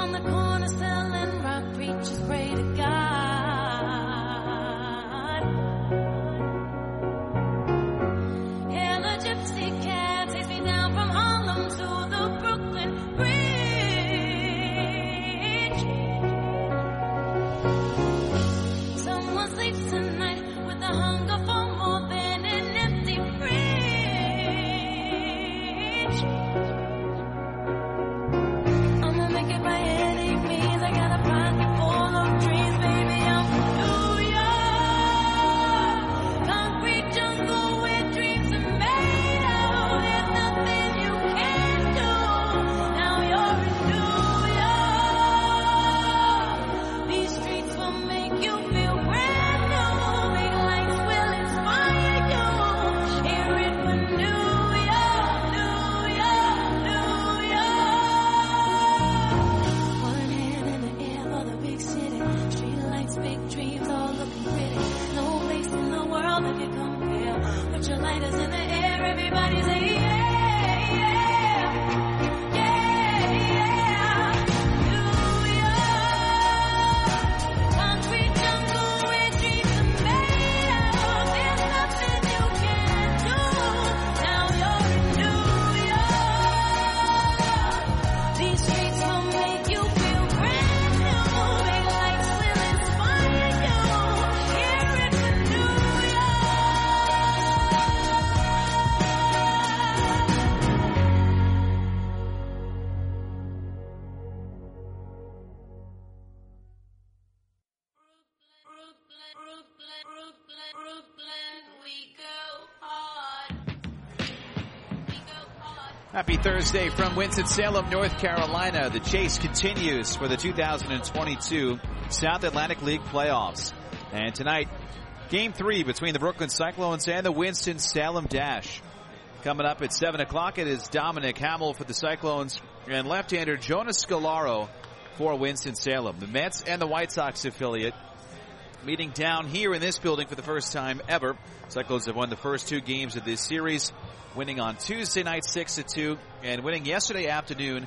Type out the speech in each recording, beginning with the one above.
on the corner selling rock, preachers pray to God. Hail a gypsy cab takes me down from Harlem to the Brooklyn Bridge. Someone sleeps tonight with a hunger for more than an empty fridge. I'ma make it by any means. I got a pocket full of dreams, baby. I'm from New York, concrete jungle where dreams are made of. There's nothing you can't do. Now you're in New York. These streets will make you feel brand new. Big lights will inspire you. Hear it for New York, New York, New York. One hand in the air for the big city. Street lights, big dreams, all looking pretty. No place in the world that can compare. Put your lighters in the air, everybody say yeah, yeah, yeah, yeah. New York, concrete jungle where dreams are made of. There's nothing you can't do. Now you're in New York. These streets will make you feel brand new. Big lights will inspire you. Hear it for New York. Brooklyn, we go hard. We go hard. Happy Thursday from Winston-Salem, North Carolina. The chase continues for the 2022 South Atlantic League playoffs. And tonight, Game 3 between the Brooklyn Cyclones and the Winston-Salem Dash. Coming up at 7 o'clock, it is Dominic Hamill for the Cyclones and left-hander Jonas Scolaro for Winston-Salem. The Mets and the White Sox affiliate meeting down here in this building for the first time ever. Cyclones have won the first 2 games of this series, winning on Tuesday night 6-2 and winning yesterday afternoon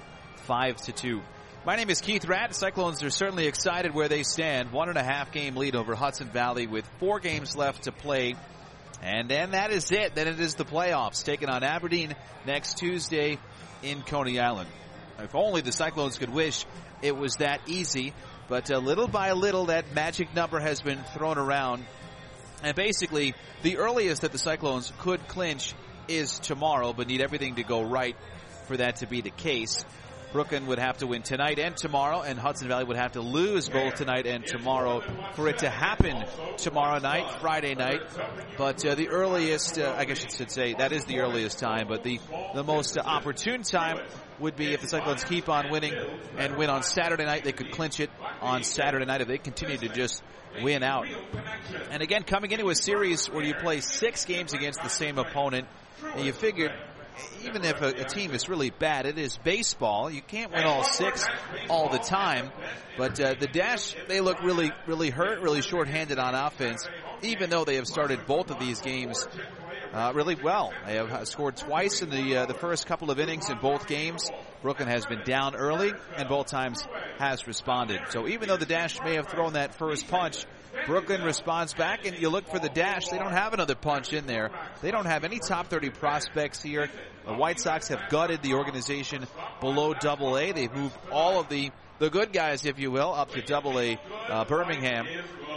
5-2. My name is Keith Ratt. The Cyclones are certainly excited where they stand. 1.5 game lead over Hudson Valley with 4 games left to play. And then that is it. Then it is the playoffs, taking on Aberdeen next Tuesday in Coney Island. If only the Cyclones could wish it was that easy. But little by little, that magic number has been thrown around. And basically, the earliest that the Cyclones could clinch is tomorrow, but need everything to go right for that to be the case. Brooklyn would have to win tonight and tomorrow, and Hudson Valley would have to lose both tonight and tomorrow for it to happen tomorrow night, Friday night. But the earliest, I guess you should say, that is the earliest time, but the most opportune time would be if the Cyclones keep on winning and win on Saturday night. They could clinch it on Saturday night if they continue to just win out. And again, coming into a series where you play 6 games against the same opponent, and you figured even if a team is really bad, it is baseball. You can't win all 6 all the time. But the Dash, they look really, really hurt, really shorthanded on offense, even though they have started both of these games really well. They have scored twice in the first couple of innings in both games. Brooklyn has been down early and both times has responded. So even though the Dash may have thrown that first punch, Brooklyn responds back, and you look for the Dash. They don't have another punch in there. They don't have any top 30 prospects here. The White Sox have gutted the organization below Double-A. They've moved all of the good guys, if you will, up to Double-A Birmingham.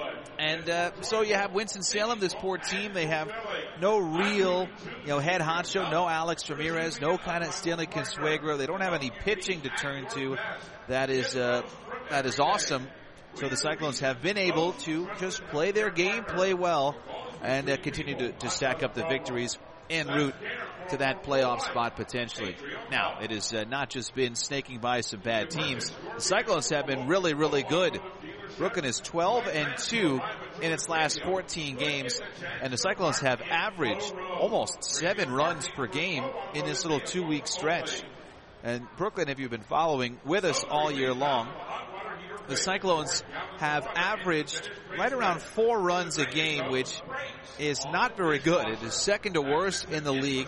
And so you have Winston-Salem, this poor team. They have no real, head honcho, no Alex Ramirez, no kind of Stanley Consuegra. They don't have any pitching to turn to. That is awesome. So the Cyclones have been able to just play their game, play well, and continue to stack up the victories en route to that playoff spot potentially. Now, it has not just been snaking by some bad teams. The Cyclones have been really, really good. Brooklyn is 12-2 in its last 14 games, and the Cyclones have averaged almost 7 runs per game in this little 2-week stretch. And Brooklyn, if you've been following with us all year long, the Cyclones have averaged right around 4 runs a game, which is not very good. It is second to worst in the league.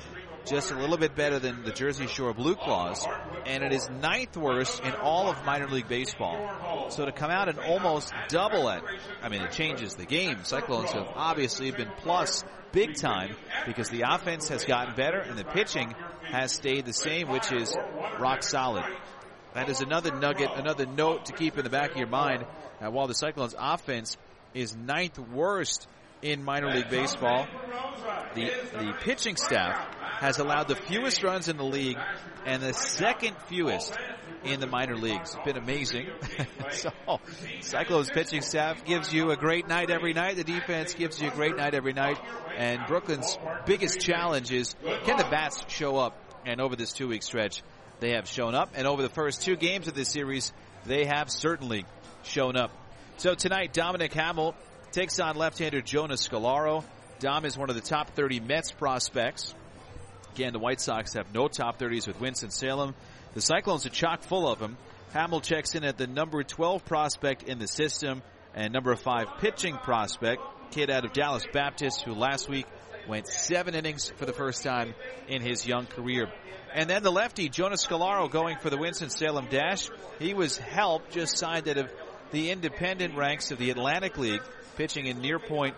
just a little bit better than the Jersey Shore Blue Claws, and it is 9th worst in all of minor league baseball. So to come out and almost double it, I mean, it changes the game. Cyclones have obviously been plus big time because the offense has gotten better and the pitching has stayed the same, which is rock solid. That is another nugget, another note to keep in the back of your mind. While the Cyclones offense is 9th worst in minor league baseball, the pitching staff has allowed the fewest runs in the league and the 2nd fewest in the minor leagues. It's been amazing. So, Cyclones pitching staff gives you a great night every night. The defense gives you a great night every night. And Brooklyn's biggest challenge is, can the bats show up? And over this 2-week stretch, they have shown up. And over the first 2 games of this series, they have certainly shown up. So tonight, Dominic Hamill takes on left-hander Jonas Scalaro. Dom is one of the top 30 Mets prospects. Again, the White Sox have no top 30s with Winston-Salem. The Cyclones are chock full of them. Hamill checks in at the number 12 prospect in the system and number 5 pitching prospect, kid out of Dallas Baptist, who last week went 7 innings for the first time in his young career. And then the lefty, Jonas Scalaro, going for the Winston-Salem Dash. He was helped, just signed out of the independent ranks of the Atlantic League, pitching in nearby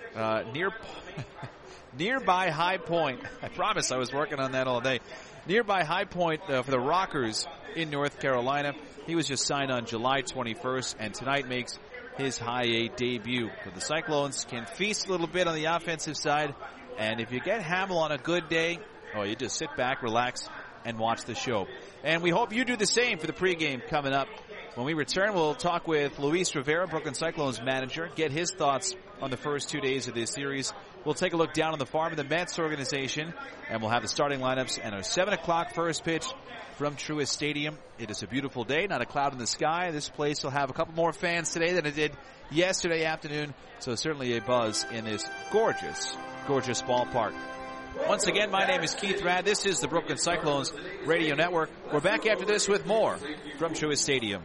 High Point. I promise I was working on that all day. Nearby High Point for the Rockers in North Carolina. He was just signed on July 21st, and tonight makes his High A debut. So the Cyclones can feast a little bit on the offensive side, and if you get Hamill on a good day, you just sit back, relax, and watch the show. And we hope you do the same for the pregame coming up. When we return, we'll talk with Luis Rivera, Brooklyn Cyclones manager, get his thoughts on the first 2 days of this series. We'll take a look down on the farm of the Mets organization, and we'll have the starting lineups and our 7 o'clock first pitch from Truist Stadium. It is a beautiful day, not a cloud in the sky. This place will have a couple more fans today than it did yesterday afternoon, so certainly a buzz in this gorgeous, gorgeous ballpark. Once again, my name is Keith Rad. This is the Brooklyn Cyclones Radio Network. We're back after this with more from Truist Stadium.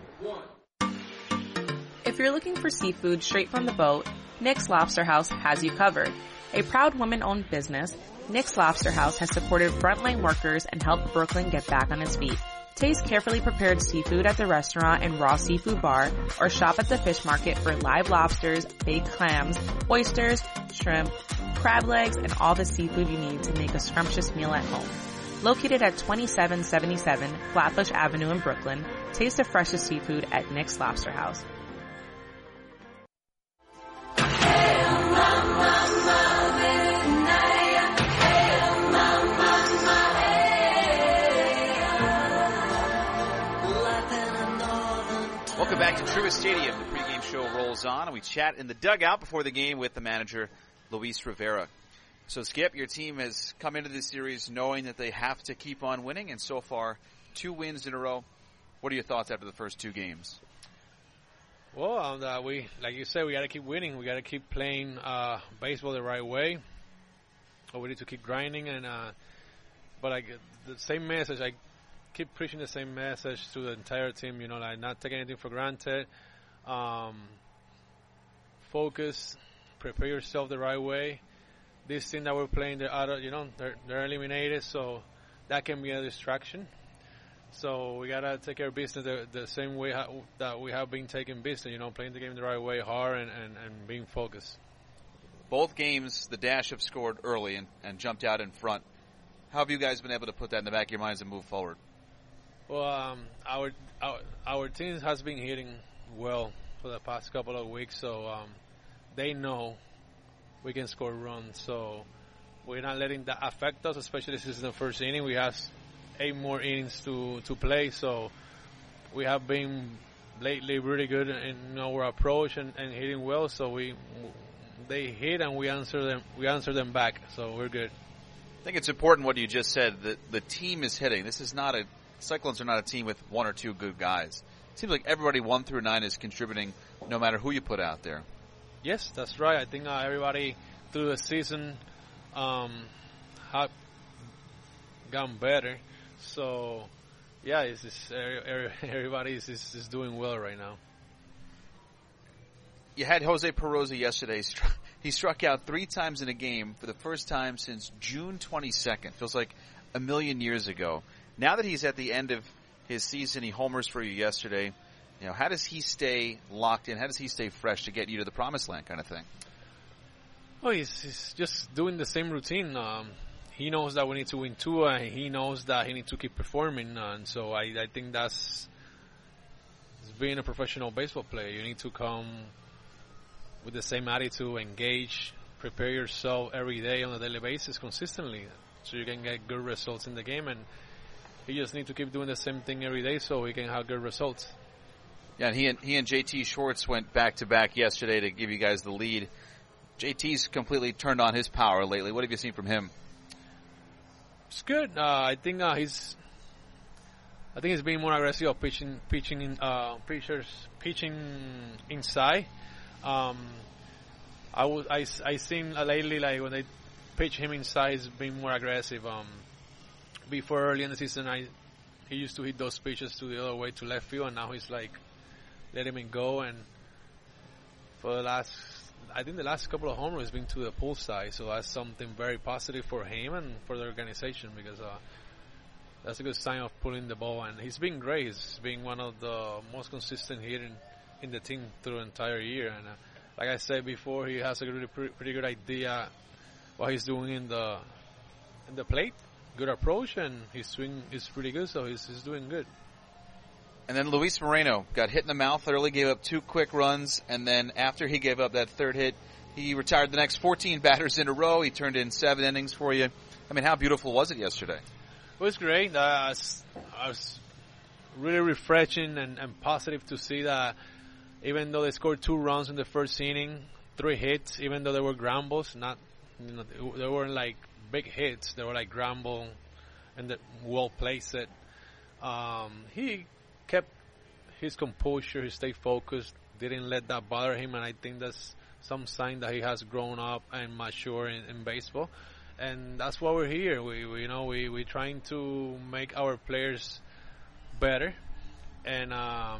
If you're looking for seafood straight from the boat, Nick's Lobster House has you covered. A proud women-owned business, Nick's Lobster House has supported frontline workers and helped Brooklyn get back on its feet. Taste carefully prepared seafood at the restaurant and raw seafood bar, or shop at the fish market for live lobsters, baked clams, oysters, shrimp, crab legs, and all the seafood you need to make a scrumptious meal at home. Located at 2777 Flatbush Avenue in Brooklyn, taste the freshest seafood at Nick's Lobster House. Welcome back to Truist Stadium. The pregame show rolls on, and we chat in the dugout before the game with the manager, Luis Rivera. So, Skip, your team has come into this series knowing that they have to keep on winning, and so far, 2 wins in a row. What are your thoughts after the first 2 games? Well, like you said, we got to keep winning. We got to keep playing baseball the right way. We need to keep grinding, but the same message. I keep preaching the same message to the entire team. Like not take anything for granted. Focus, prepare yourself the right way. This team that we're playing, they're eliminated, so that can be a distraction. So we gotta take care of business the same way that we have been taking business. Playing the game the right way, hard and being focused. Both games, the Dash have scored early and jumped out in front. How have you guys been able to put that in the back of your minds and move forward? Well, our team has been hitting well for the past couple of weeks, so they know we can score runs. So we're not letting that affect us, especially this is the first inning. We have 8 more innings to play, so we have been lately really good in our approach and hitting well. So they hit and we answer them back. So we're good. I think it's important what you just said, that the team is hitting. Cyclones are not a team with 1 or 2 good guys. It seems like everybody 1 through 9 is contributing no matter who you put out there. Yes, that's right. I think everybody through the season have gotten better. So, yeah, everybody is doing well right now. You had Jose Peroza yesterday. He struck out 3 times in a game for the first time since June 22nd. Feels like a million years ago. Now that he's at the end of his season, he homers for you yesterday. How does he stay locked in? How does he stay fresh to get you to the promised land kind of thing? Oh, he's just doing the same routine. He knows that we need to win two, and he knows that he needs to keep performing. And so I think that's being a professional baseball player. You need to come with the same attitude, engage, prepare yourself every day on a daily basis consistently so you can get good results in the game. And he just needs to keep doing the same thing every day so he can have good results. Yeah, and he and JT Schwartz went back-to-back yesterday to give you guys the lead. JT's completely turned on his power lately. What have you seen from him? It's good. I think he's being more aggressive of pitching inside. I seen lately, like when they pitch him inside, he's being more aggressive. Before early in the season, he used to hit those pitches to the other way to left field, and now he's like letting him go. And for the last couple of homers has been to the pull side, so that's something very positive for him and for the organization, because that's a good sign of pulling the ball. And he's been great. He's been one of the most consistent hitters in the team through the entire year. And like I said before, he has a really pretty good idea what he's doing in the plate. Good approach, and his swing is pretty good, so he's doing good. And then Luis Moreno got hit in the mouth early, gave up 2 quick runs, and then after he gave up that third hit, he retired the next 14 batters in a row. He turned in 7 innings for you. I mean, how beautiful was it yesterday? It was great. I was really refreshing and positive to see that even though they scored 2 runs in the first inning, 3 hits, even though they were ground balls, they weren't like big hits. They were like ground ball and well placed. He kept his composure, he stayed focused, didn't let that bother him, and I think that's some sign that he has grown up and matured in baseball. And that's why we're here. We're trying to make our players better. And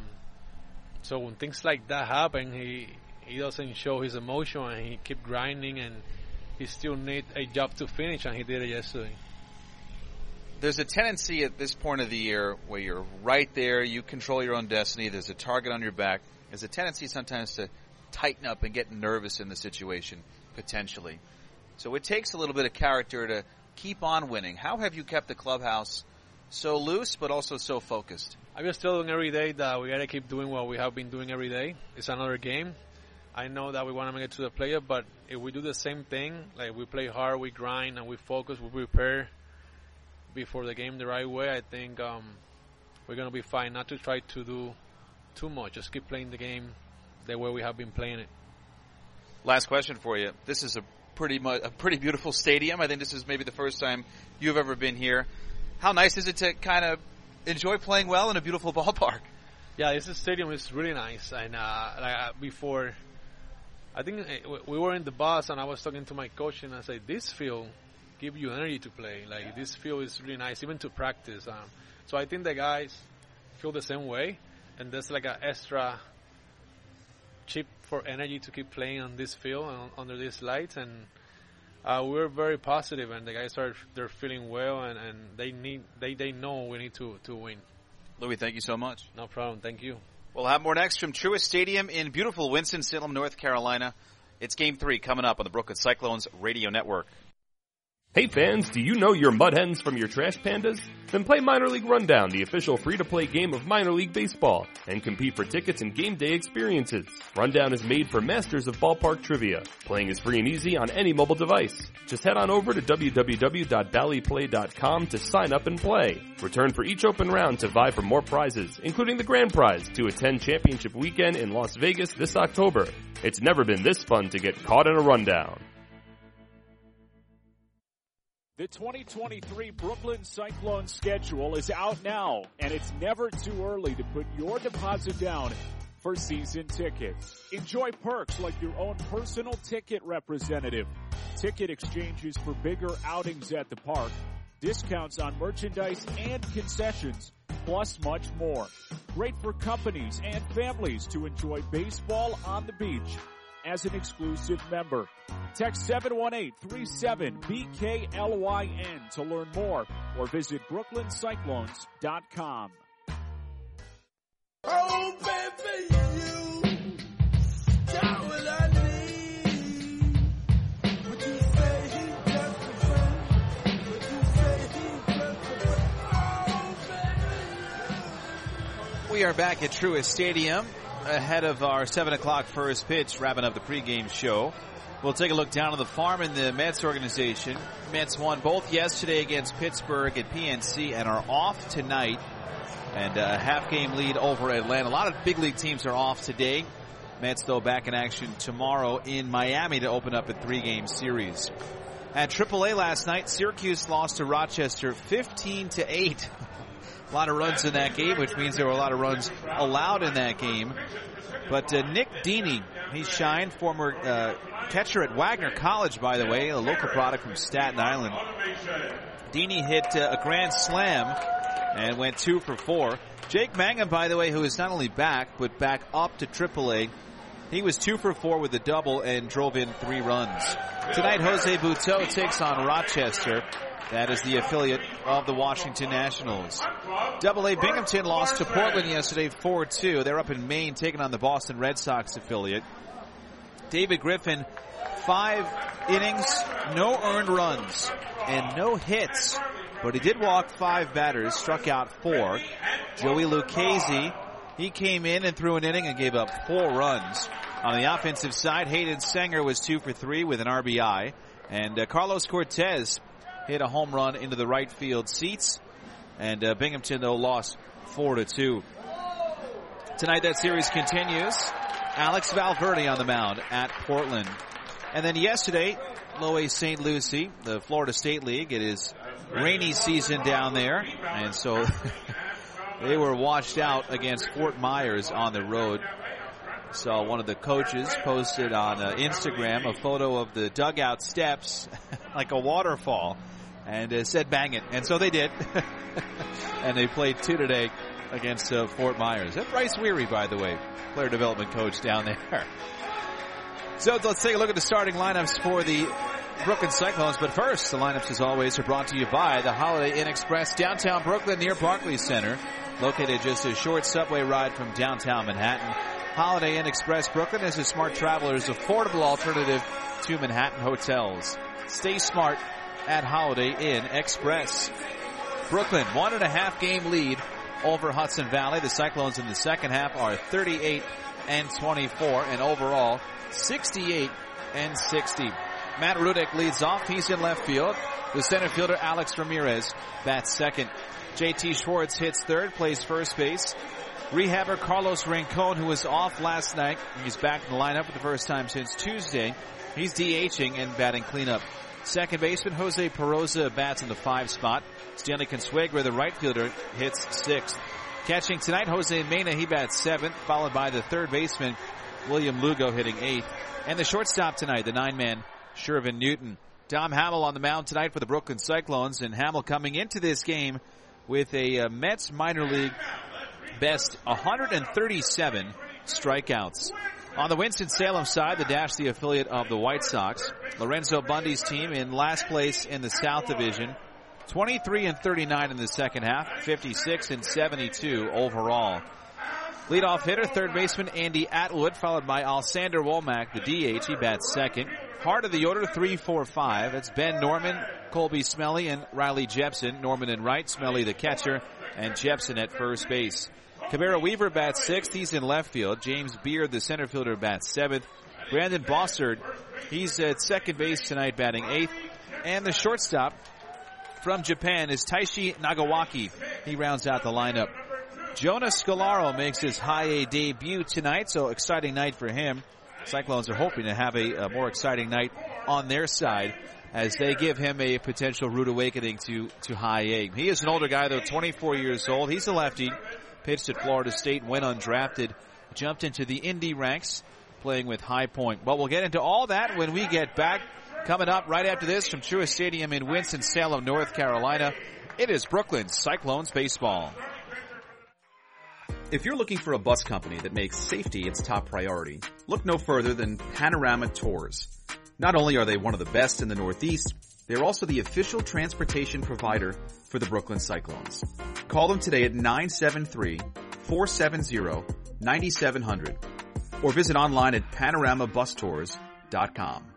so when things like that happen, he doesn't show his emotion, and he keep grinding, and he still need a job to finish, and he did it yesterday. There's a tendency at this point of the year where you're right there, you control your own destiny, there's a target on your back. There's a tendency sometimes to tighten up and get nervous in the situation, potentially. So it takes a little bit of character to keep on winning. How have you kept the clubhouse so loose but also so focused? I'm just telling every day that we got to keep doing what we have been doing every day. It's another game. I know that we want to make it to the playoff, but if we do the same thing, like we play hard, we grind, and we focus, we prepare before the game the right way, I think we're going to be fine. Not to try to do too much. Just keep playing the game the way we have been playing it. Last question for you. This is a pretty beautiful stadium. I think this is maybe the first time you've ever been here. How nice is it to kind of enjoy playing well in a beautiful ballpark? Yeah, this stadium is really nice. And before, I think we were in the bus, and I was talking to my coach, and I said, this field give you energy to play. Like, this field is really nice, even to practice. So I think the guys feel the same way, and there's like an extra chip for energy to keep playing on this field under these lights. And we're very positive, and the guys they're feeling well, and they know we need to win. Louis, thank you so much. No problem. Thank you. We'll have more next from Truist Stadium in beautiful Winston-Salem, North Carolina. It's Game 3 coming up on the Brooklyn Cyclones Radio Network. Hey fans, do you know your Mud Hens from your Trash Pandas? Then play Minor League Rundown, the official free-to-play game of minor league baseball, and compete for tickets and game day experiences. Rundown is made for masters of ballpark trivia. Playing is free and easy on any mobile device. Just head on over to www.valleyplay.com to sign up and play. Return for each open round to vie for more prizes, including the grand prize to attend Championship Weekend in Las Vegas this October. It's never been this fun to get caught in a rundown. The 2023 Brooklyn Cyclones schedule is out now, and it's never too early to put your deposit down for season tickets. Enjoy perks like your own personal ticket representative, ticket exchanges for bigger outings at the park, discounts on merchandise and concessions, plus much more. Great for companies and families to enjoy baseball on the beach. as an exclusive member. Text 718-37-BKLYN to learn more or visit brooklyncyclones.com. Oh, baby, you got what I need. Would you say he just a friend? Would you say he just a friend? Oh, baby. We are back at Truist Stadium ahead of our 7 o'clock first pitch, wrapping up the pregame show. We'll take a look down at the farm in the Mets organization. Mets won both yesterday against Pittsburgh at PNC and are off tonight. And a half-game lead over Atlanta. A lot of big league teams are off today. Mets, though, back in action tomorrow in Miami to open up a 3-game series. At AAA last night, Syracuse lost to Rochester 15-8. A lot of runs in that game, which means there were a lot of runs allowed in that game. But Nick Dini, he shined, former catcher at Wagner College, by the way, a local product from Staten Island. Dini hit a grand slam and went 2 for 4. Jake Mangum, by the way, who is not only back, but back up to AAA. He was 2 for 4 with the double and drove in 3 runs. Tonight, Jose Butto takes on Rochester. That is the affiliate of the Washington Nationals. AA Binghamton lost to Portland yesterday 4-2. They're up in Maine taking on the Boston Red Sox affiliate. David Griffin, 5 innings, no earned runs, and no hits. But he did walk 5 batters, struck out 4. Joey Lucchesi, he came in and threw an inning and gave up 4 runs. On the offensive side, Hayden Sanger was 2 for 3 with an RBI. And Carlos Cortez hit a home run into the right field seats. And Binghamton, though, lost 4-2. Tonight, that series continues. Alex Valverde on the mound at Portland. And then yesterday, Low A St. Lucie, the Florida State League, it is rainy season down there. And so they were washed out against Fort Myers on the road. Saw one of the coaches posted on Instagram a photo of the dugout steps like a waterfall and said bang it. And so they did. And they played 2 today against Fort Myers. That's Bryce Weary, by the way, player development coach down there. So let's take a look at the starting lineups for the Brooklyn Cyclones. But first, the lineups, as always, are brought to you by the Holiday Inn Express, downtown Brooklyn near Barclays Center, located just a short subway ride from downtown Manhattan. Holiday Inn Express Brooklyn is a smart traveler's affordable alternative to Manhattan hotels. Stay smart at Holiday Inn Express. Brooklyn, 1.5 game lead over Hudson Valley. The Cyclones in the second half are 38-24, and overall 68-60. Matt Rudek leads off. He's in left field. The center fielder Alex Ramirez bats second. JT Schwartz hits third, plays first base. Rehabber Carlos Rincon, who was off last night, he's back in the lineup for the first time since Tuesday. He's DHing and batting cleanup. Second baseman Jose Peroza bats in the 5 spot. Stanley Consuegra, the right fielder, hits 6th. Catching tonight, Jose Mena, he bats 7th, followed by the third baseman William Lugo hitting 8th. And the shortstop tonight, the 9-man Shervin Newton. Dom Hamill on the mound tonight for the Brooklyn Cyclones, and Hamill coming into this game with a Mets minor league best 137 strikeouts. On the Winston-Salem side, the Dash, the affiliate of the White Sox. Lorenzo Bundy's team in last place in the South Division. 23-39 in the second half, 56-72 overall. Leadoff hitter, third baseman Andy Atwood, followed by Alsander Womack, the DH. He bats second. Heart of the order, 3-4-5. That's Ben Norman, Colby Smelly, and Riley Jepson. Norman in right, Smelly the catcher, and Jepson at first base. Cabrera Weaver bats 6th. He's in left field. James Beard, the center fielder, bats 7th. Brandon Bossard, he's at second base tonight, batting 8th. And the shortstop from Japan is Taishi Nagawaki. He rounds out the lineup. Jonah Scolaro makes his high A debut tonight, so exciting night for him. Cyclones are hoping to have a more exciting night on their side as they give him a potential rude awakening to high A. He is an older guy, though, 24 years old. He's a lefty. Pitched at Florida State, went undrafted, jumped into the Indy ranks, playing with High Point. But we'll get into all that when we get back. Coming up right after this from Truist Stadium in Winston-Salem, North Carolina, it is Brooklyn Cyclones baseball. If you're looking for a bus company that makes safety its top priority, look no further than Panorama Tours. Not only are they one of the best in the Northeast, they're also the official transportation provider for the Brooklyn Cyclones. Call them today at 973-470-9700 or visit online at panoramabustours.com.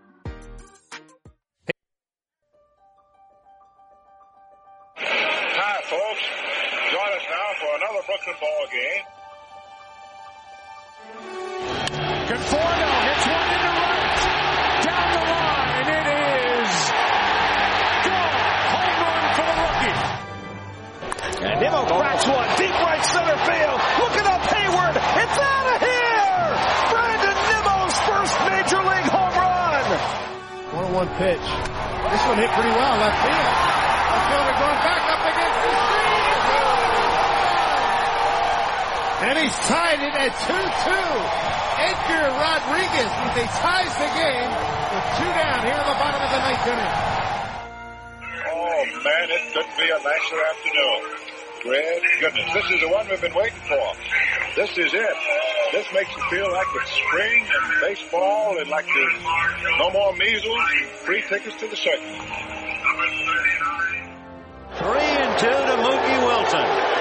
Hi, folks. Join us now for another Brooklyn ball game. Conforto hits one into right. Down the line. It is gone. Home run for the rookie. And Nimmo cracks one. Deep right center field. Looking up Hayward. It's out of here. Brandon Nimmo's first major league home run. 1-1 pitch. This one hit pretty well left field. Left fielder going back up against the tree. And he's tied it at 2-2. Edgar Rodriguez, he ties the game with 2 down here in the bottom of the 9th inning. Oh, man, it couldn't be a nicer afternoon. Great goodness, this is the one we've been waiting for. This is it. This makes it feel like it's spring and baseball and like there's no more measles and free tickets to the circus. 3-2 to Mookie Wilson.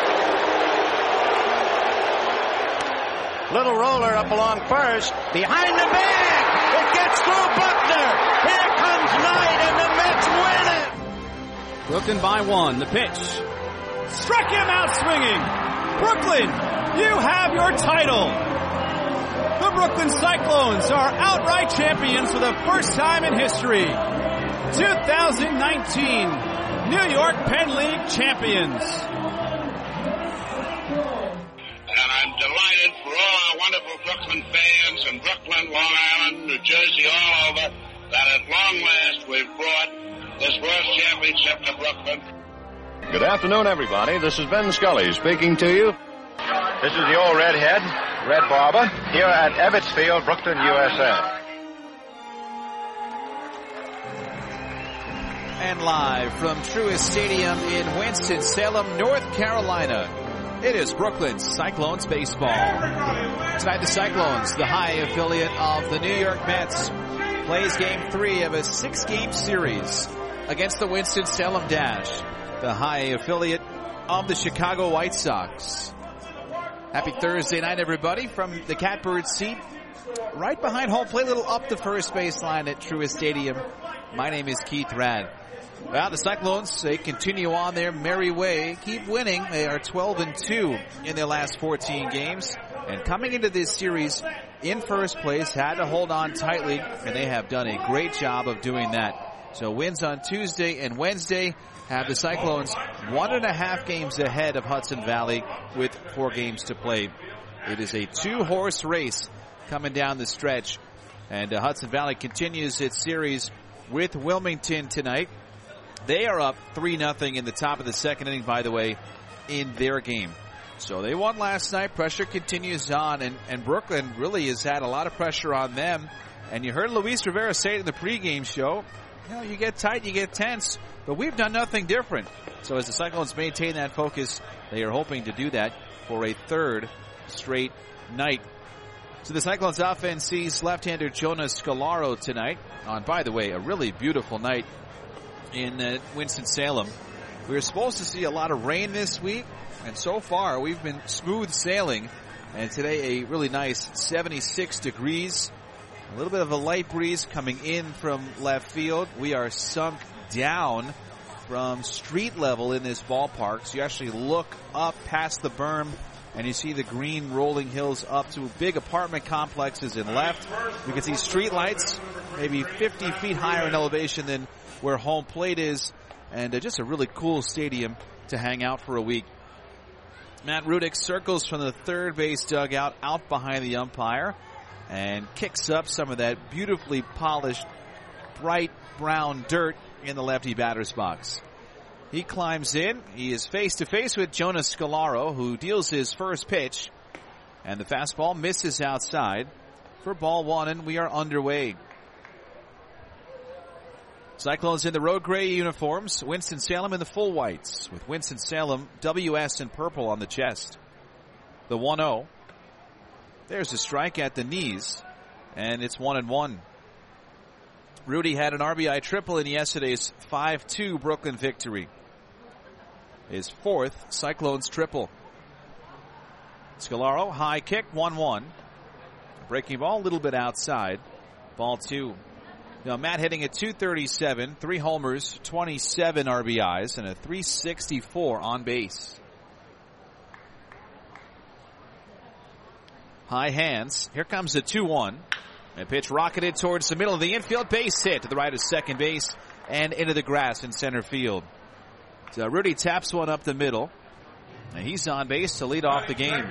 Little roller up along first. Behind the bag. It gets through Buckner. Here comes Knight and the Mets win it. Brooklyn by 1. The pitch. Struck him out swinging. Brooklyn, you have your title. The Brooklyn Cyclones are outright champions for the first time in history. 2019 New York Penn League champions. And I'm delighted for all our wonderful Brooklyn fans in Brooklyn, Long Island, New Jersey, all over, that at long last we've brought this World Championship to Brooklyn. Good afternoon, everybody. This is Ben Scully speaking to you. This is the old redhead, Red Barber, here at Ebbets Field, Brooklyn, USA. And live from Truist Stadium in Winston-Salem, North Carolina, it is Brooklyn Cyclones baseball. Tonight the Cyclones, the high affiliate of the New York Mets, plays game 3 of a 6-game series against the Winston-Salem Dash, the high affiliate of the Chicago White Sox. Happy Thursday night, everybody, from the Catbird seat, right behind home plate, a little up the first baseline at Truist Stadium. My name is Keith Radd. Well, the Cyclones, they continue on their merry way, keep winning. They are 12-2 in their last 14 games. And coming into this series in first place, had to hold on tightly, and they have done a great job of doing that. So wins on Tuesday and Wednesday have the Cyclones 1.5 games ahead of Hudson Valley with 4 games to play. It is a 2-horse race coming down the stretch. And Hudson Valley continues its series with Wilmington tonight. They are up 3-0 in the top of the second inning, by the way, in their game. So they won last night. Pressure continues on, and Brooklyn really has had a lot of pressure on them. And you heard Luis Rivera say it in the pregame show, you know, you get tight, you get tense, but we've done nothing different. So as the Cyclones maintain that focus, they are hoping to do that for a 3rd straight night. So the Cyclones offense sees left-hander Jonas Scalaro tonight on, by the way, a really beautiful night in Winston-Salem. We were supposed to see a lot of rain this week, and so far we've been smooth sailing. And today a really nice 76 degrees. A little bit of a light breeze coming in from left field. We are sunk down from street level in this ballpark. So you actually look up past the berm and you see the green rolling hills up to big apartment complexes in left. You can see street lights maybe 50 feet higher in elevation than where home plate is, and just a really cool stadium to hang out for a week. Matt Rudick circles from the third base dugout out behind the umpire and kicks up some of that beautifully polished bright brown dirt in the lefty batter's box. He climbs in. He is face to face with Jonas Scalaro, who deals his first pitch, and the fastball misses outside for ball 1, and we are underway. Cyclones in the road gray uniforms. Winston-Salem in the full whites, with Winston-Salem WS in purple on the chest. The 1-0. There's a strike at the knees, and it's 1-1. Rudy had an RBI triple in yesterday's 5-2 Brooklyn victory. His fourth Cyclones triple. Scolaro, high kick, 1-1. Breaking ball, a little bit outside. Ball 2. Now, Matt hitting at .237, 3 homers, 27 RBIs, and a .364 on base. High hands. Here comes the 2-1. A pitch rocketed towards the middle of the infield. Base hit to the right of second base and into the grass in center field. So Rudy taps one up the middle, and he's on base to lead off the game.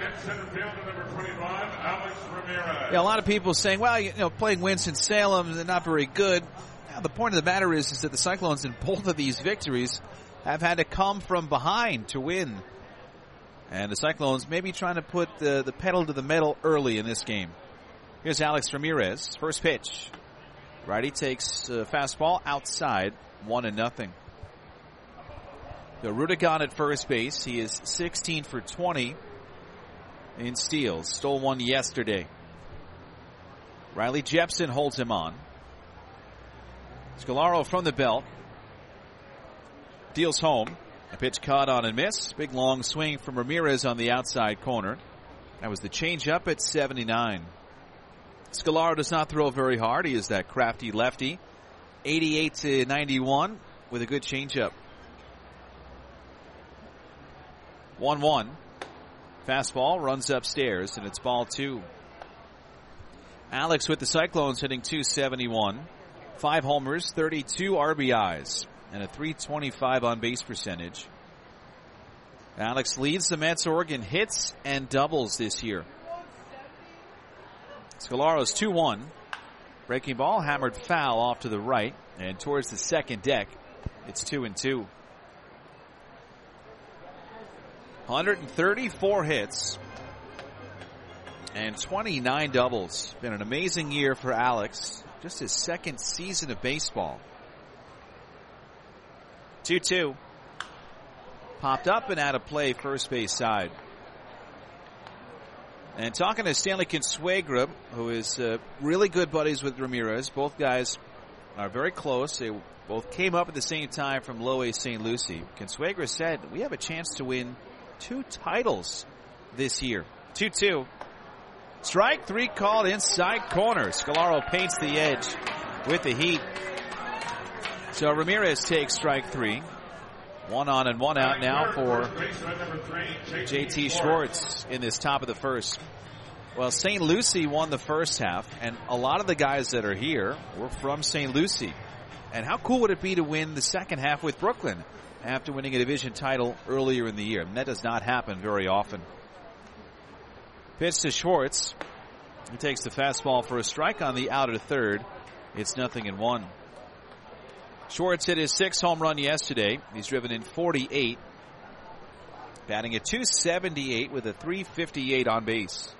Yeah, a lot of people saying, well, playing Winston-Salem, they're not very good. Now, the point of the matter is that the Cyclones in both of these victories have had to come from behind to win. And the Cyclones may be trying to put the pedal to the metal early in this game. Here's Alex Ramirez. First pitch. Righty takes fastball outside, 1-0. Rudick on at first base. He is 16 for 20 in steals. Stole one yesterday. Riley Jepson holds him on. Scolaro from the belt. Deals home. A pitch caught on and miss. Big long swing from Ramirez on the outside corner. That was the changeup at 79. Scolaro does not throw very hard. He is that crafty lefty. 88-91 with a good changeup. 1-1. Fastball runs upstairs, and it's ball 2. Alex with the Cyclones hitting .271. 5 homers, 32 RBIs, and a .325 on base percentage. Alex leads the Mets Oregon hits and doubles this year. Scolaro's 2-1. Breaking ball hammered foul off to the right and towards the second deck. It's 2-2. 134 hits and 29 doubles. Been an amazing year for Alex. Just his second season of baseball. 2-2. Popped up and out of play first base side. And talking to Stanley Consuegra, who is really good buddies with Ramirez. Both guys are very close. They both came up at the same time from Low A St. Lucie. Consuegra said, we have a chance to win 2 titles this year. 2-2. Strike 3 called inside corner. Scolaro paints the edge with the heat. So Ramirez takes strike 3. 1 on and 1 out now for JT Schwartz in this top of the first. Well, St. Lucie won the first half, and a lot of the guys that are here were from St. Lucie. And how cool would it be to win the second half with Brooklyn after winning a division title earlier in the year? And that does not happen very often. Pitch to Schwartz. He takes the fastball for a strike on the out of third. It's 0-1. Schwartz hit his 6th home run yesterday. He's driven in 48. Batting at .278 with a .358 on base.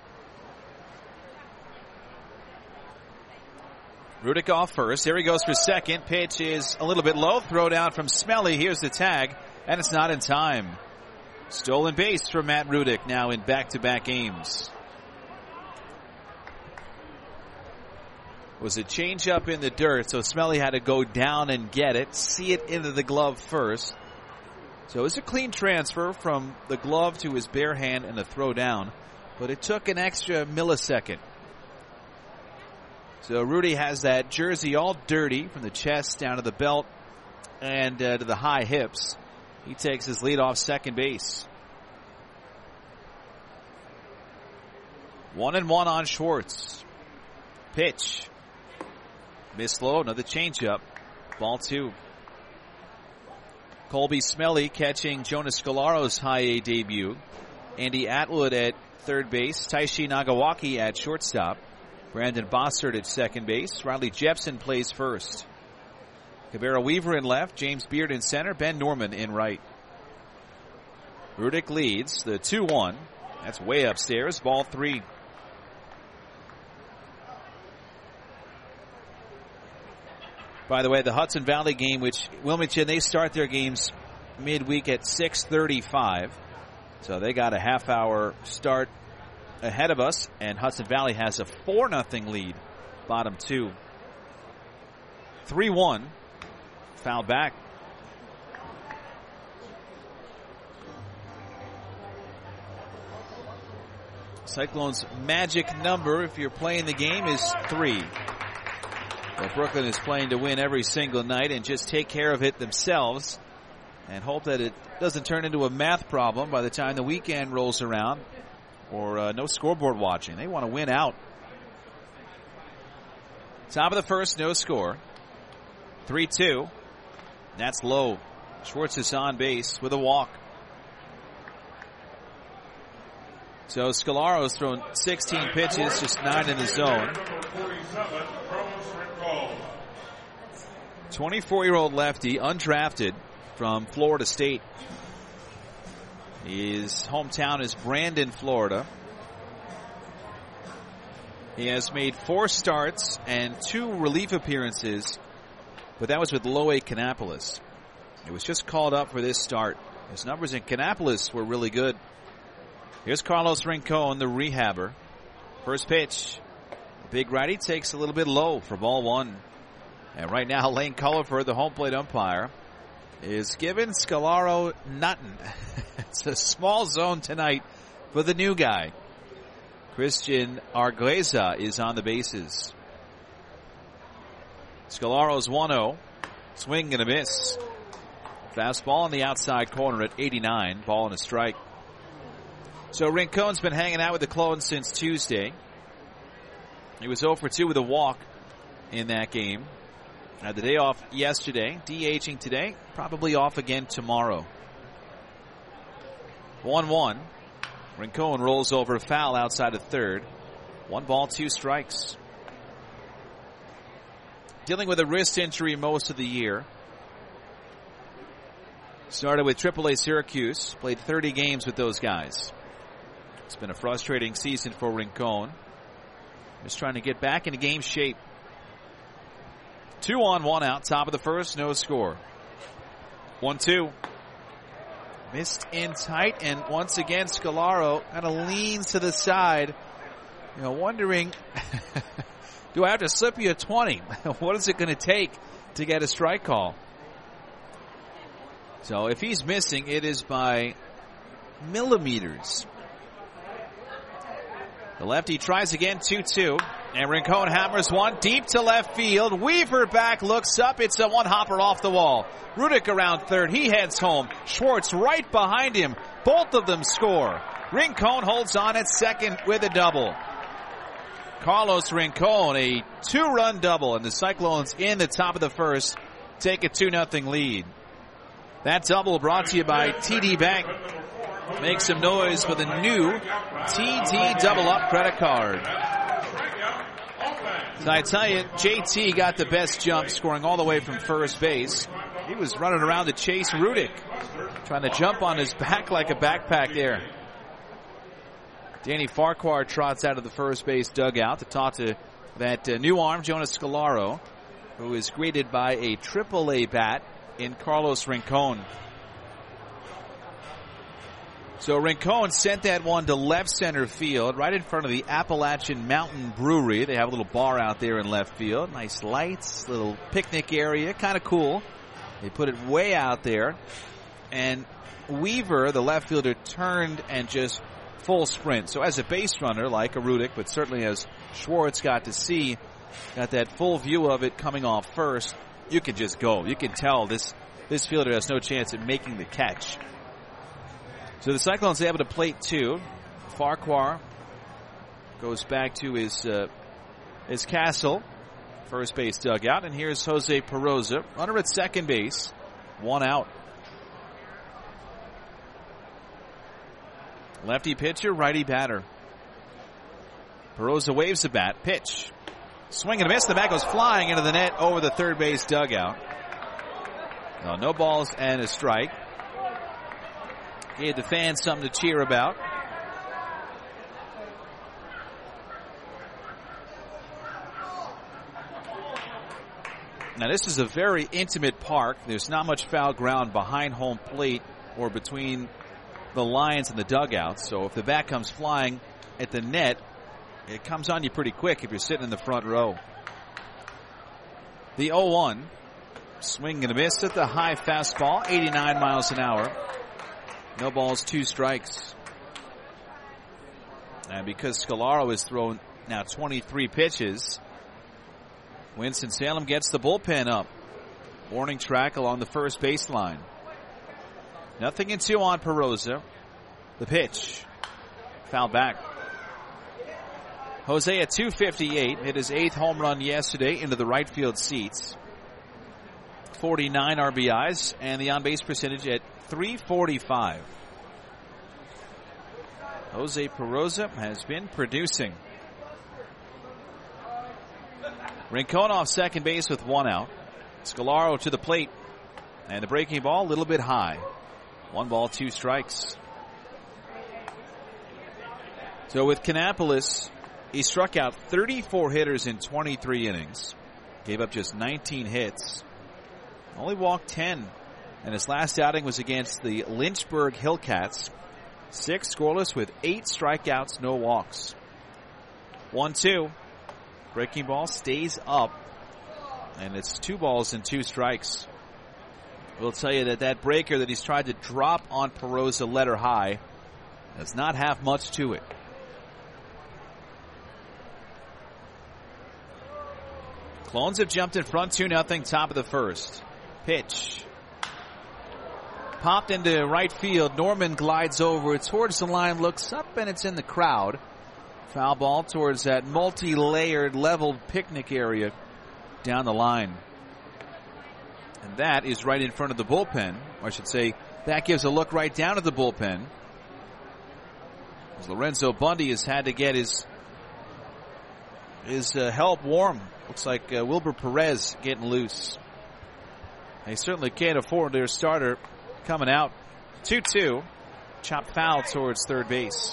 Rudick off first. There he goes for second. Pitch is a little bit low. Throw down from Smelly. Here's the tag, and it's not in time. Stolen base for Matt Rudick now in back-to-back games. Was a changeup in the dirt, so Smelly had to go down and get it, see it into the glove first. So it was a clean transfer from the glove to his bare hand and a throw down, but it took an extra millisecond. So Rudy has that jersey all dirty from the chest down to the belt and to the high hips. He takes his lead off second base. 1-1 on Schwartz. Pitch. Missed low, another changeup. Ball 2. Colby Smelly catching Jonas Scolaro's high A debut. Andy Atwood at third base. Taishi Nagawaki at shortstop. Brandon Bossert at second base. Riley Jepson plays first. Cabrera Weaver in left. James Beard in center. Ben Norman in right. Rudick leads the 2-1. That's way upstairs. Ball 3. By the way, the Hudson Valley game, which Wilmington, they start their games midweek at 6:35. So they got a half-hour start ahead of us, and Hudson Valley has a 4-0 lead, bottom two. 3-1, foul back. Cyclones' magic number, if you're playing the game, is 3. But Brooklyn is playing to win every single night and just take care of it themselves and hope that it doesn't turn into a math problem by the time the weekend rolls around, or no scoreboard watching. They want to win out. Top of the first, no score. 3-2. That's low. Schwartz is on base with a walk. So Scalaro's thrown 16 pitches, just 9 in the zone. 24-year-old lefty, undrafted from Florida State. His hometown is Brandon, Florida. He has made 4 starts and 2 relief appearances, but that was with Low A Kannapolis. He was just called up for this start. His numbers in Kannapolis were really good. Here's Carlos Rincon, the rehabber. First pitch. Big righty takes a little bit low for ball 1. And right now, Lane Culliford, the home plate umpire, is giving Scalaro nothing. It's a small zone tonight for the new guy. Christian Argueza is on the bases. Scalaro's 1-0. Swing and a miss. Fastball on the outside corner at 89. Ball and a strike. So Rincon's been hanging out with the Clones since Tuesday. He was 0 for 2 with a walk in that game. Had the day off yesterday. DHing today. Probably off again tomorrow. 1-1. Rincon rolls over a foul outside of third. 1 ball, 2 strikes. Dealing with a wrist injury most of the year. Started with AAA Syracuse. Played 30 games with those guys. It's been a frustrating season for Rincon. Just trying to get back into game shape. 2 on, 1 out. Top of the first, no score. 1-2. Missed in tight, and once again Scalaro kind of leans to the side. You know, wondering, do I have to slip you a 20? What is it going to take to get a strike call? So if he's missing, it is by millimeters. The lefty tries again, 2-2. And Rincon hammers one deep to left field. Weaver back, looks up. It's a one-hopper off the wall. Rudick around third. He heads home. Schwartz right behind him. Both of them score. Rincon holds on at second with a double. Carlos Rincon, a 2-run double. And the Cyclones in the top of the first take a 2-0 lead. That double brought to you by TD Bank. Make some noise with a new TD Double Up credit card. So I tell you, JT got the best jump, scoring all the way from first base. He was running around to chase Rudick, trying to jump on his back like a backpack there. Danny Farquhar trots out of the first base dugout to talk to that new arm, Jonas Scalaro, who is greeted by a AAA bat in Carlos Rincon. So Rincon sent that one to left center field, right in front of the Appalachian Mountain Brewery. They have a little bar out there in left field. Nice lights, little picnic area, kind of cool. They put it way out there. And Weaver, the left fielder, turned and just full sprint. So as a base runner, like a Rudick, but certainly as Schwartz got to see, got that full view of it coming off first, you can just go. You can tell this fielder has no chance at making the catch. So the Cyclones able to plate 2. Farquhar goes back to his castle, first base dugout, and here's Jose Peroza, runner at second base, 1 out. Lefty pitcher, righty batter. Peroza waves the bat, pitch. Swing and a miss, the bat goes flying into the net over the third base dugout. No balls and a strike. Gave the fans something to cheer about. Now this is a very intimate park. There's not much foul ground behind home plate or between the lines and the dugouts. So if the bat comes flying at the net, it comes on you pretty quick if you're sitting in the front row. The 0-1. Swing and a miss at the high fastball, 89 miles an hour. No balls, 2 strikes. And because Scolaro has thrown now 23 pitches, Winston-Salem gets the bullpen up. Warning track along the first baseline. 0-2 on Perosa. The pitch. Foul back. Jose at 258 hit his 8th home run yesterday into the right field seats. 49 RBIs and the on-base percentage at .345. Jose Perosa has been producing. Rincon off second base with 1 out. Scolaro to the plate. And the breaking ball a little bit high. 1 ball, 2 strikes. So with Kannapolis, he struck out 34 hitters in 23 innings. Gave up just 19 hits. Only walked 10. And his last outing was against the Lynchburg Hillcats. 6 scoreless with 8 strikeouts, no walks. 1-2. Breaking ball stays up. And it's 2 balls and 2 strikes. We'll tell you that breaker that he's tried to drop on Perosa letter high does not have much to it. Clones have jumped in front 2-0, top of the first. Pitch. Popped into right field. Norman glides over towards the line, looks up, and it's in the crowd. Foul ball towards that multi-layered, leveled picnic area down the line. And that is right in front of the bullpen. Or I should say, that gives a look right down at the bullpen. As Lorenzo Bundy has had to get his help warm. Looks like Wilber Perez getting loose. They certainly can't afford their starter coming out. 2-2. Chop foul towards third base.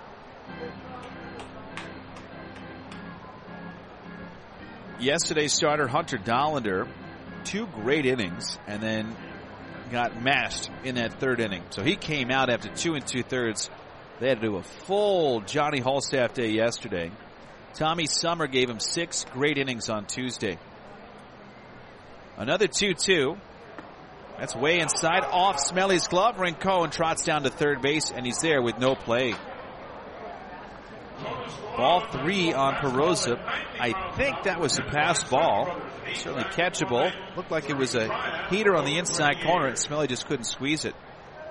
Yesterday's starter, Hunter Dollander, 2 great innings and then got mashed in that third inning. So he came out after 2 2/3. They had to do a full Johnny Holstaff day yesterday. Tommy Summer gave him 6 great innings on Tuesday. Another 2-2. That's way inside, off Smelly's glove. Rincon trots down to third base, and he's there with no play. Ball 3 on Perosa. I think that was a pass ball. Certainly catchable. Looked like it was a heater on the inside corner, and Smelly just couldn't squeeze it.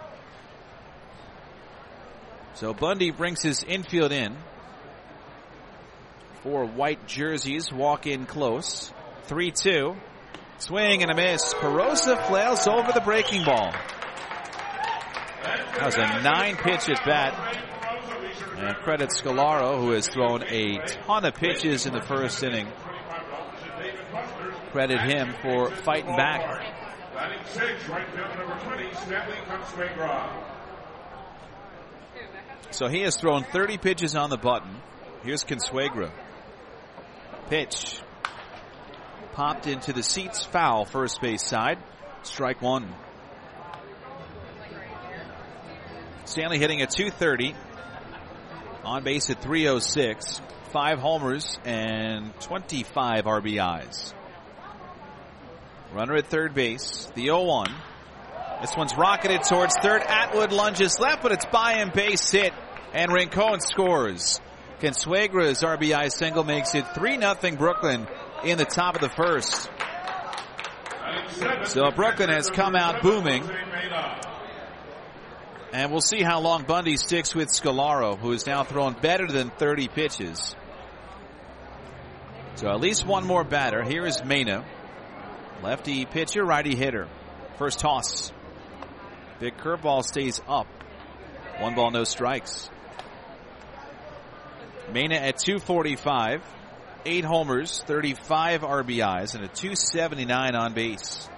So Bundy brings his infield in. 4 white jerseys walk in close. 3-2. Swing and a miss. Perosa flails over the breaking ball. That was a 9-pitch at bat. And credit Scolaro, who has thrown a ton of pitches in the first inning. Credit him for fighting back. So he has thrown 30 pitches on the button. Here's Consuegra. Pitch. Popped into the seats, foul, first base side. Strike 1. Stanley hitting at .230. On base at .306. 5 homers and 25 RBIs. Runner at third base. The 0-1. This one's rocketed towards third. Atwood lunges left, but it's by him, base hit. And Rincon scores. Consuegra's RBI single makes it 3-0 Brooklyn in the top of the first. So Brooklyn has come out booming. And we'll see how long Bundy sticks with Scolaro, who has now thrown better than 30 pitches. So at least one more batter. Here is Mena. Lefty pitcher, righty hitter. First toss. Big curveball stays up. 1 ball, no strikes. Mena at .245. 8 homers, 35 RBIs, and a .279 on base.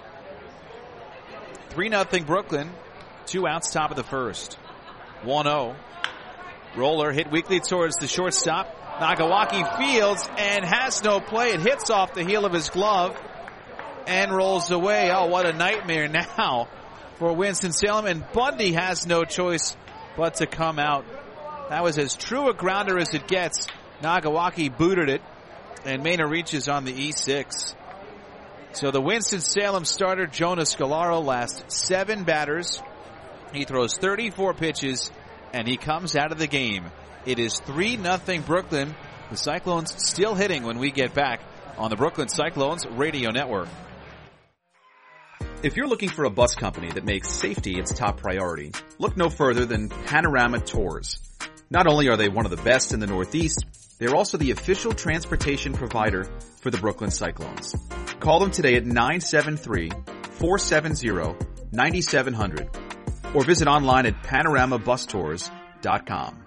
3-0 Brooklyn. 2 outs, top of the first. 1-0. Roller hit weakly towards the shortstop. Nakawaki fields and has no play. It hits off the heel of his glove and rolls away. Oh, what a nightmare now for Winston-Salem. And Bundy has no choice but to come out That was as true a grounder as it gets. Nagawaki booted it, and Mena reaches on the E6. So the Winston-Salem starter, Jonas Scalaro, lasts 7 batters. He throws 34 pitches, and he comes out of the game. It is 3-0 Brooklyn. The Cyclones still hitting when we get back on the Brooklyn Cyclones Radio Network. If you're looking for a bus company that makes safety its top priority, look no further than Panorama Tours. Not only are they one of the best in the Northeast, they're also the official transportation provider for the Brooklyn Cyclones. Call them today at 973-470-9700 or visit online at panoramabustours.com.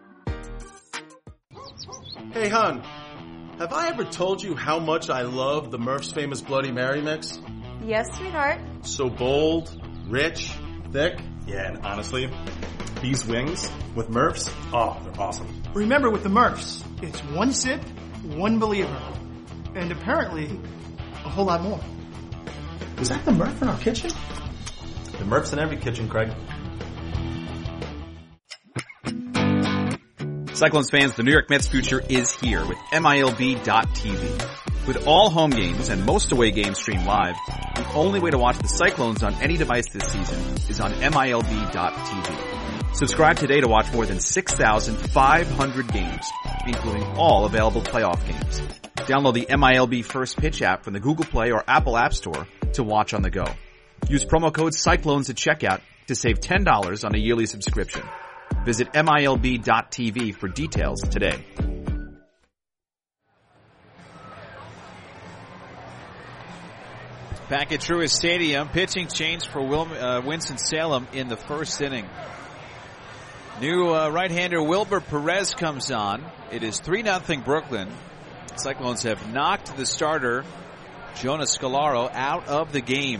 Hey, hon, have I ever told you how much I love the Murph's Famous Bloody Mary mix? Yes, sweetheart. So bold, rich, thick. Yeah, and honestly, these wings with Murph's, oh, they're awesome. Remember, with the Murph's, it's one sip, one believer. And apparently, a whole lot more. Was that the Murph in our kitchen? The Murph's in every kitchen, Craig. Cyclones fans, the New York Mets future is here with MILB.TV. With all home games and most away games streamed live, the only way to watch the Cyclones on any device this season is on MILB.TV. Subscribe today to watch more than 6,500 games, including all available playoff games. Download the MILB First Pitch app from the Google Play or Apple App Store to watch on the go. Use promo code Cyclones at checkout to save $10 on a yearly subscription. Visit MILB.TV for details today. Back at Truist Stadium, pitching change for Winston-Salem in the first inning. New right-hander Wilber Perez comes on. It is 3-0 Brooklyn. Cyclones have knocked the starter, Jonas Scalaro, out of the game.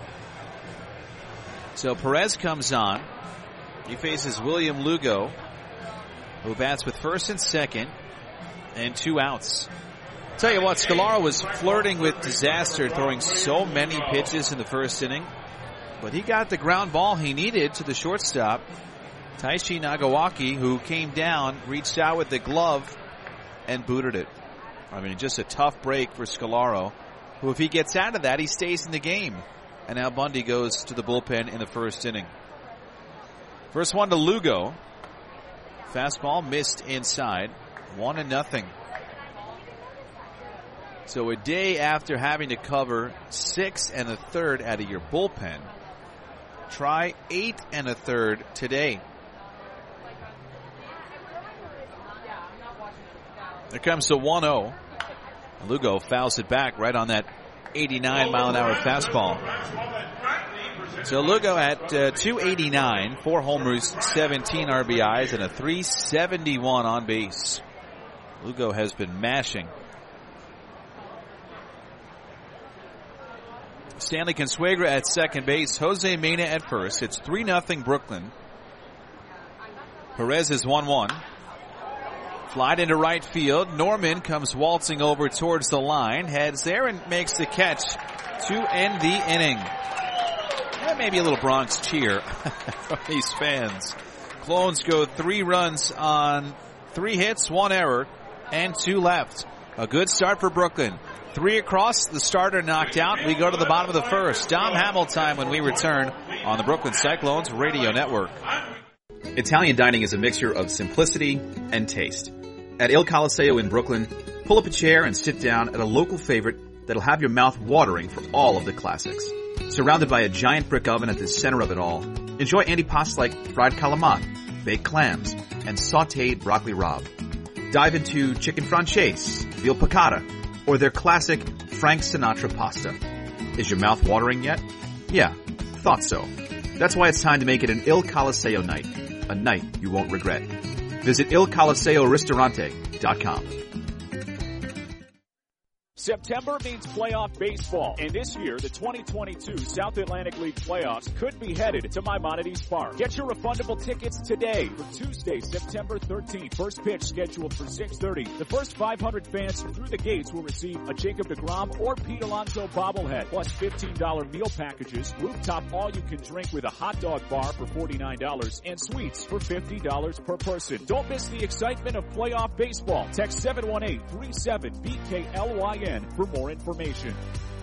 So Perez comes on. He faces William Lugo, who bats with first and second, and 2 outs. Tell you what, Scalaro was flirting with disaster, throwing so many pitches in the first inning, but he got the ground ball he needed to the shortstop, Taishi Nagawaki, who came down, reached out with the glove, and booted it. I mean, just a tough break for Scalaro, who, if he gets out of that, he stays in the game. And now Bundy goes to the bullpen in the first inning. First one to Lugo. Fastball missed inside. 1-0. So a day after having to cover 6 1/3 out of your bullpen, try 8 1/3 today. There comes the 1-0. Lugo fouls it back right on that 89-mile-an-hour fastball. So Lugo at 289, 4 homers, 17 RBIs, and a 371 on base. Lugo has been mashing. Stanley Consuegra at second base. Jose Mena at first. It's 3-0 Brooklyn. Perez is 1-1. Flied into right field. Norman comes waltzing over towards the line. Heads there and makes the catch to end the inning. And maybe a little Bronx cheer from these fans. Clones go 3 runs on 3 hits, 1 error, and 2 left. A good start for Brooklyn. 3 across, the starter knocked out. We go to the bottom of the first. Dom Hamill time when we return on the Brooklyn Cyclones Radio Network. Italian dining is a mixture of simplicity and taste. At Il Colosseo in Brooklyn, pull up a chair and sit down at a local favorite that'll have your mouth watering for all of the classics. Surrounded by a giant brick oven at the center of it all, enjoy antipasts like fried calamari, baked clams, and sautéed broccoli rabe. Dive into chicken franchise, veal piccata, or their classic Frank Sinatra pasta. Is your mouth watering yet? Yeah, thought so. That's why it's time to make it an Il Colosseo night. A night you won't regret. Visit IlColosseoRistorante.com. September means playoff baseball, and this year, the 2022 South Atlantic League playoffs could be headed to Maimonides Park. Get your refundable tickets today for Tuesday, September 13th. First pitch scheduled for 6:30. The first 500 fans through the gates will receive a Jacob deGrom or Pete Alonso bobblehead, plus $15 meal packages, rooftop all-you-can-drink with a hot dog bar for $49, and suites for $50 per person. Don't miss the excitement of playoff baseball. Text 718-37-BKLYN for more information.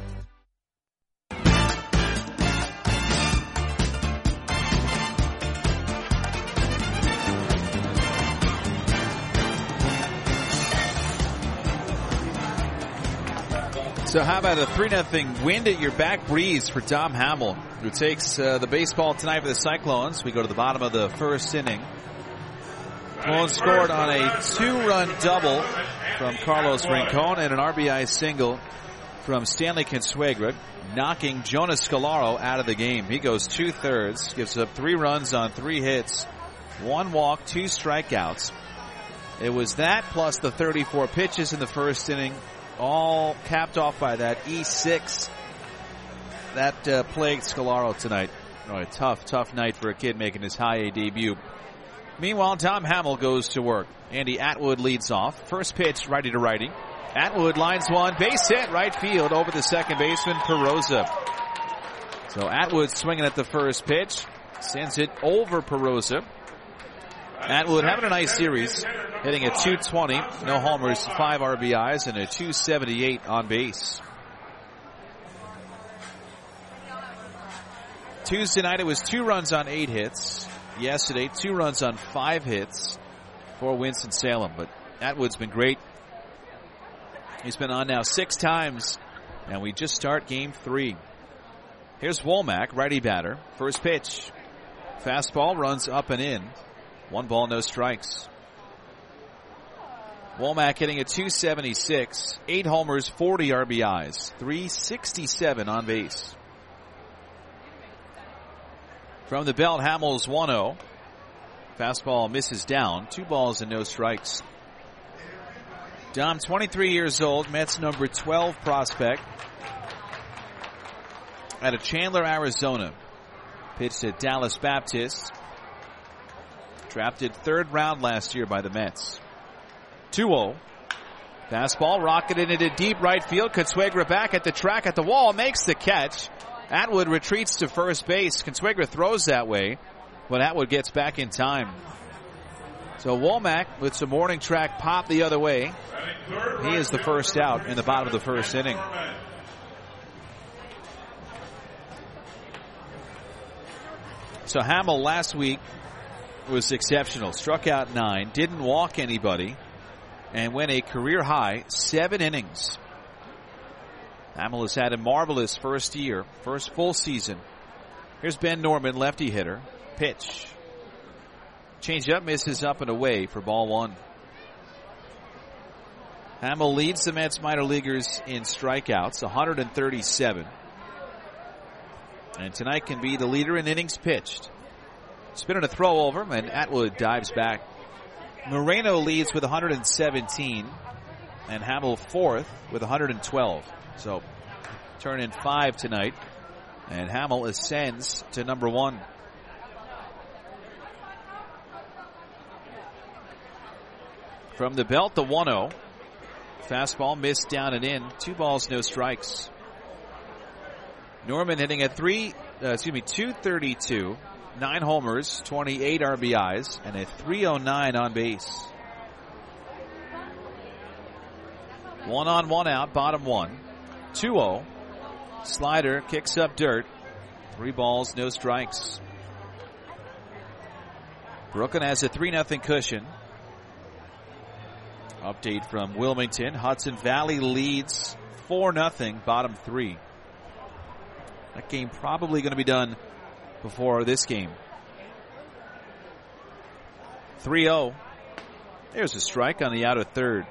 So how about a 3-0 wind at your back breeze for Dom Hamill, who takes the baseball tonight for the Cyclones. We go to the bottom of the first inning. Cologne scored on a 2-run double from Carlos Rincon and an RBI single from Stanley Consuegra, knocking Jonas Scalaro out of the game. He goes 2/3, gives up 3 runs on 3 hits, 1 walk, 2 strikeouts. It was that plus the 34 pitches in the first inning, all capped off by that E6 that plagued Scalaro tonight. A tough night for a kid making his high A debut. Meanwhile, Dom Hamill goes to work. Andy Atwood leads off. First pitch, righty to righty. Atwood lines one, base hit, right field over the second baseman, Perosa. So Atwood swinging at the first pitch, sends it over Perosa. Atwood having a nice series, hitting a .220, no homers, 5 RBIs, and a .278 on base. Tuesday night it was 2 runs on 8 hits. Yesterday, 2 runs on 5 hits for Winston-Salem. But Atwood's been great. He's been on now 6 times, and we just start game 3. Here's Womack, righty batter. First pitch. Fastball runs up and in. 1 ball, no strikes. Womack hitting a .276, 8 homers, 40 RBIs, 367 on base. From the belt, Hamill's 1-0. Fastball misses down. 2 balls and no strikes. Dom, 23 years old, Mets number 12 prospect out of Chandler, Arizona. Pitched at Dallas Baptist. Drafted 3rd round last year by the Mets. 2-0. Fastball rocketed into deep right field. Consuegra back at the track at the wall. Makes the catch. Atwood retreats to first base. Consuegra throws that way, but Atwood gets back in time. So Womack with some warning track pop the other way. He is the first out in the bottom of the first inning. So Hamill last week was exceptional. Struck out 9, didn't walk anybody, and went a career high 7 innings. Hamill has had a marvelous first full season. Here's Ben Norman, lefty hitter. Pitch. Change up, misses up and away for ball 1. Hamill leads the Mets minor leaguers in strikeouts, 137. And tonight can be the leader in innings pitched. Spinning a throw over, and Atwood dives back. Moreno leads with 117, and Hamill 4th with 112. So, turn in 5 tonight, and Hamill ascends to number 1. From the belt, the 1-0. Fastball missed down and in. 2 balls, no strikes. Norman hitting at 232, 9 homers, 28 RBIs, and a 309 on base. 1 on, 1 out, bottom 1. 2-0. Slider kicks up dirt. 3 balls, no strikes. Brooklyn has a 3-0 cushion. Update from Wilmington. Hudson Valley leads 4-0, bottom 3. That game probably going to be done before this game. 3-0. There's a strike on the out of third.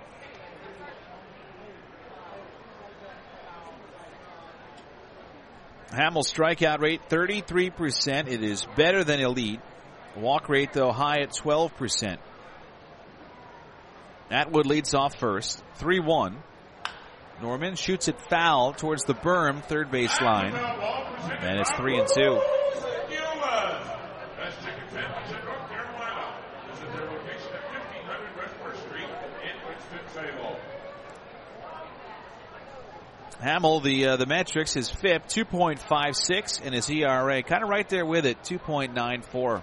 Hamill's strikeout rate, 33%. It is better than elite. Walk rate, though, high at 12%. Atwood leads off first. 3-1. Norman shoots it foul towards the berm, third base line. And it's 3-2. Hamill, the metrics, his FIP, 2.56, and his ERA, kind of right there with it, 2.94.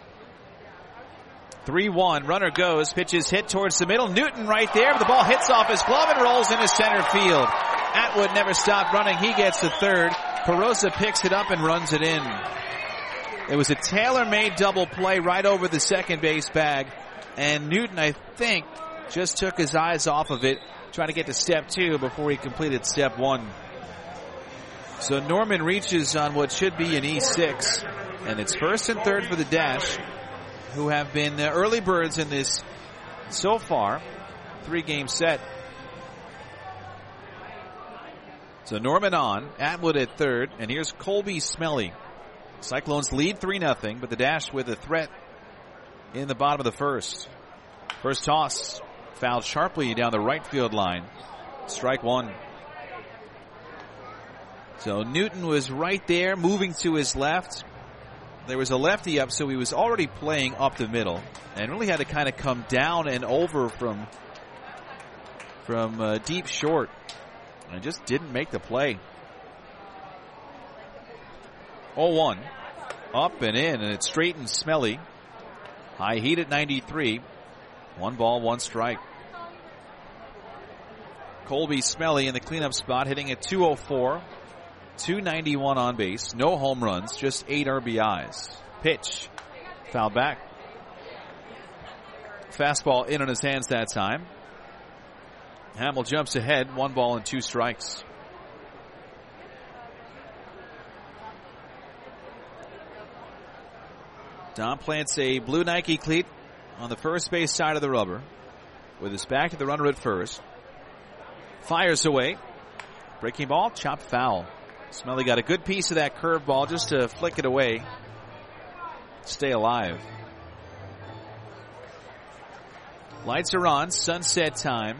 3-1, runner goes, pitches hit towards the middle. Newton right there, but the ball hits off his glove and rolls into center field. Atwood never stopped running. He gets to third. Perosa picks it up and runs it in. It was a tailor-made double play right over the second base bag, and Newton, I think, just took his eyes off of it, trying to get to step 2 before he completed step 1. So Norman reaches on what should be an E6, and it's first and third for the Dash, who have been early birds in this so far 3-game set. So Norman on, Atwood at third, and here's Colby Smelly. Cyclones lead 3-0, but the Dash with a threat in the bottom of the first. First toss, fouled sharply down the right field line. Strike 1. So Newton was right there, moving to his left. There was a lefty up, so he was already playing up the middle, and really had to kind of come down and over from deep short, and just didn't make the play. 0-1, up and in, and it straightens Smelly. High heat at 93. 1 ball, 1 strike. Colby Smelly in the cleanup spot, hitting at 204. 291 on base, no home runs, just 8 RBIs. Pitch, foul back. Fastball in on his hands that time. Hamill jumps ahead, 1 ball and 2 strikes. Dom plants a blue Nike cleat on the first base side of the rubber, with his back to the runner at first. Fires away. Breaking ball, chopped foul. Smelly got a good piece of that curveball just to flick it away. Stay alive. Lights are on, sunset time.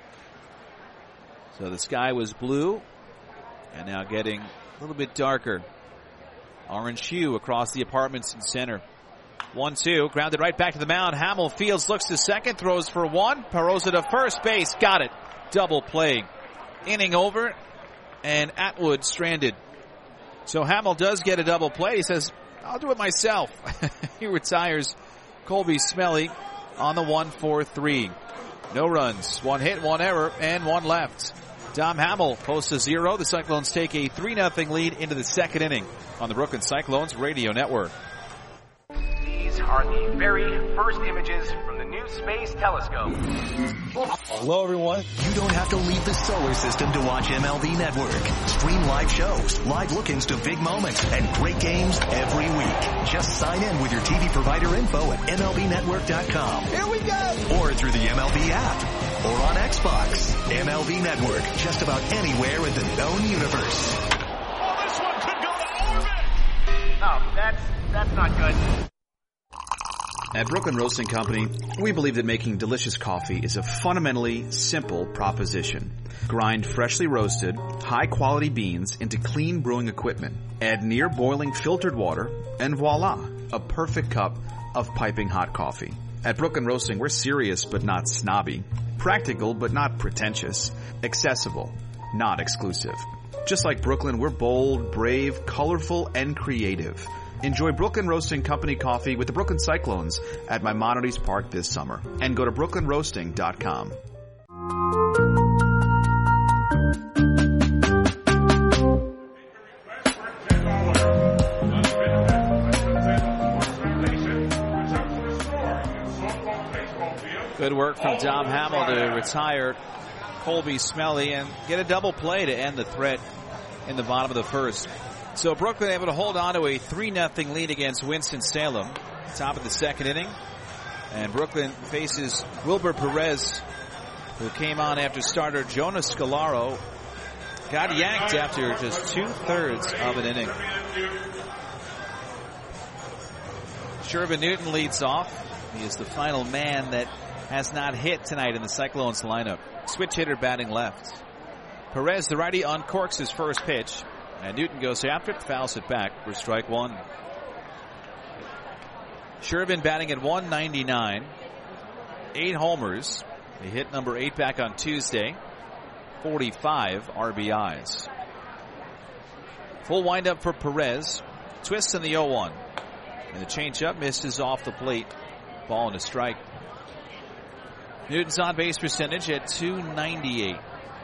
So the sky was blue and now getting a little bit darker. Orange hue across the apartments and center. 1-2, grounded right back to the mound. Hamill fields, looks to second, throws for 1. Perosa to first base, got it. Double play. Inning over, and Atwood stranded. So Hamill does get a double play. He says, I'll do it myself. He retires Colby Smelly on the 1-4-3. No runs, 1 hit, 1 error, and 1 left. Dom Hamill posts a 0. The Cyclones take a 3-0 lead into the second inning on the Brooklyn Cyclones Radio Network. These are the very first images from the new space telescope. Hello, everyone. You don't have to leave the solar system to watch MLB Network. Stream live shows, live look-ins to big moments, and great games every week. Just sign in with your TV provider info at MLBnetwork.com. Here we go! Or through the MLB app. Or on Xbox. MLB Network. Just about anywhere in the known universe. Oh, this one could go to orbit! Oh, that's not good. At Brooklyn Roasting Company, we believe that making delicious coffee is a fundamentally simple proposition. Grind freshly roasted, high-quality beans into clean brewing equipment. Add near-boiling filtered water, and voila, a perfect cup of piping hot coffee. At Brooklyn Roasting, we're serious but not snobby. Practical but not pretentious. Accessible, not exclusive. Just like Brooklyn, we're bold, brave, colorful, and creative. Enjoy Brooklyn Roasting Company coffee with the Brooklyn Cyclones at Maimonides Park this summer. And go to brooklynroasting.com. Good work from Dom Hamill to retire Colby Smelly and get a double play to end the threat in the bottom of the first. So Brooklyn able to hold on to a 3-0 lead against Winston-Salem. Top of the second inning. And Brooklyn faces Wilber Perez, who came on after starter Jonas Scalaro. Got yanked after just 2/3 of an inning. Shervin Newton leads off. He is the final man that has not hit tonight in the Cyclones lineup. Switch hitter batting left. Perez, the righty, uncorks his first pitch. And Newton goes after it, fouls it back for strike one. Shervin batting at 199. 8 homers. He hit number 8 back on Tuesday. 45 RBIs. Full windup for Perez. Twist in the 0-1. And the changeup misses off the plate. Ball and a strike. Newton's on base percentage at .298.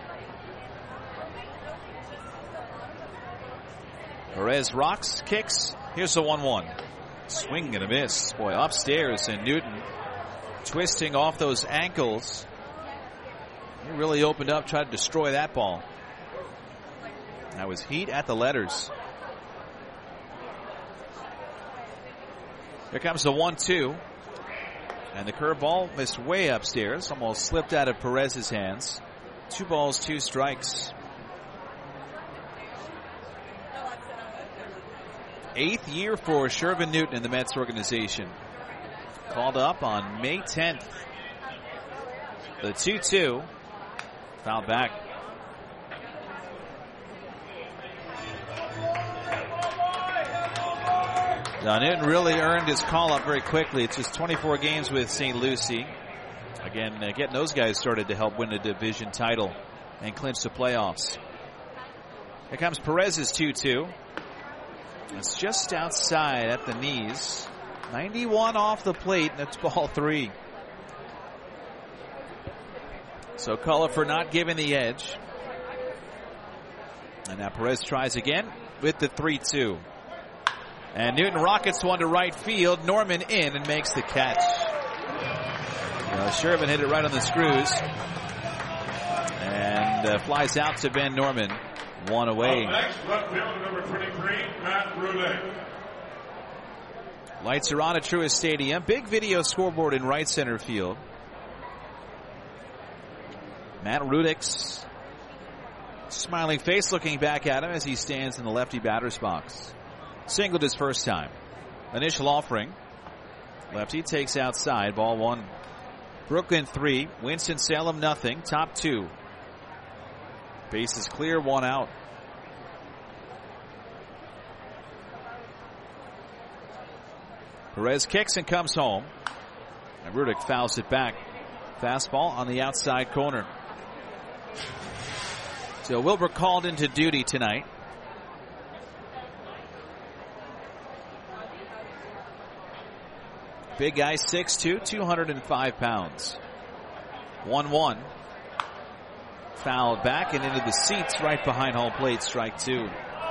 Perez rocks, kicks. Here's the 1-1. Swing and a miss. Boy, upstairs, and Newton twisting off those ankles. He really opened up, tried to destroy that ball. That was heat at the letters. Here comes the 1-2. And the curveball missed way upstairs. Almost slipped out of Perez's hands. 2 balls, 2 strikes. 8th year for Shervin Newton in the Mets organization. Called up on May 10th. The 2-2. Fouled back. Now Newton really earned his call-up very quickly. It's just 24 games with St. Lucie. Again, getting those guys started to help win the division title and clinch the playoffs. Here comes Perez's 2-2. It's just outside at the knees. 91 off the plate, and it's ball 3. So Cullifer not giving the edge. And now Perez tries again with the 3-2. And Newton rockets one to right field. Norman in and makes the catch. Shervin hit it right on the screws. And flies out to Ben Norman. 1 away. Next, left fielder number 23, Matt Rudick. Lights are on at Truist Stadium. Big video scoreboard in right center field. Matt Rudick's smiling face looking back at him as he stands in the lefty batter's box. Singled his first time. Initial offering. Lefty takes outside. Ball 1. Brooklyn 3. Winston-Salem nothing. Top 2. Base is clear. 1 out. Perez kicks and comes home. And Rudick fouls it back. Fastball on the outside corner. So Wilbur called into duty tonight. Big guy, 6'2", 205 pounds. 1-1. Fouled back and into the seats right behind home plate, strike 2.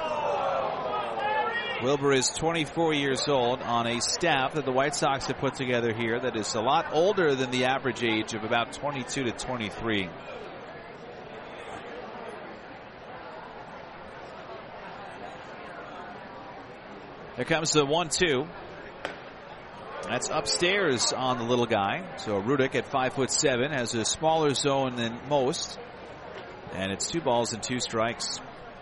Wilbur is 24 years old on a staff that the White Sox have put together here that is a lot older than the average age of about 22 to 23. Here comes the 1-2. That's upstairs on the little guy. So Rudick at 5'7" has a smaller zone than most. And it's 2 balls and 2 strikes.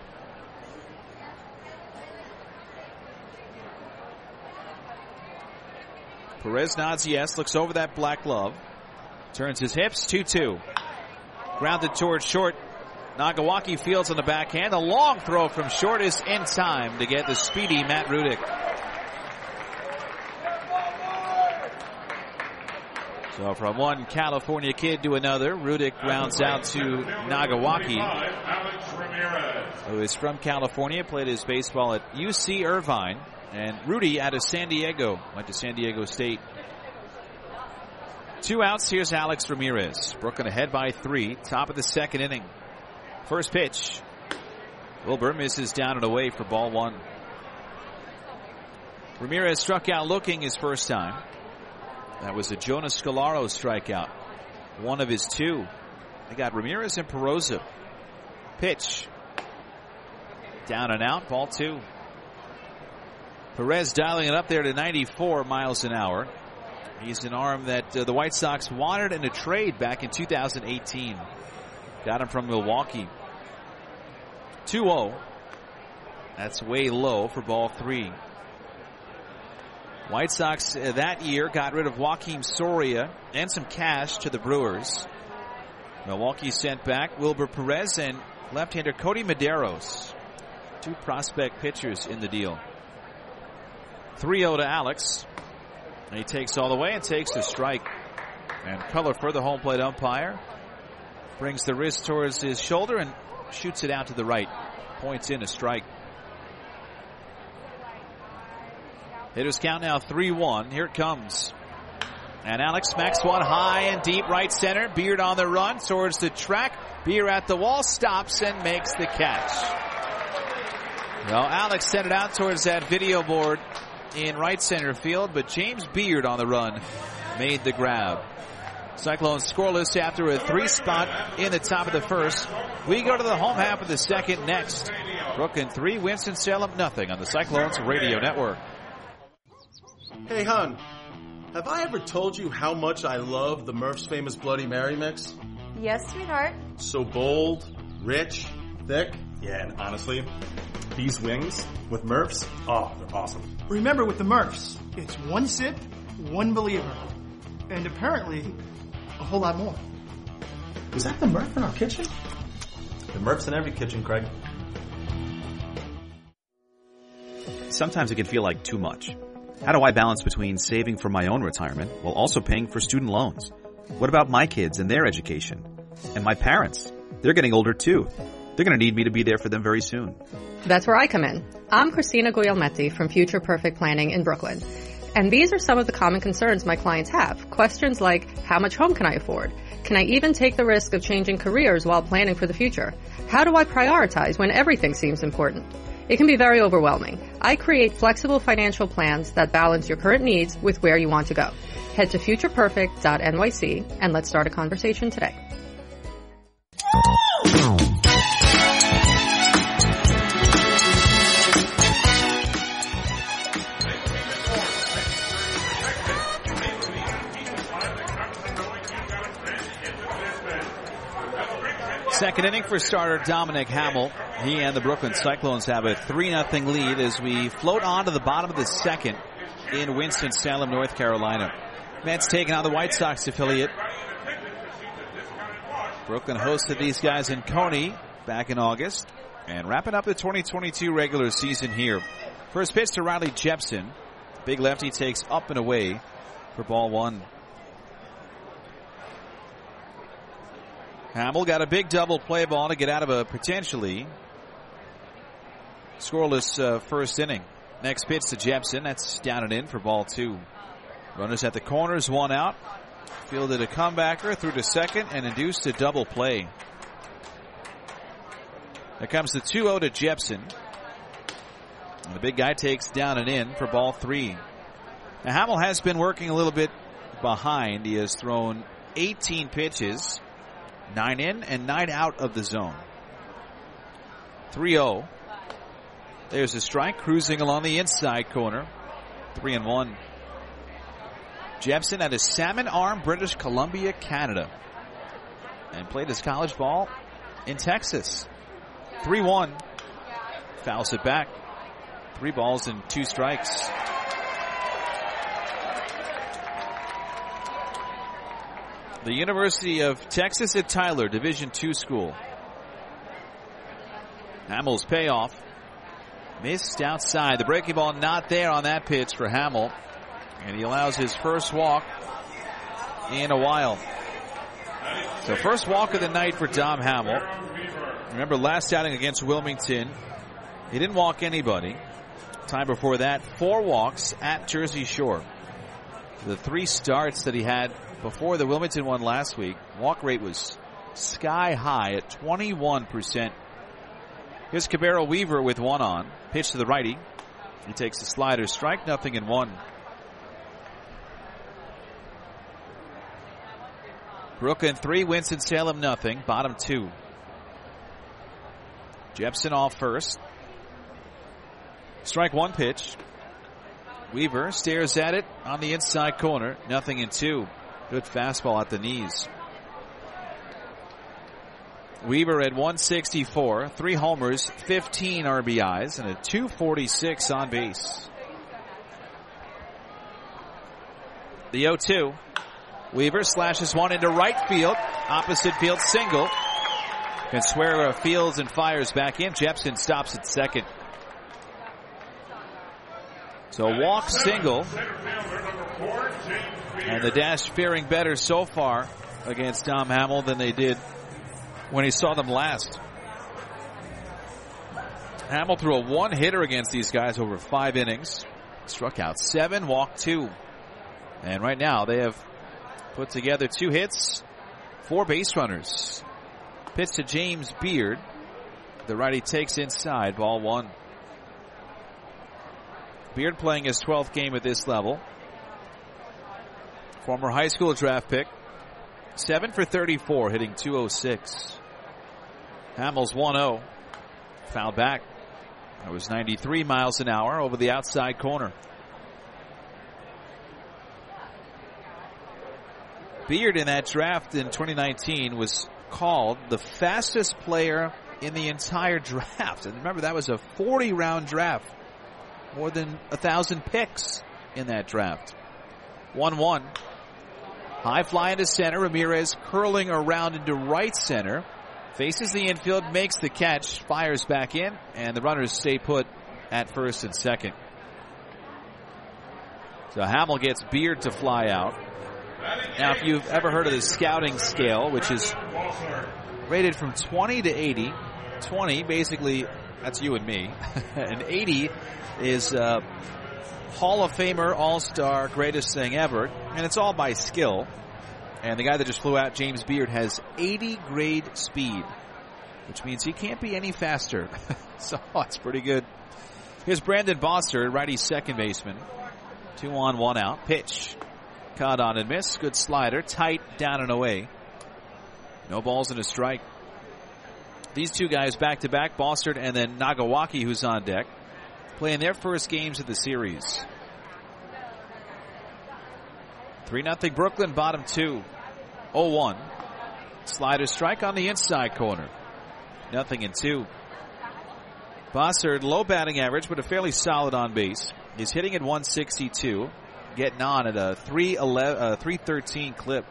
Perez nods yes, looks over that black glove. Turns his hips, 2-2. Grounded towards short. Nagawaki fields on the backhand. A long throw from short is in time to get the speedy Matt Rudick. So from one California kid to another, Rudick rounds out to Nagawaki, who is from California, played his baseball at UC Irvine, and Rudy out of San Diego, went to San Diego State. 2 outs, here's Alex Ramirez. Brooklyn ahead by 3, top of the 2nd inning. First pitch. Wilbur misses down and away for ball 1. Ramirez struck out looking his first time. That was a Jonas Scalaro strikeout. 1 of his 2. They got Ramirez and Perosa. Pitch. Down and out, ball 2. Perez dialing it up there to 94 miles an hour. He's an arm that the White Sox wanted in a trade back in 2018. Got him from Milwaukee. 2-0. That's way low for ball 3. White Sox that year got rid of Joakim Soria and some cash to the Brewers. Milwaukee sent back Wilbur Perez and left-hander Cody Medeiros. 2 prospect pitchers in the deal. 3-0 to Alex. And he takes all the way and takes a strike. And color for the home plate umpire. Brings the wrist towards his shoulder and shoots it out to the right. Points in a strike. Hitters count now 3-1. Here it comes. And Alex smacks one high and deep right center. Beard on the run towards the track. Beer at the wall, stops and makes the catch. Well, Alex sent it out towards that video board in right center field, but James Beard on the run made the grab. Cyclones scoreless after a 3-spot in the top of the first. We go to the home half of the second next. Brooklyn 3, Winston-Salem nothing on the Cyclones Radio Network. Hey, hon, have I ever told you how much I love the Murph's Famous Bloody Mary mix? Yes, sweetheart. So bold, rich, thick. Yeah, and honestly, these wings with Murph's, oh, they're awesome. Remember, with the Murphs, it's 1 sip, 1 believer. And apparently, a whole lot more. Was that the Murph in our kitchen? The Murph's in every kitchen, Craig. Sometimes it can feel like too much. How do I balance between saving for my own retirement while also paying for student loans? What about my kids and their education? And my parents? They're getting older too. They're going to need me to be there for them very soon. That's where I come in. I'm Christina Guglielmetti from Future Perfect Planning in Brooklyn. And these are some of the common concerns my clients have. Questions like, how much home can I afford? Can I even take the risk of changing careers while planning for the future? How do I prioritize when everything seems important? It can be very overwhelming. I create flexible financial plans that balance your current needs with where you want to go. Head to futureperfect.nyc and let's start a conversation today. Second inning for starter Dominic Hamill. He and the Brooklyn Cyclones have a 3-0 lead as we float on to the bottom of the second in Winston-Salem, North Carolina. Mets taking on the White Sox affiliate. Brooklyn hosted these guys in Coney back in August and wrapping up the 2022 regular season here. First pitch to Riley Jepson. Big lefty takes up and away for ball 1. Hamill got a big double play ball to get out of a potentially scoreless first inning. Next pitch to Jepson. That's down and in for ball 2. Runners at the corners, 1 out. Fielded a comebacker, threw to second, and induced a double play. There comes the 2-0 to Jepson. And the big guy takes down and in for ball 3. Now Hamill has been working a little bit behind. He has thrown 18 pitches. 9 in and 9 out of the zone. 3-0. There's a strike cruising along the inside corner. 3-1. Jepson out of Salmon Arm, British Columbia, Canada. And played his college ball in Texas. 3-1. Fouls it back. 3 balls and 2 strikes. The University of Texas at Tyler, Division II school. Hamill's payoff. Missed outside. The breaking ball not there on that pitch for Hamill. And he allows his first walk in a while. So first walk of the night for Dom Hamill. Remember last outing against Wilmington, he didn't walk anybody. Time before that, 4 walks at Jersey Shore. The 3 starts that he had before the Wilmington one last week, walk rate was sky high at 21%. Here's Cabero Weaver with 1 on. Pitch to the righty. He takes a slider strike, 0-1. Brooklyn 3, Winston-Salem 0. Bottom 2. Jepson off first. Strike 1 pitch. Weaver stares at it on the inside corner. 0-2. Good fastball at the knees. Weaver at 164, 3 homers, 15 RBIs, and a 246 on base. The 0-2. Weaver slashes one into right field. Opposite field single. Consuera fields and fires back in. Jepson stops at second. So walk, single. And the Dash faring better so far against Dom Hamill than they did when he saw them last. Hamill threw a one-hitter against these guys over 5 innings. Struck out 7, walked 2. And right now they have put together 2 hits, 4 base runners. Pitch to James Beard. The righty takes inside, ball 1. Beard playing his 12th game at this level. Former high school draft pick. 7 for 34, hitting .206. Hamill's 1-0. Fouled back. That was 93 miles an hour over the outside corner. Beard in that draft in 2019 was called the fastest player in the entire draft. And remember, that was a 40-round draft. More than 1,000 picks in that draft. 1-1. High fly into center. Ramirez curling around into right center. Faces the infield, makes the catch, fires back in, and the runners stay put at first and second. So Hamill gets Beard to fly out. Now, if you've ever heard of the scouting scale, which is rated from 20 to 80, 20 basically, that's you and me, and 80 is Hall of Famer, All-Star, greatest thing ever, and it's all by skill. And the guy that just flew out, James Beard, has 80 grade speed, which means he can't be any faster. So it's pretty good. Here's Brandon Bossard, righty second baseman. 2 on, 1 out. Pitch. Caught on and missed. Good slider. Tight, down and away. No balls and a strike. These two guys back to back, Bossard and then Nagawaki, who's on deck, playing their first games of the series. 3-0 Brooklyn, bottom 2. 0-1. Slider strike on the inside corner. 0-2. Bossard, low batting average, but a fairly solid on base. He's hitting at 162, getting on at a 313 clip.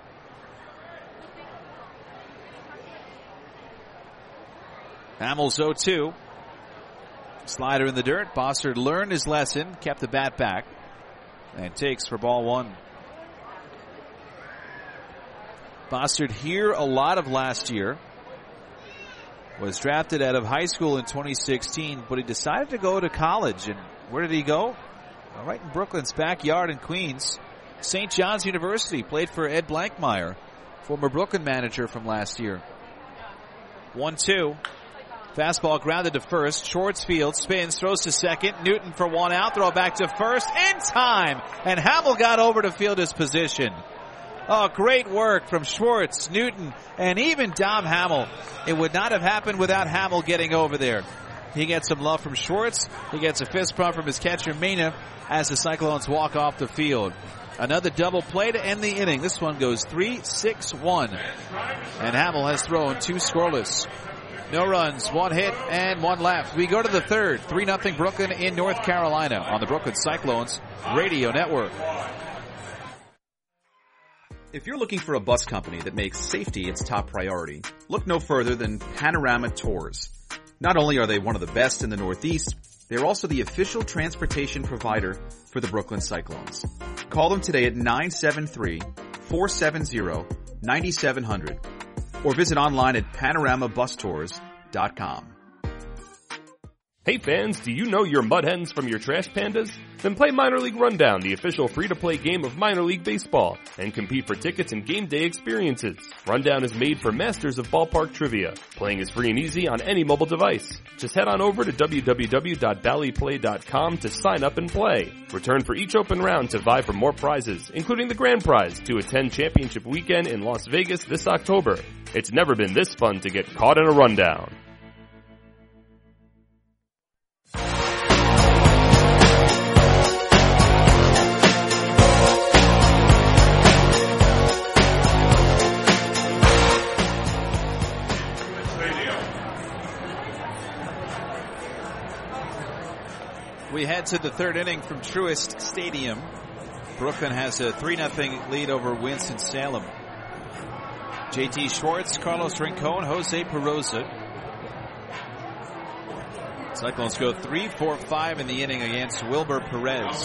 Hamill's 0-2. Slider in the dirt. Bossard learned his lesson, kept the bat back, and takes for ball 1. Bossard here a lot of last year. Was drafted out of high school in 2016, but he decided to go to college. And where did he go? Well, right in Brooklyn's backyard in Queens. St. John's University. Played for Ed Blankmeyer, former Brooklyn manager from last year. 1-2. Fastball grounded to first. Shorts field. Spins. Throws to second. Newton for 1 out. Throw back to first. In time. And Hamill got over to field his position. Oh, great work from Schwartz, Newton, and even Dom Hamill. It would not have happened without Hamill getting over there. He gets some love from Schwartz. He gets a fist pump from his catcher, Mena, as the Cyclones walk off the field. Another double play to end the inning. This one goes 3-6-1. And Hamill has thrown 2 scoreless. No runs, 1 hit, and 1 left. We go to the third. 3-0 Brooklyn in North Carolina on the Brooklyn Cyclones Radio Network. If you're looking for a bus company that makes safety its top priority, look no further than Panorama Tours. Not only are they one of the best in the Northeast, they're also the official transportation provider for the Brooklyn Cyclones. Call them today at 973-470-9700 or visit online at panoramabustours.com. Hey fans, do you know your Mud Hens from your Trash Pandas? Then play Minor League Rundown, the official free-to-play game of minor league baseball, and compete for tickets and game day experiences. Rundown is made for masters of ballpark trivia. Playing is free and easy on any mobile device. Just head on over to www.valleyplay.com to sign up and play. Return for each open round to vie for more prizes, including the grand prize to attend championship weekend in Las Vegas this October. It's never been this fun to get caught in a rundown. We head to the third inning from Truist Stadium. Brooklyn has a 3-0 lead over Winston-Salem. JT Schwartz, Carlos Rincon, Jose Peroza. Cyclones go 3-4-5 in the inning against Wilber Perez.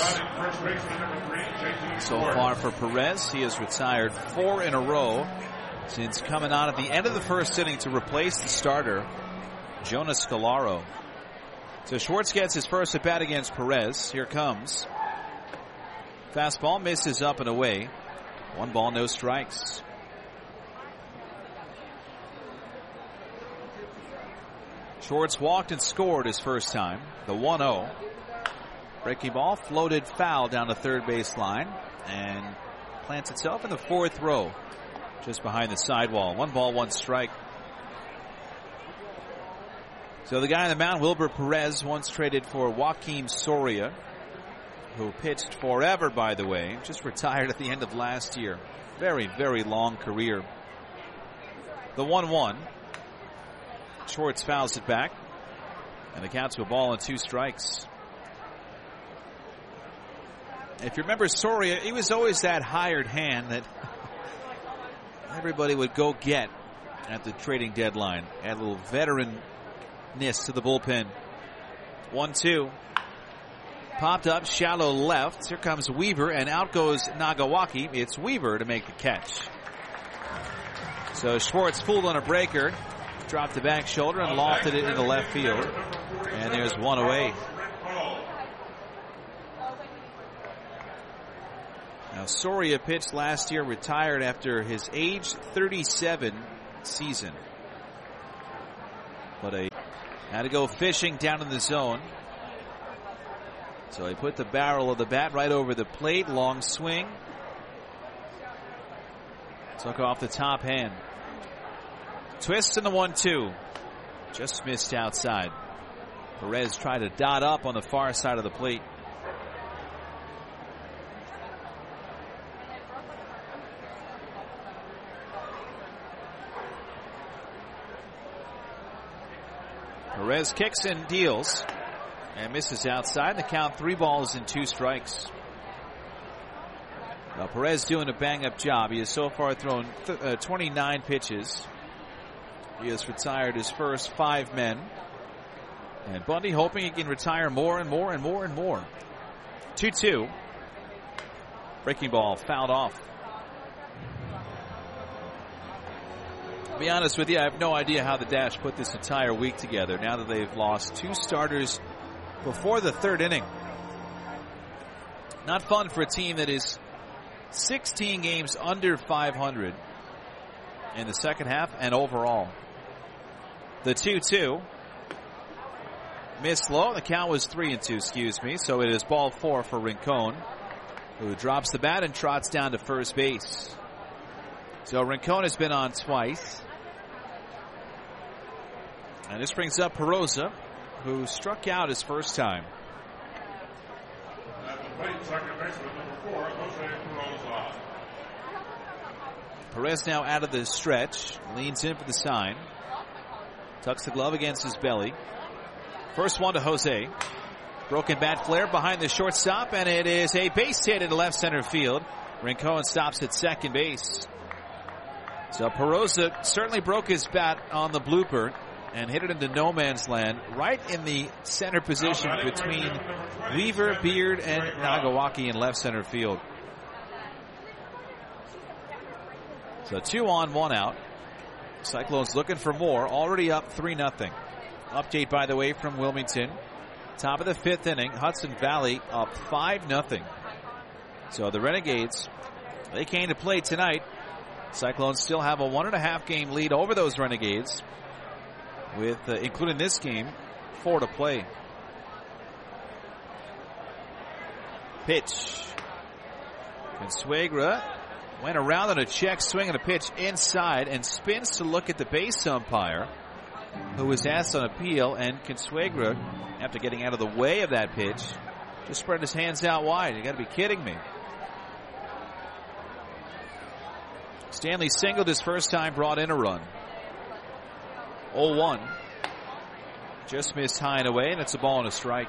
So far for Perez, he has retired 4 in a row since coming on at the end of the first inning to replace the starter, Jonas Scalaro. So Schwartz gets his first at bat against Perez. Here comes. Fastball misses up and away. 1 ball, no strikes. Schwartz walked and scored his first time. The 1-0. Breaking ball floated foul down the third base line and plants itself in the 4th row just behind the sidewall. 1 ball, 1 strike. So the guy on the mound, Wilber Perez, once traded for Joaquim Soria, who pitched forever, by the way, just retired at the end of last year. Very, very long career. The 1-1. Schwartz fouls it back, and the count to a ball and 2 strikes. If you remember Soria, he was always that hired hand that everybody would go get at the trading deadline. Add a little veteranness to the bullpen. 1-2. Popped up, shallow left. Here comes Weaver, and out goes Nagawaki. It's Weaver to make the catch. So Schwartz fooled on a breaker, dropped the back shoulder and lofted it into left field. And there's 1 away. Now Soria pitched last year, retired after his age 37 season. But had to go fishing down in the zone. So he put the barrel of the bat right over the plate. Long swing. Took off the top hand. Twist in the 1-2. Just missed outside. Perez tried to dot up on the far side of the plate. Perez kicks and deals and misses outside. The count 3 balls and 2 strikes. Now Perez doing a bang-up job. He has so far thrown 29 pitches. He has retired his first 5 men. And Bundy hoping he can retire more and more and more and more. 2-2. Breaking ball fouled off. To be honest with you, I have no idea how the Dash put this entire week together now that they've lost 2 starters before the 3rd inning. Not fun for a team that is 16 games under 500 in the second half and overall. The 2-2. Missed low. The count was 3-2, excuse me. So it is ball 4 for Rincon, who drops the bat and trots down to first base. So Rincon has been on twice. And this brings up Peroza, who struck out his first time. Perez now out of the stretch. Leans in for the sign. Tucks the glove against his belly. First one to Jose. Broken bat flare behind the shortstop, and it is a base hit into left center field. Rincon stops at second base. So Peroza certainly broke his bat on the blooper and hit it into no man's land, right in the center position between Weaver, Beard, and Nagawaki in left center field. So 2 on, 1 out. Cyclones looking for more, already up 3-0. Update, by the way, from Wilmington. Top of the 5th inning, Hudson Valley up 5-0. So the Renegades, they came to play tonight. Cyclones still have a 1.5 game lead over those Renegades, with including this game, 4 to play. Pitch. Consuegra went around on a check swing and a pitch inside and spins to look at the base umpire, who was asked on appeal, and Consuegra, after getting out of the way of that pitch, just spread his hands out wide. You got to be kidding me. Stanley singled his first time, brought in a run. 0-1. Just missed high and away, and it's a ball and a strike.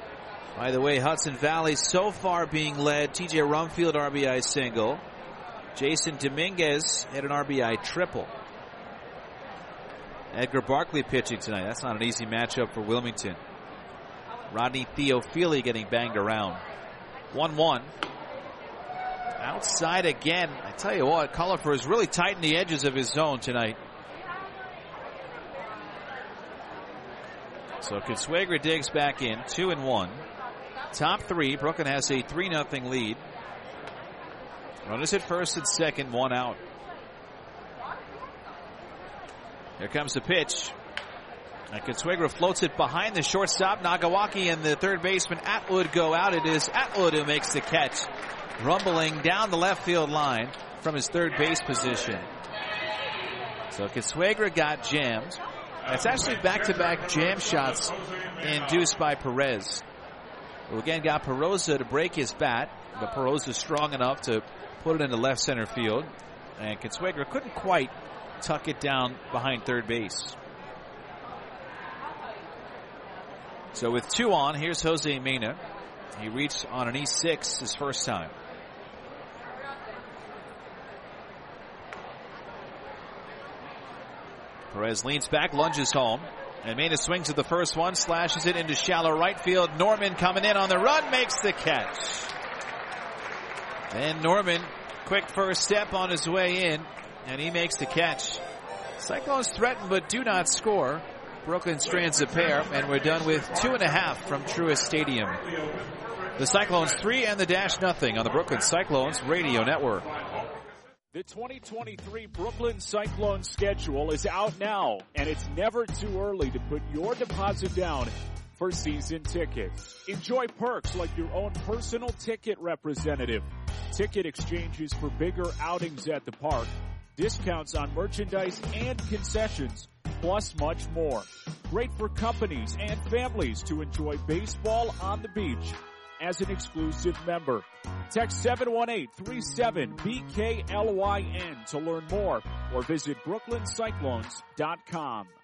By the way, Hudson Valley so far being led. TJ Rumfield RBI single. Jason Dominguez had an RBI triple. Edgar Barkley pitching tonight. That's not an easy matchup for Wilmington. Rodney Theophili getting banged around. 1-1. Outside again. I tell you what, Cullifer has really tightened the edges of his zone tonight. So Consuegra digs back in. 2-1. Top three. Brooklyn has a 3-0 lead. Runners at first and second, 1 out. Here comes the pitch. And Consuegra floats it behind the shortstop. Nagawaki and the third baseman Atwood go out. It is Atwood who makes the catch. Rumbling down the left field line from his third base position. So Consuegra got jammed. It's actually back-to-back jam shots induced by Perez, who again got Perosa to break his bat, but Perosa strong enough to put it into left center field, and Consuegra couldn't quite tuck it down behind third base. So with 2 on, here's Jose Mena. He reached on an E6 his first time. Perez leans back, lunges home, and Mena swings at the first one, slashes it into shallow right field. Norman coming in on the run, makes the catch. And Norman, quick first step on his way in, and he makes the catch. Cyclones threaten but do not score. Brooklyn strands a pair, and we're done with 2.5 from Truist Stadium. The Cyclones 3 and the Dash nothing on the Brooklyn Cyclones Radio Network. The 2023 Brooklyn Cyclones schedule is out now, and it's never too early to put your deposit down for season tickets. Enjoy perks like your own personal ticket representative, ticket exchanges for bigger outings at the park, discounts on merchandise and concessions, plus much more. Great for companies and families to enjoy baseball on the beach as an exclusive member. Text 718-37-BKLYN to learn more or visit brooklyncyclones.com.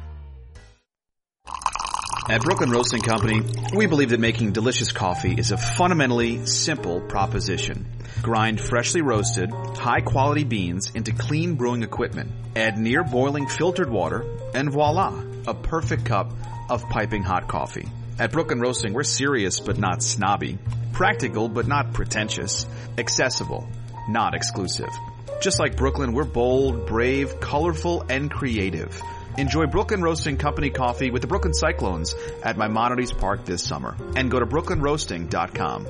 At Brooklyn Roasting Company, we believe that making delicious coffee is a fundamentally simple proposition. Grind freshly roasted, high-quality beans into clean brewing equipment. Add near-boiling filtered water, and voila, a perfect cup of piping hot coffee. At Brooklyn Roasting, we're serious but not snobby. Practical but not pretentious. Accessible, not exclusive. Just like Brooklyn, we're bold, brave, colorful, and creative. Enjoy Brooklyn Roasting Company coffee with the Brooklyn Cyclones at Maimonides Park this summer. And go to brooklynroasting.com.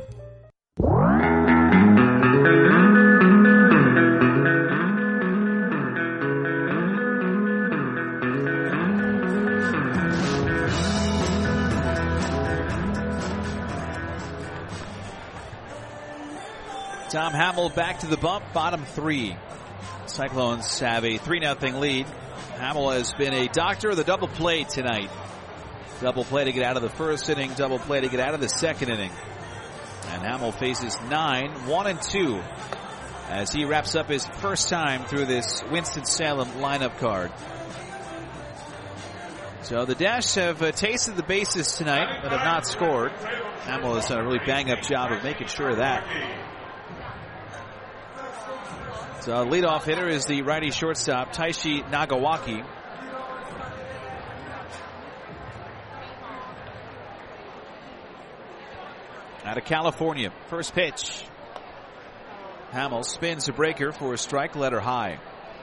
Tom Hamill back to the bump, bottom 3. Cyclones have a 3-0 lead. Hamill has been a doctor of the double play tonight. Double play to get out of the first inning, double play to get out of the second inning. And Hamill faces 9-1-2 as he wraps up his first time through this Winston-Salem lineup card. So the Dash have tasted the bases tonight, but have not scored. Hamill has done a really bang-up job of making sure of that. So leadoff hitter is the righty shortstop, Taishi Nagawaki. Out of California, first pitch. Hamill spins a breaker for a strike, letter high.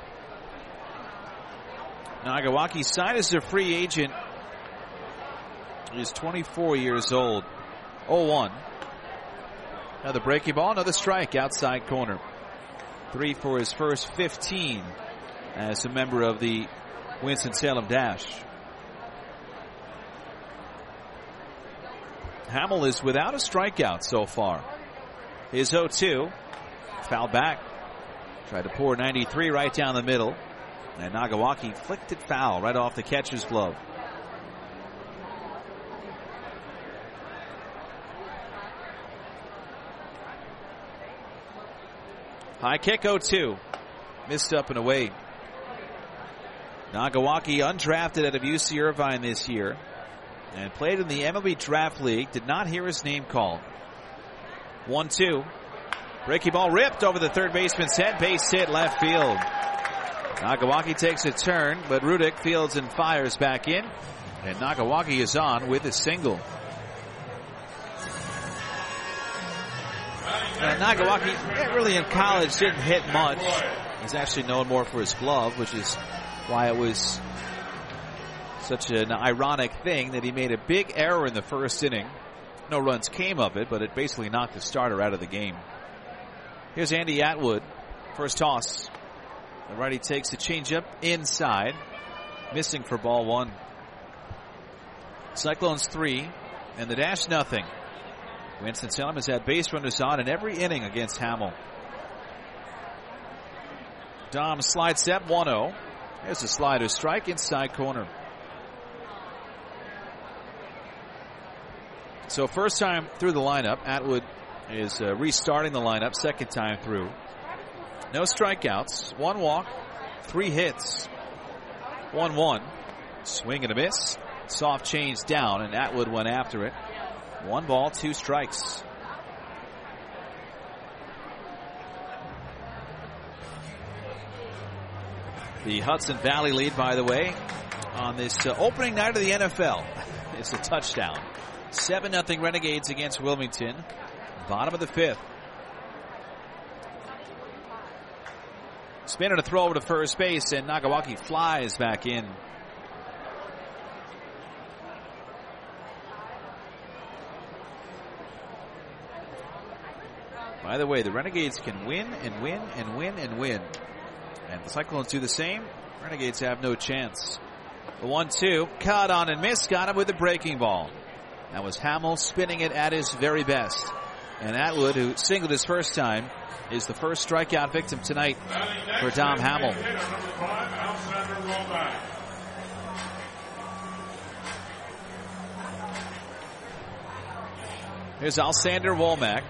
Nagawaki signed as a free agent. He's 24 years old. 0-1. Another breaking ball, another strike, outside corner. 3 for his first 15 as a member of the Winston-Salem Dash. Hamill is without a strikeout so far. His 0-2. Foul back. Tried to pour 93 right down the middle. And Nagawaki flicked it foul right off the catcher's glove. High kick 0-2. Missed up and away. Nagawaki undrafted out of UC Irvine this year and played in the MLB Draft League. Did not hear his name called. 1-2. Breaking ball ripped over the third baseman's head. Base hit left field. Nakawaki takes a turn, but Rudick fields and fires back in. And Nakawaki is on with a single. Nakawaki, really in college, didn't hit much. He's actually known more for his glove, which is why it was such an ironic thing that he made a big error in the first inning. No runs came of it, but it basically knocked the starter out of the game. Here's Andy Atwood. First toss. The righty takes the changeup inside. Missing for ball one. Cyclones 3 and the Dash nothing. Winston-Salem has had base runners on in every inning against Hamill. Dom slide step 1-0. There's a slider strike inside corner. So first time through the lineup, Atwood is restarting the lineup second time through. No strikeouts, 1 walk, 3 hits, 1-1. Swing and a miss. Soft change down, and Atwood went after it. 1 ball, 2 strikes. The Hudson Valley lead, by the way, on this opening night of the NFL. It's a touchdown. 7-0 Renegades against Wilmington. Bottom of the 5th. Spin and a throw over to first base, and Nakawaki flies back in. By the way, the Renegades can win and win and win and win. And the Cyclones do the same. Renegades have no chance. The 1-2, caught on and missed, got him with the breaking ball. That was Hamill spinning it at his very best. And Atwood, who singled his first time, is the first strikeout victim tonight for Dom Hamill. Here's Alexander Womack.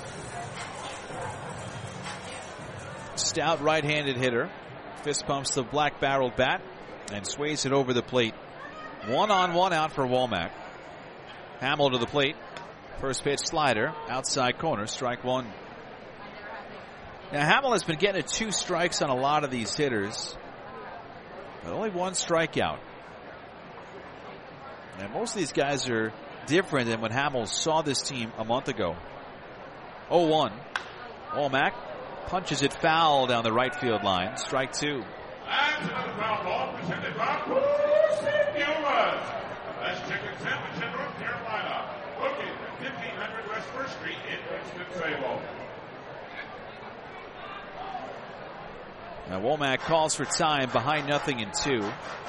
Stout right-handed hitter. Fist pumps the black-barreled bat and sways it over the plate. 1-on-1 out for Womack. Hamill to the plate. First pitch slider, outside corner, strike 1. Now Hamill has been getting 2 strikes on a lot of these hitters, but only 1 strikeout. And most of these guys are different than when Hamill saw this team a month ago. 0-1. Womack punches it foul down the right field line. Strike 2. And another foul ball presented by Steve Gilman. That's Chicken Sandwich in North Carolina. Located at 1500 West 1st Street in Winston-Salem. Now Womack calls for time behind 0-2.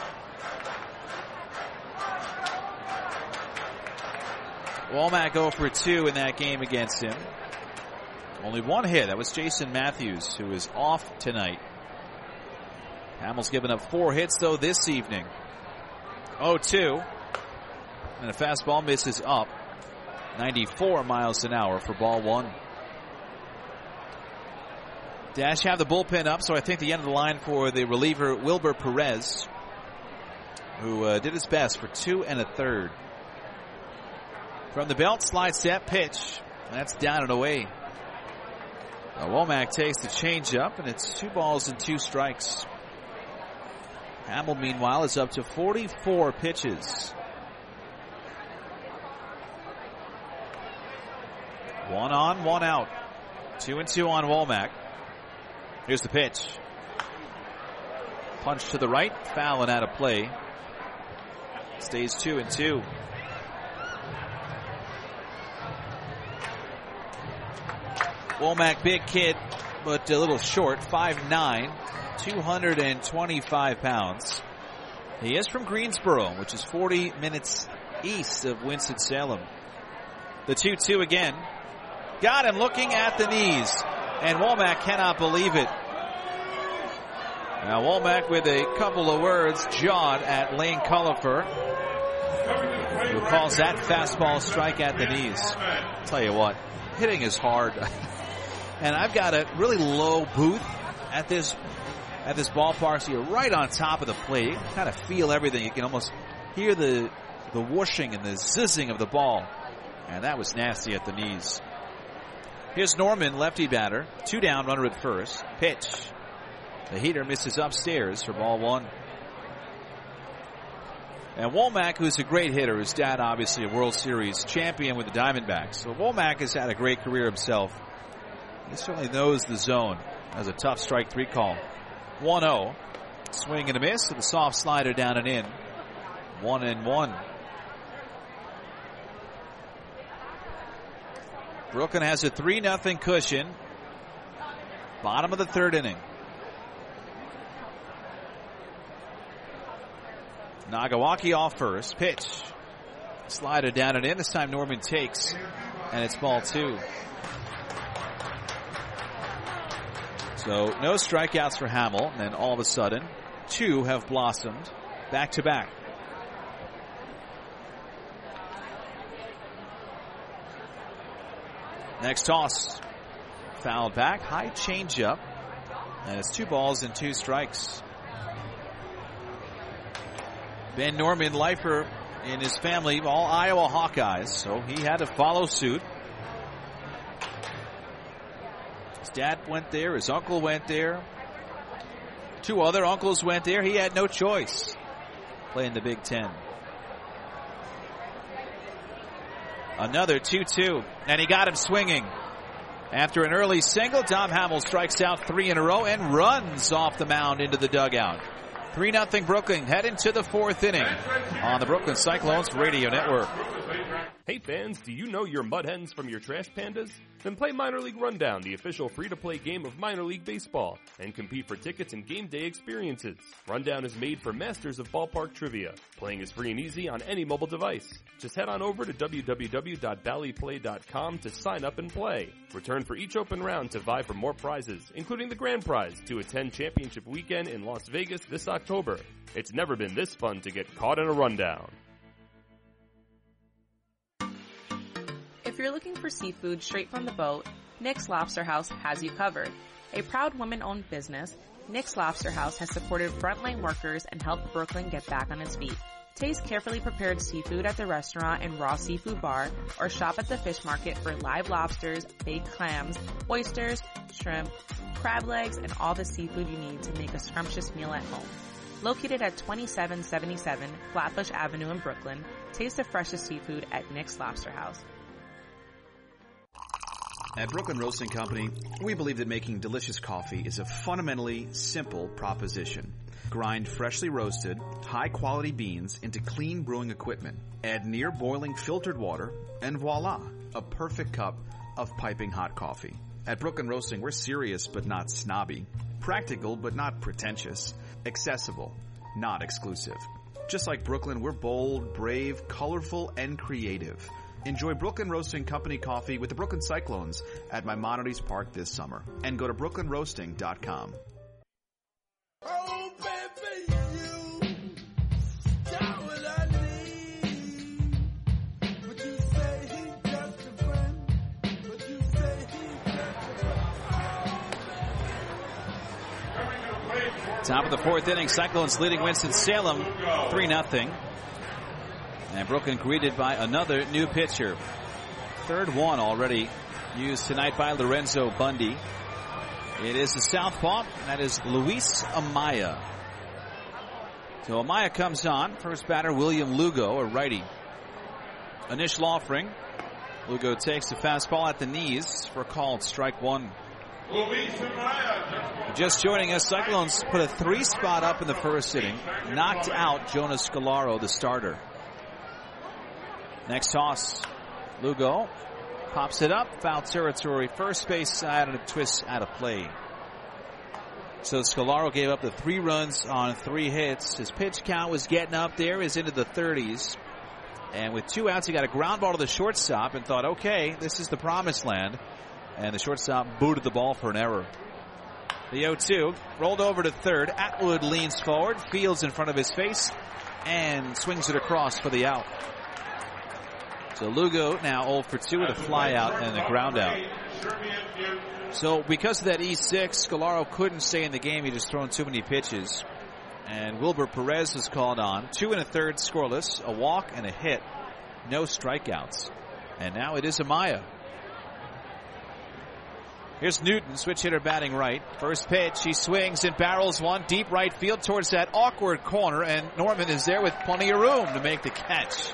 Womack 0 for 2 in that game against him. Only 1 hit. That was Jason Matthews, who is off tonight. Hamill's given up 4 hits, though, this evening. 0-2. And a fastball misses up. 94 miles an hour for ball 1. Dash have the bullpen up, so I think the end of the line for the reliever Wilber Perez, who did his best for 2 1/3. From the belt, slide step, pitch. That's down and away. Now Womack takes the changeup, and it's 2 balls and 2 strikes. Hamill, meanwhile, is up to 44 pitches. 1 on, 1 out. 2-2 on Womack. Here's the pitch. Punch to the right, foul and out of play. Stays 2-2. Womack, big kid, but a little short. 5'9", 225 pounds. He is from Greensboro, which is 40 minutes east of Winston-Salem. The 2-2 again. Got him looking at the knees. And Womack cannot believe it. Now Womack with a couple of words jawed at Lane Cullifer, who calls that fastball strike at the knees. I'll tell you what, hitting is hard. And I've got a really low booth at this ballpark, so you're right on top of the plate. You can kind of feel everything. You can almost hear the whooshing and the zizzing of the ball. And that was nasty at the knees. Here's Norman, lefty batter. 2 down, runner at first. Pitch. The heater misses upstairs for ball 1. And Womack, who's a great hitter, his dad obviously a World Series champion with the Diamondbacks. So Womack has had a great career himself. He certainly knows the zone. Has a tough strike 3 call. 1-0. Swing and a miss with a soft slider down and in. 1-1. Brooklyn has a 3-0 cushion. Bottom of the 3rd inning. Nagawaki off first. Pitch. Slider down and in. This time Norman takes. And it's ball 2. So no strikeouts for Hamill. And then all of a sudden, 2 have blossomed back to back. Next toss. Fouled back. High changeup. And it's 2 balls and 2 strikes. Ben Norman, lifer in his family, all Iowa Hawkeyes, so he had to follow suit. His dad went there, his uncle went there. 2 other uncles went there. He had no choice playing the Big Ten. Another 2-2, and he got him swinging. After an early single, Dom Hamill strikes out 3 in a row and runs off the mound into the dugout. 3-0 Brooklyn heading to the 4th inning on the Brooklyn Cyclones Radio Network. Hey fans, do you know your Mud Hens from your Trash Pandas? Then play Minor League Rundown, the official free-to-play game of minor league baseball, and compete for tickets and game day experiences. Rundown is made for masters of ballpark trivia. Playing is free and easy on any mobile device. Just head on over to www.ballyplay.com to sign up and play. Return for each open round to vie for more prizes, including the grand prize to attend championship weekend in Las Vegas this October. It's never been this fun to get caught in a rundown. If you're looking for seafood straight from the boat, Nick's Lobster House has you covered. A proud woman-owned business, Nick's Lobster House has supported frontline workers and helped Brooklyn get back on its feet. Taste carefully prepared seafood at the restaurant and raw seafood bar, or shop at the fish market for live lobsters, baked clams, oysters, shrimp, crab legs, and all the seafood you need to make a scrumptious meal at home. Located at 2777 Flatbush Avenue in Brooklyn, taste the freshest seafood at Nick's Lobster House. At Brooklyn Roasting Company, we believe that making delicious coffee is a fundamentally simple proposition. Grind freshly roasted, high-quality beans into clean brewing equipment. Add near-boiling filtered water, and voila, a perfect cup of piping hot coffee. At Brooklyn Roasting, we're serious but not snobby. Practical but not pretentious. Accessible, not exclusive. Just like Brooklyn, we're bold, brave, colorful, and creative. Enjoy Brooklyn Roasting Company coffee with the Brooklyn Cyclones at Maimonides Park this summer. And go to brooklynroasting.com. Oh, baby, you got what I need. But you say he's just a friend. But you say he's just a Top of the 4th inning, Cyclones leading Winston-Salem 3-0. And Brooklyn greeted by another new pitcher. 3rd one already used tonight by Lorenzo Bundy. It is the southpaw, and that is Luis Amaya. So Amaya comes on. First batter, William Lugo, a righty. Initial offering. Lugo takes the fastball at the knees for a called strike 1. Just joining us, Cyclones put a 3 spot up in the 1st inning. Knocked out Jonas Scalaro, the starter. Next toss. Lugo pops it up. Foul territory. First base side and a twist out of play. So Scalaro gave up the 3 runs on 3 hits. His pitch count was getting up there. Is into the 30s. And with 2 outs, he got a ground ball to the shortstop and thought, okay, this is the promised land. And the shortstop booted the ball for an error. The 0-2 rolled over to 3rd. Atwood leans forward, fields in front of his face, and swings it across for the out. So Lugo now 0 for 2 with a fly out and a ground out. So because of that E6, Scalaro couldn't stay in the game. He just thrown too many pitches. And Wilbur Perez was called on. 2 1/3 scoreless, a walk and a hit. No strikeouts. And now it is Amaya. Here's Newton, switch hitter batting right. First pitch, he swings and barrels one deep right field towards that awkward corner, and Norman is there with plenty of room to make the catch.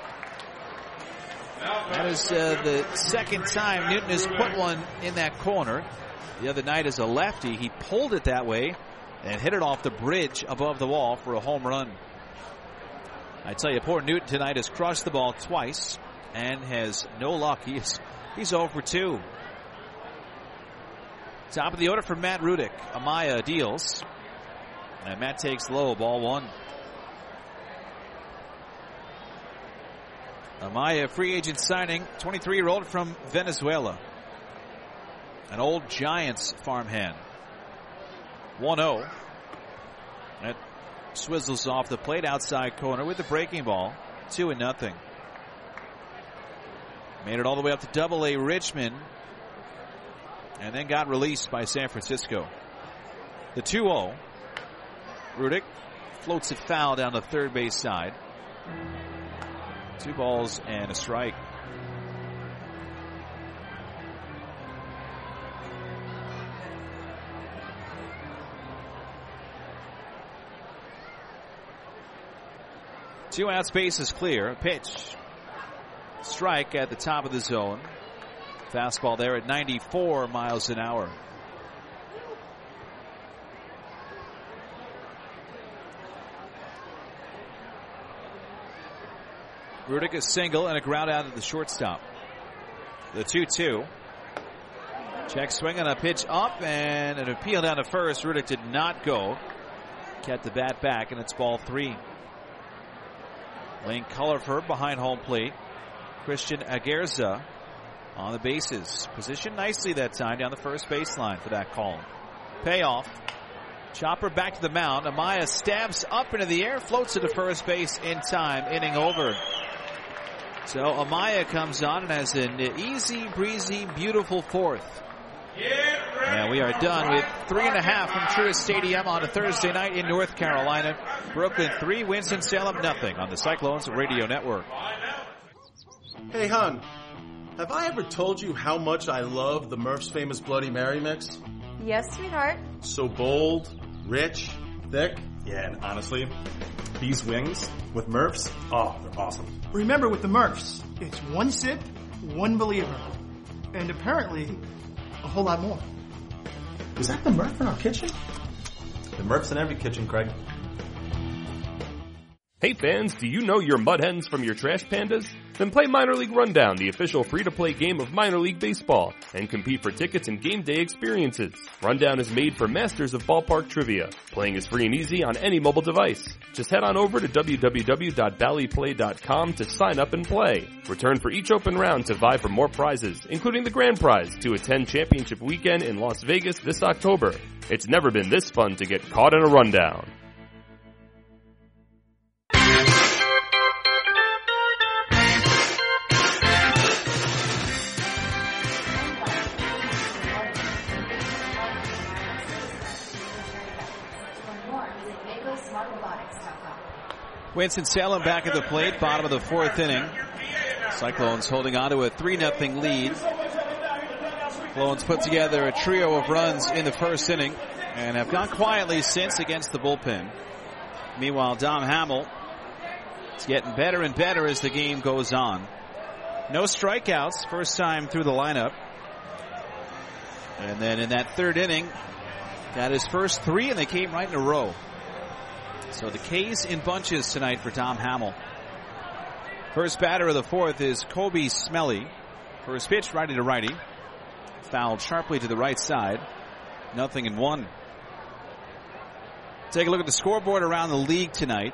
That is the second time Newton has put one in that corner. The other night as a lefty, he pulled it that way and hit it off the bridge above the wall for a home run. I tell you, poor Newton tonight has crushed the ball twice and has no luck. He's 0 for 2. Top of the order for Matt Rudick. Amaya deals. And Matt takes low, ball 1. Amaya, free agent signing, 23-year-old from Venezuela. An old Giants farmhand. 1-0. That swizzles off the plate outside corner with the breaking ball. 2-0. Made it all the way up to Double-A Richmond. And then got released by San Francisco. The 2-0. Rudick floats it foul down the third base side. 2 balls and a strike. Two outs, base is clear. A pitch. Strike at the top of the zone. Fastball there at 94 miles an hour. Rudick a single and a ground out at the shortstop. The 2-2. Check swing on a pitch up and an appeal down to first. Rudick did not go. Kept the bat back, and it's ball 3. Lane Cullerford behind home plate. Christian Aguirre on the bases. Positioned nicely that time down the first baseline for that call. Payoff. Chopper back to the mound. Amaya stabs up into the air, floats to the first base in time. Inning over. So Amaya comes on and has an easy, breezy, beautiful 4th. And we are done with 3.5 from Truist Stadium on a Thursday night in North Carolina. Brooklyn 3, Winston-Salem nothing on the Cyclones Radio Network. Hey, hon, have I ever told you how much I love the Murph's Famous Bloody Mary mix? Yes, sweetheart. So bold, rich, thick. Yeah, and honestly, these wings with Murph's, they're awesome. Remember, with the Murphs, it's 1 sip, 1 believer. And apparently, a whole lot more. Is that the Murph in our kitchen? The Murph's in every kitchen, Craig. Hey fans, do you know your mud hens from your trash pandas? Then play Minor League Rundown, the official free-to-play game of minor league baseball, and compete for tickets and game day experiences. Rundown is made for masters of ballpark trivia. Playing is free and easy on any mobile device. Just head on over to www.ballyplay.com to sign up and play. Return for each open round to vie for more prizes, including the grand prize to attend championship weekend in Las Vegas this October. It's never been this fun to get caught in a rundown. Winston-Salem back at the plate, bottom of the 4th inning. Cyclones holding on to a 3-0 lead. Clones put together a trio of runs in the first inning and have gone quietly since against the bullpen. Meanwhile, Dom Hamill is getting better and better as the game goes on. No strikeouts, first time through the lineup. And then in that 3rd inning, got his first 3 and they came right in a row. So the K's in bunches tonight for Dom Hamill. First batter of the 4th is Kobe Smelly. First pitch, righty to righty. Fouled sharply to the right side. 0-1. Take a look at the scoreboard around the league tonight.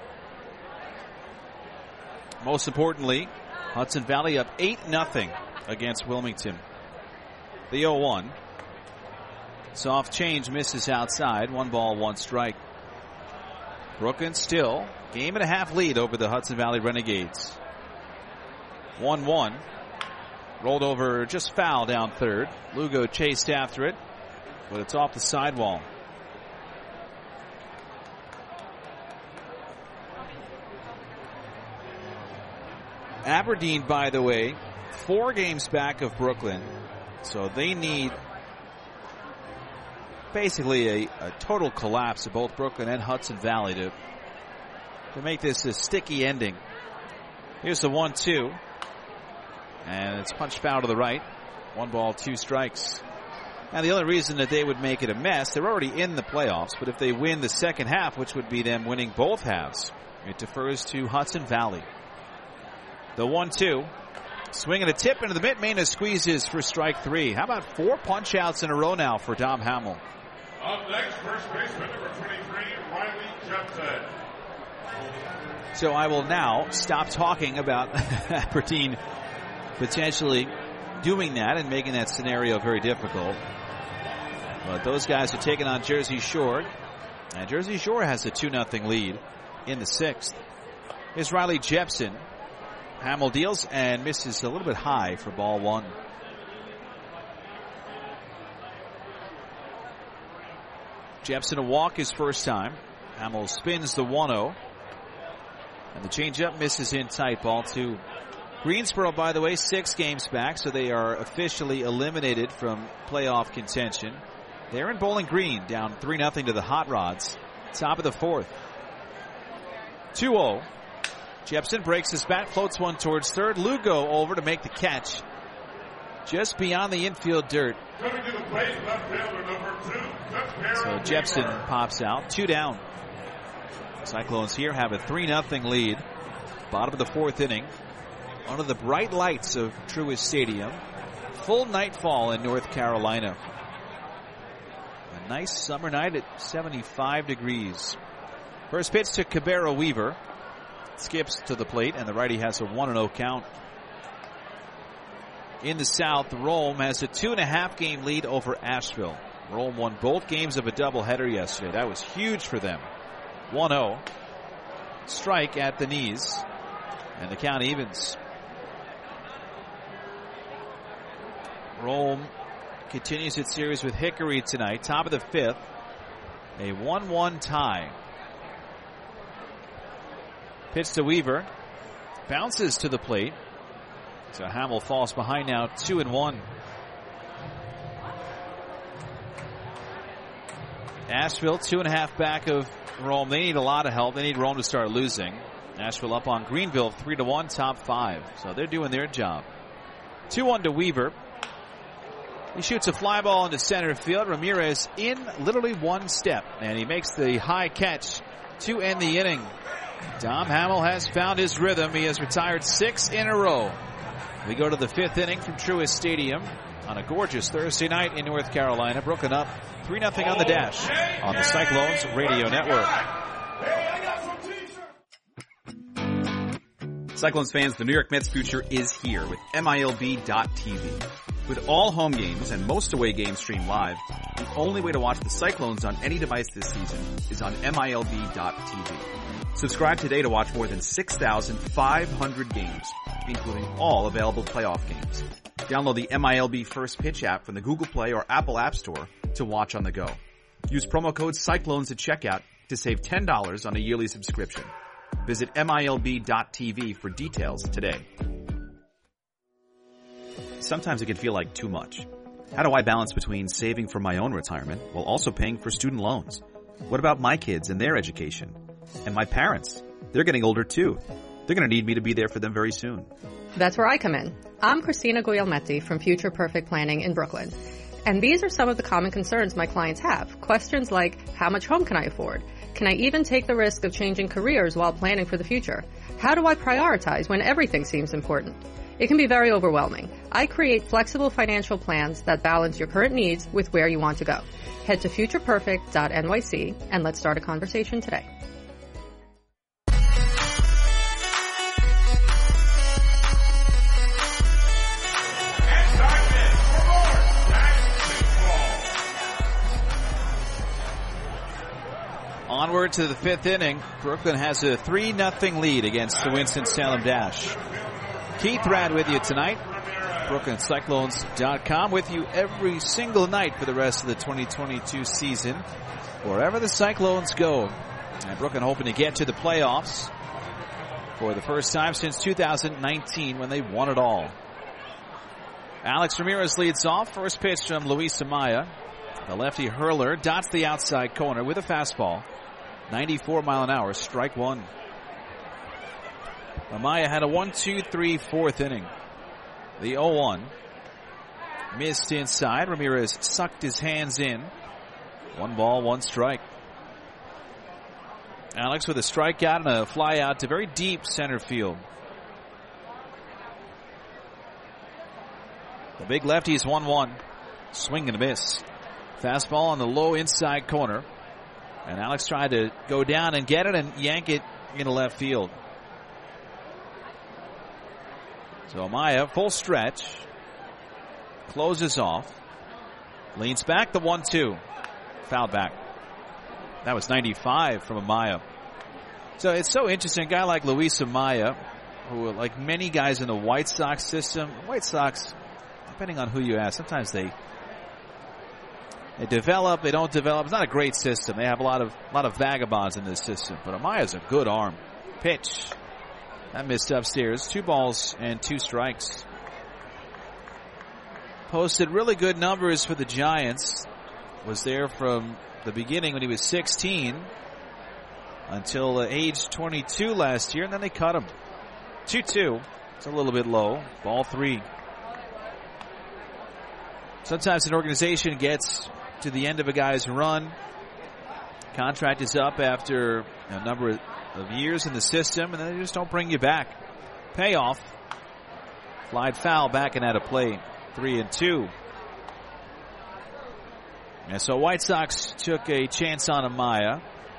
Most importantly, Hudson Valley up 8-0 against Wilmington. The 0-1. Soft change misses outside. 1 ball, 1 strike. Brooklyn still game and a half lead over the Hudson Valley Renegades. 1-1. Rolled over, just foul down third. Lugo chased after it, but it's off the sidewall. Aberdeen, by the way, 4 games back of Brooklyn, so they need basically a total collapse of both Brooklyn and Hudson Valley to make this a sticky ending. Here's the 1-2. And it's punched foul to the right. 1 ball, 2 strikes. Now the only reason that they would make it a mess, they're already in the playoffs, but if they win the second half, which would be them winning both halves, it defers to Hudson Valley. The 1-2. Swing and a tip into the mid. Mena squeezes for strike 3. How about 4 punch outs in a row now for Dom Hamill? Up next, first baseman number 23, Riley Jepson. So I will now stop talking about Aberdeen potentially doing that and making that scenario very difficult. But those guys are taking on Jersey Shore. And Jersey Shore has a 2-0 lead in the 6th. Here's Riley Jepson. Hamill deals and misses a little bit high for ball 1. Jepson a walk his first time. Hamill spins the 1-0. And the changeup misses in tight, ball 2. Greensboro, by the way, 6 games back, so they are officially eliminated from playoff contention. They're in Bowling Green, down 3-0 to the Hot Rods. Top of the 4th. 2-0. Jepson breaks his bat, floats one towards third. Lugo over to make the catch. Just beyond the infield dirt. Coming to the plate, left fielder number 2. So Jepson pops out, 2 down. Cyclones here have a 3-0 lead. Bottom of the 4th inning. Under the bright lights of Truist Stadium. Full nightfall in North Carolina. A nice summer night at 75 degrees. First pitch to Cabrera Weaver. Skips to the plate, and the righty has a 1-0 count. In the South, Rome has a 2.5 game lead over Asheville. Rome won both games of a doubleheader yesterday. That was huge for them. 1-0. Strike at the knees. And the count evens. Rome continues its series with Hickory tonight. Top of the 5th. A 1-1 tie. Pitch to Weaver. Bounces to the plate. So Hamill falls behind now, 2-1. Asheville 2.5 back of Rome. They need a lot of help. They need Rome to start losing. Asheville up on Greenville 3-1, top 5. So they're doing their job. 2-1 to Weaver. He shoots a fly ball into center field. Ramirez in literally 1 step. And he makes the high catch to end the inning. Dom Hamill has found his rhythm. He has retired 6 in a row. We go to the 5th inning from Truist Stadium on a gorgeous Thursday night in North Carolina. Brooklyn up 3-0 on the Dash on the Cyclones Radio Network. Cyclones fans, the New York Mets future is here with MILB.TV. With all home games and most away games streamed live, the only way to watch the Cyclones on any device this season is on MILB.TV. Subscribe today to watch more than 6,500 games, including all available playoff games. Download the MILB First Pitch app from the Google Play or Apple App Store to watch on the go. Use promo code Cyclones at checkout to save $10 on a yearly subscription. Visit MILB.TV for details today. Sometimes it can feel like too much. How do I balance between saving for my own retirement while also paying for student loans? What about my kids and their education? And my parents? They're getting older too. They're going to need me to be there for them very soon. That's where I come in. I'm Christina Guglielmetti from Future Perfect Planning in Brooklyn. And these are some of the common concerns my clients have. Questions like, how much home can I afford? Can I even take the risk of changing careers while planning for the future? How do I prioritize when everything seems important? It can be very overwhelming. I create flexible financial plans that balance your current needs with where you want to go. Head to futureperfect.nyc and let's start a conversation today. Onward to the 5th inning. Brooklyn has a 3-0 lead against the Winston-Salem Dash. Keith Rad with you tonight. BrooklynCyclones.com with you every single night for the rest of the 2022 season. Wherever the Cyclones go. And Brooklyn hoping to get to the playoffs for the first time since 2019 when they won it all. Alex Ramirez leads off. First pitch from Luis Amaya. The lefty hurler dots the outside corner with a fastball. 94 mile an hour, strike one. Amaya had a 1-2-3 fourth inning. The 0-1. Missed inside. Ramirez sucked his hands in. 1 ball, 1 strike. Alex with a strikeout and a fly out to very deep center field. The big lefty is 1-1. Swing and a miss. Fastball on the low inside corner. And Alex tried to go down and get it and yank it into left field. So Amaya, full stretch. Closes off. Leans back, the 1-2. Foul back. That was 95 from Amaya. So it's so interesting. A guy like Luis Amaya, who, like many guys in the White Sox system, White Sox, depending on who you ask, sometimes they develop, they don't develop. It's not a great system. They have a lot of vagabonds in this system. But Amaya's a good arm. Pitch. That missed upstairs. 2 balls and 2 strikes. Posted really good numbers for the Giants. Was there from the beginning when he was 16 until age 22 last year, and then they cut him. 2-2. It's a little bit low. Ball 3. Sometimes an organization gets to the end of a guy's run. Contract is up after a number of years in the system, and then they just don't bring you back. Payoff. Flied foul back and out of play. 3-2. And so White Sox took a chance on Amaya.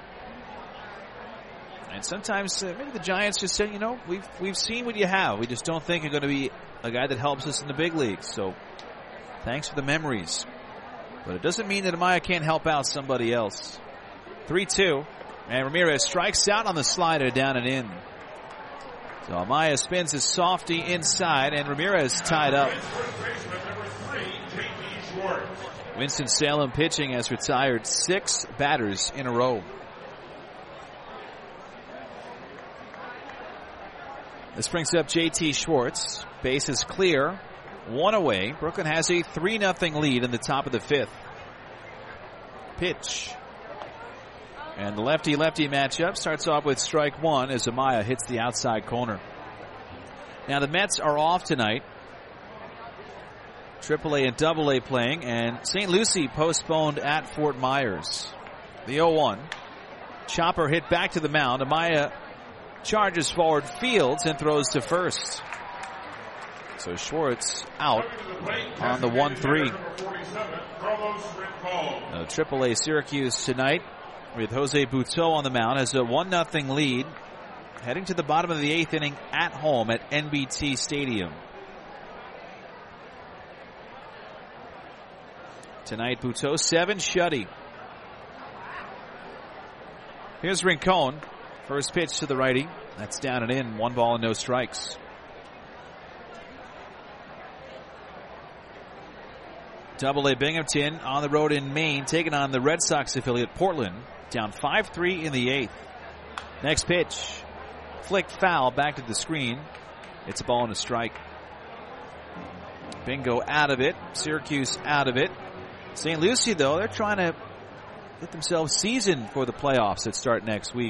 And sometimes maybe the Giants just said, you know, we've seen what you have. We just don't think you're going to be a guy that helps us in the big leagues. So thanks for the memories. But it doesn't mean that Amaya can't help out somebody else. 3-2. And Ramirez strikes out on the slider down and in. So Amaya spins his softy inside, and Ramirez tied up. Winston-Salem pitching has retired 6 batters in a row. This brings up J.T. Schwartz. Base is clear. 1 away. Brooklyn has a 3-0 lead in the top of the 5th. Pitch. And the lefty-lefty matchup starts off with strike 1 as Amaya hits the outside corner. Now the Mets are off tonight. AAA and AA playing, and St. Lucie postponed at Fort Myers. The 0-1. Chopper hit back to the mound. Amaya charges forward, fields, and throws to first. So Schwartz out on the 1-3. AAA Syracuse tonight with Jose Buteau on the mound has a 1-0 lead, heading to the bottom of the 8th inning at home at NBT Stadium. Tonight, Buteau 7, Shuddy. Here's Rincon. First pitch to the righty. That's down and in. 1 ball and no strikes. AA Binghamton on the road in Maine, taking on the Red Sox affiliate Portland. Down 5-3 in the 8th. Next pitch. Flicked foul back to the screen. It's a ball and a strike. Bingo out of it. Syracuse out of it. St. Lucie, though, they're trying to get themselves seasoned for the playoffs that start next week.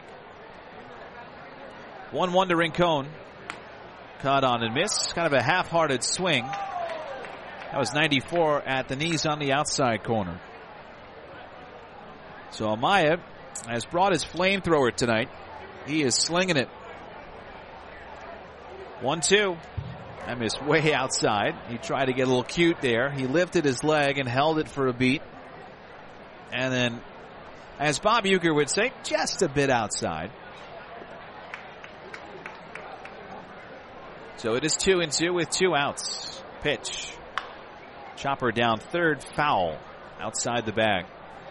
1-1 to Rincon. Caught on and missed. Kind of a half-hearted swing. That was 94 at the knees on the outside corner. So Amaya has brought his flamethrower tonight. He is slinging it. 1-2. That missed way outside. He tried to get a little cute there. He lifted his leg and held it for a beat. And then, as Bob Uecker would say, just a bit outside. So it is 2-2 with 2 outs. Pitch. Chopper down third, foul. Outside the bag.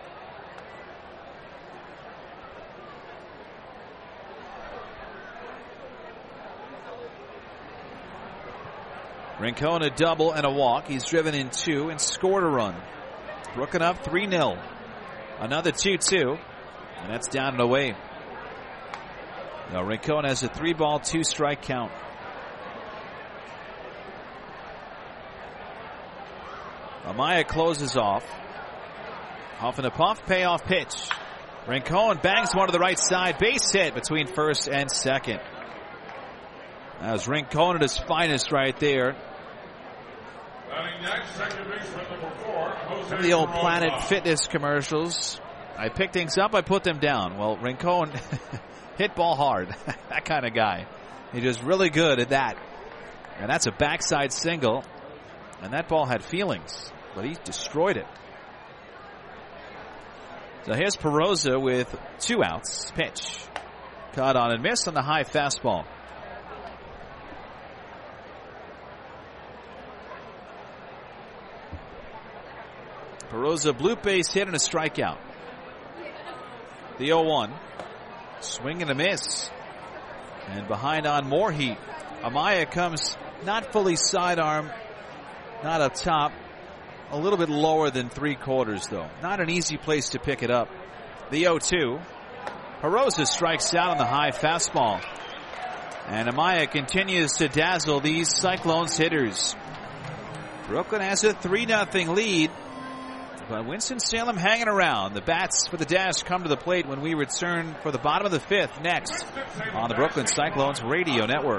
Rincon a double and a walk. He's driven in 2 and scored a run. Brooklyn up 3-0. Another 2-2. And that's down and away. Now Rincon has a 3-ball, 2-strike count. Amaya closes off. Huff and a puff, payoff pitch. Rincon bangs one to the right side. Base hit between first and second. That was Rincon at his finest right there. Some of the old Planet Fitness commercials. I pick things up, I put them down. Well, Rincon hit ball hard. That kind of guy. He was really good at that. And that's a backside single. And that ball had feelings, but he destroyed it. So here's Perosa with 2 outs. Pitch. Caught on and missed on the high fastball. Perosa, blue base hit and a strikeout. The 0-1. Swing and a miss. And behind on more heat. Amaya comes not fully sidearm, not up top. A little bit lower than 3/4 though. Not an easy place to pick it up. The 0-2. Perosa strikes out on the high fastball. And Amaya continues to dazzle these Cyclones hitters. Brooklyn has a 3-0 lead. But Winston-Salem hanging around. The bats for the Dash come to the plate when we return for the bottom of the 5th next on the Brooklyn Cyclones Radio Network.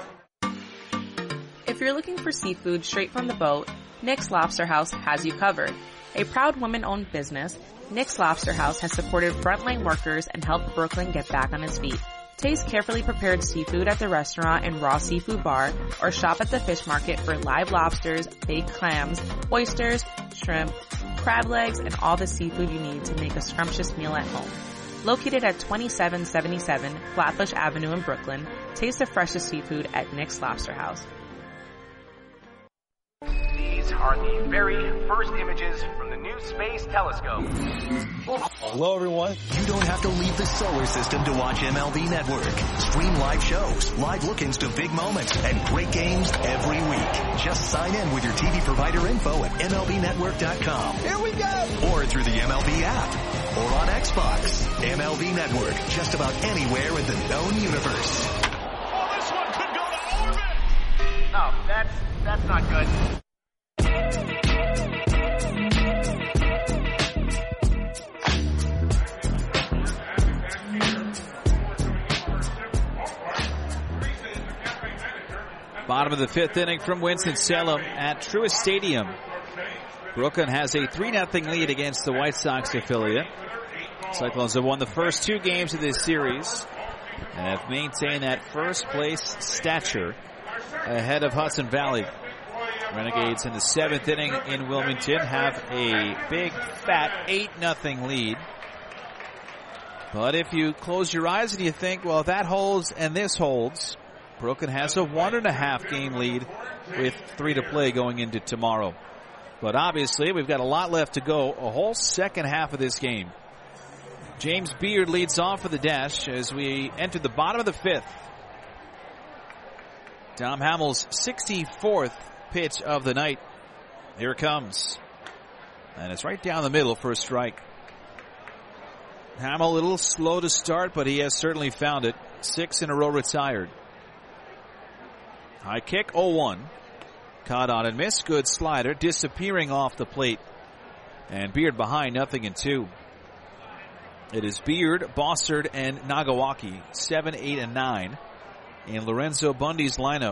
If you're looking for seafood straight from the boat, Nick's Lobster House has you covered. A proud women-owned business, Nick's Lobster House has supported frontline workers and helped Brooklyn get back on its feet. Taste carefully prepared seafood at the restaurant and raw seafood bar, or shop at the fish market for live lobsters, baked clams, oysters, shrimp, crab legs, and all the seafood you need to make a scrumptious meal at home. Located at 2777 Flatbush Avenue in Brooklyn, taste the freshest seafood at Nick's Lobster House. These are the very first images from the new space telescope. Hello, everyone. You don't have to leave the solar system to watch MLB Network. Stream live shows, live look-ins to big moments, and great games every week. Just sign in with your TV provider info at MLBnetwork.com. Here we go! Or through the MLB app. Or on Xbox. MLB Network. Just about anywhere in the known universe. Oh, this one could go to orbit! Oh, that's not good. Bottom of the 5th inning from Winston-Salem at Truist Stadium. Brooklyn has a 3-0 lead against the White Sox affiliate. Cyclones have won the first 2 games of this series and have maintained that first place stature ahead of Hudson Valley. Renegades in the 7th inning in Wilmington have a big fat 8-0 lead. But if you close your eyes and you think, well, that holds and this holds, Brooklyn has a 1.5 game lead with 3 to play going into tomorrow. But obviously, we've got a lot left to go, a whole second half of this game. James Beard leads off for the Dash as we enter the bottom of the 5th. Tom Hamill's 64th pitch of the night. Here it comes. And it's right down the middle for a strike. Hamill a little slow to start, but he has certainly found it. 6 in a row retired. High kick, 0-1. Caught on and missed. Good slider. Disappearing off the plate. And Beard behind, 0-2. It is Beard, Bossard, and Nagawaki. 7, 8, and 9 in Lorenzo Bundy's lineup.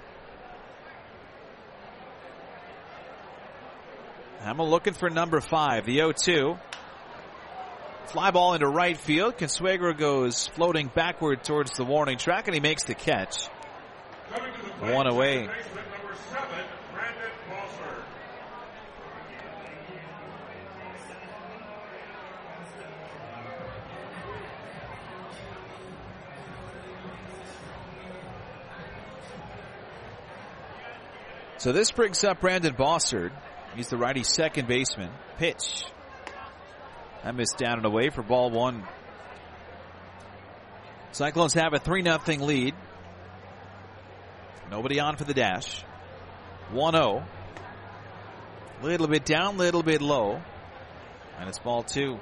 Hamill looking for number 5. The 0-2. Fly ball into right field. Consuegra goes floating backward towards the warning track, and he makes the catch. 1 away. So this brings up Brandon Bossard. He's the righty second baseman. Pitch. That missed down and away for ball 1. Cyclones have a 3-0 lead. Nobody on for the Dash. 1-0. Little bit down, little bit low. And it's ball 2.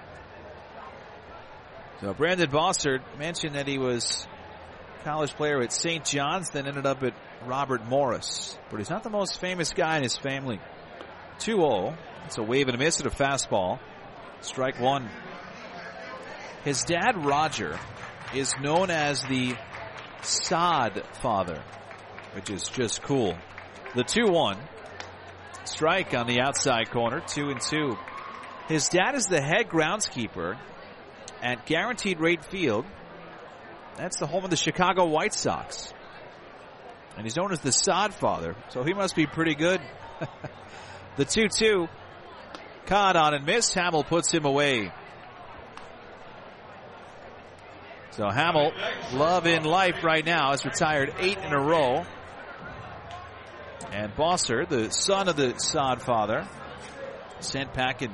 So Brandon Bossard mentioned that he was a college player at St. John's, then ended up at Robert Morris. But he's not the most famous guy in his family. 2-0. It's a wave and a miss at a fastball. Strike one. His dad, Roger, is known as the sod father, which is just cool. The 2-1. Strike on the outside corner, 2-2. His dad is the head groundskeeper at Guaranteed Rate Field. That's the home of the Chicago White Sox. And he's known as the sod father, so he must be pretty good. The 2-2. Caught on and missed. Hamill puts him away. So Hamill, love in life right now, has retired 8 in a row. And Bossert, the son of the sod father, sent packing.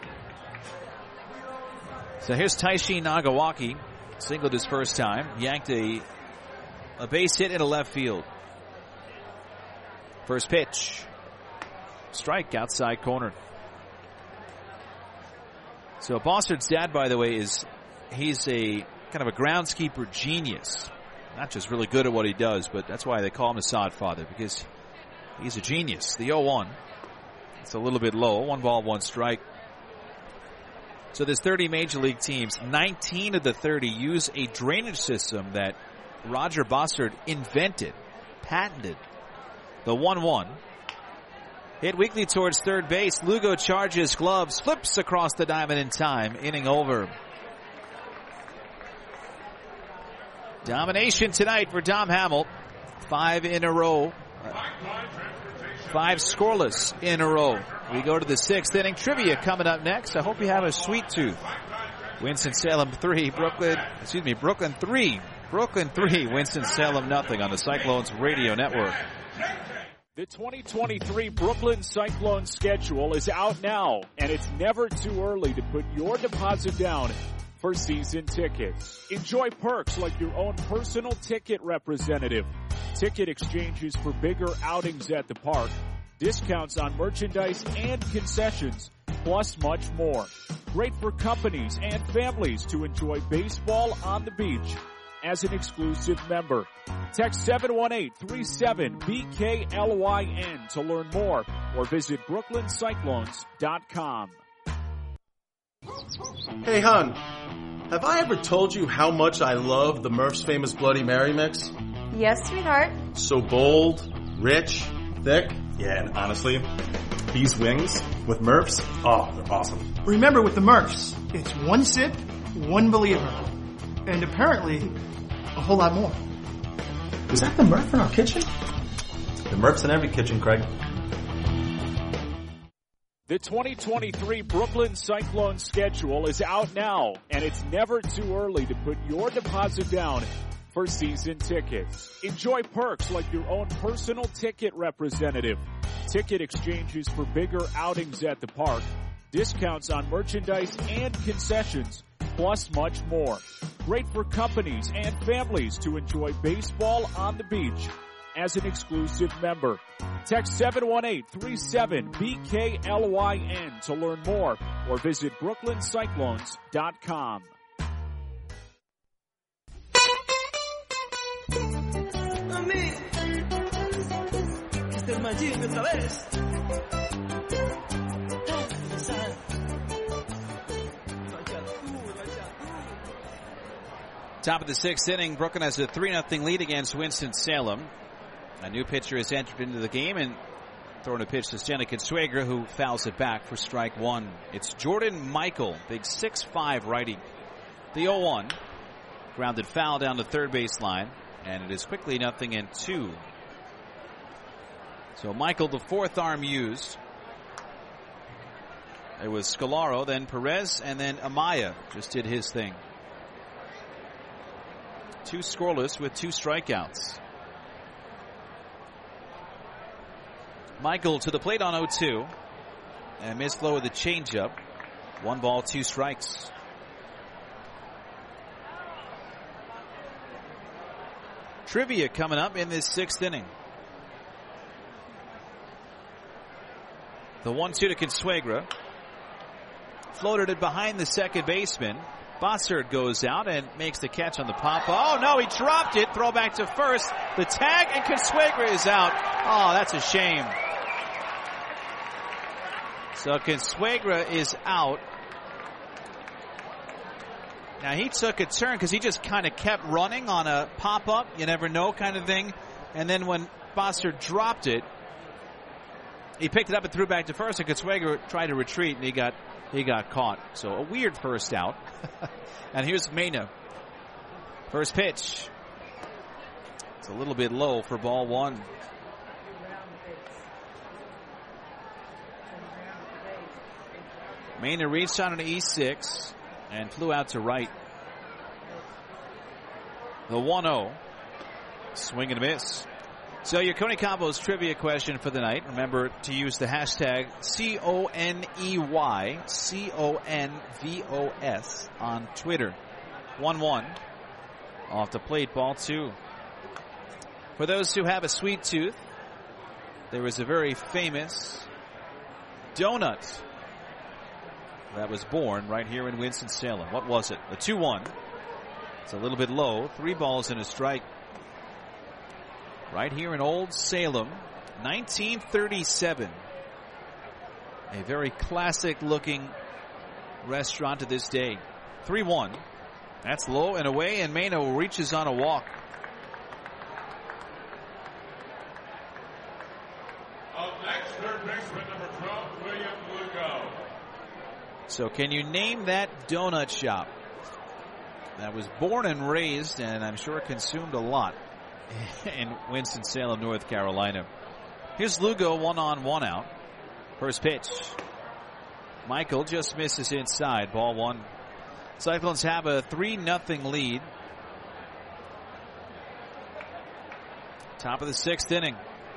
So here's Taishin Nagawaki. Singled his first time. Yanked a base hit into left field. First pitch. Strike outside corner. So Bossert's dad, by the way, he's a kind of a groundskeeper genius. Not just really good at what he does, but that's why they call him a sod father, because he's a genius. The 0-1. It's a little bit low. 1 ball, 1 strike. So there's 30 major league teams. 19 of the 30 use a drainage system that Roger Bossert invented, patented. The 1-1. Hit weakly towards third base. Lugo charges, gloves, flips across the diamond in time. Inning over. Domination tonight for Dom Hamill. 5 in a row. 5 scoreless in a row. We go to the 6th inning. Trivia coming up next. I hope you have a sweet tooth. Winston-Salem 3, Brooklyn 3. Brooklyn 3, Winston-Salem nothing on the Cyclones Radio Network. The 2023 Brooklyn Cyclones schedule is out now, and it's never too early to put your deposit down for season tickets. Enjoy perks like your own personal ticket representative, ticket exchanges for bigger outings at the park, discounts on merchandise and concessions, plus much more. Great for companies and families to enjoy baseball on the beach as an exclusive member. Text 718-37-BKLYN to learn more or visit brooklyncyclones.com. Hey, hon, have I ever told you how much I love the Murph's Famous Bloody Mary mix? Yes, sweetheart. So bold, rich, thick. Yeah, and honestly, these wings with Murph's, oh, they're awesome. Remember, with the Murphs, it's 1 sip, 1 believer. And apparently, a whole lot more. Is that the Murph in our kitchen? The Murph's in every kitchen, Craig. The 2023 Brooklyn Cyclones schedule is out now, and it's never too early to put your deposit down for season tickets. Enjoy perks like your own personal ticket representative, ticket exchanges for bigger outings at the park, discounts on merchandise and concessions, plus much more. Great for companies and families to enjoy baseball on the beach as an exclusive member. Text 718-37-BKLYN to learn more or visit brooklyncyclones.com. Top of the 6th inning, Brooklyn has a 3-0 lead against Winston-Salem. A new pitcher has entered into the game and throwing a pitch to Stanley Consuegra, who fouls it back for strike 1. It's Jordan Michael, big 6'5" righty. The 0-1, grounded foul down the third baseline, and it is quickly 0-2. So Michael, the 4th arm used. It was Scolaro, then Perez, and then Amaya just did his thing. 2 scoreless with 2 strikeouts. Michael to the plate on 0-2. And missed low with the changeup. 1 ball, 2 strikes. Trivia coming up in this 6th inning. The 1-2 to Consuegra. Floated it behind the second baseman. Bossert goes out and makes the catch on the pop. Oh, no, he dropped it. Throw back to first. The tag, and Consuegra is out. Oh, that's a shame. So Consuegra is out. Now he took a turn because he just kind of kept running on a pop-up, you never know kind of thing. And then when Foster dropped it, he picked it up and threw back to first, and Consuegra tried to retreat, and he got caught. So a weird first out. And here's Mena. First pitch. It's a little bit low for ball one. Mena reached on an E6 and flew out to right. The 1-0. Swing and a miss. So your Coney Combos trivia question for the night. Remember to use the hashtag CONEYCONVOS on Twitter. 1-1. Off the plate, ball two. For those who have a sweet tooth, there was a very famous donut that was born right here in Winston-Salem. What was it? The 2-1. It's a little bit low. 3 balls and a strike. Right here in Old Salem, 1937. A very classic looking restaurant to this day. 3-1. That's low and away, and Mena reaches on a walk. Up next, third baseman number 12, William Lugo. So can you name that donut shop that was born and raised, and I'm sure consumed a lot, in Winston-Salem, North Carolina? Here's Lugo, 1 on, 1 out. First pitch. Michael just misses inside, ball one. Cyclones have a 3-0 lead. Top of the 6th inning.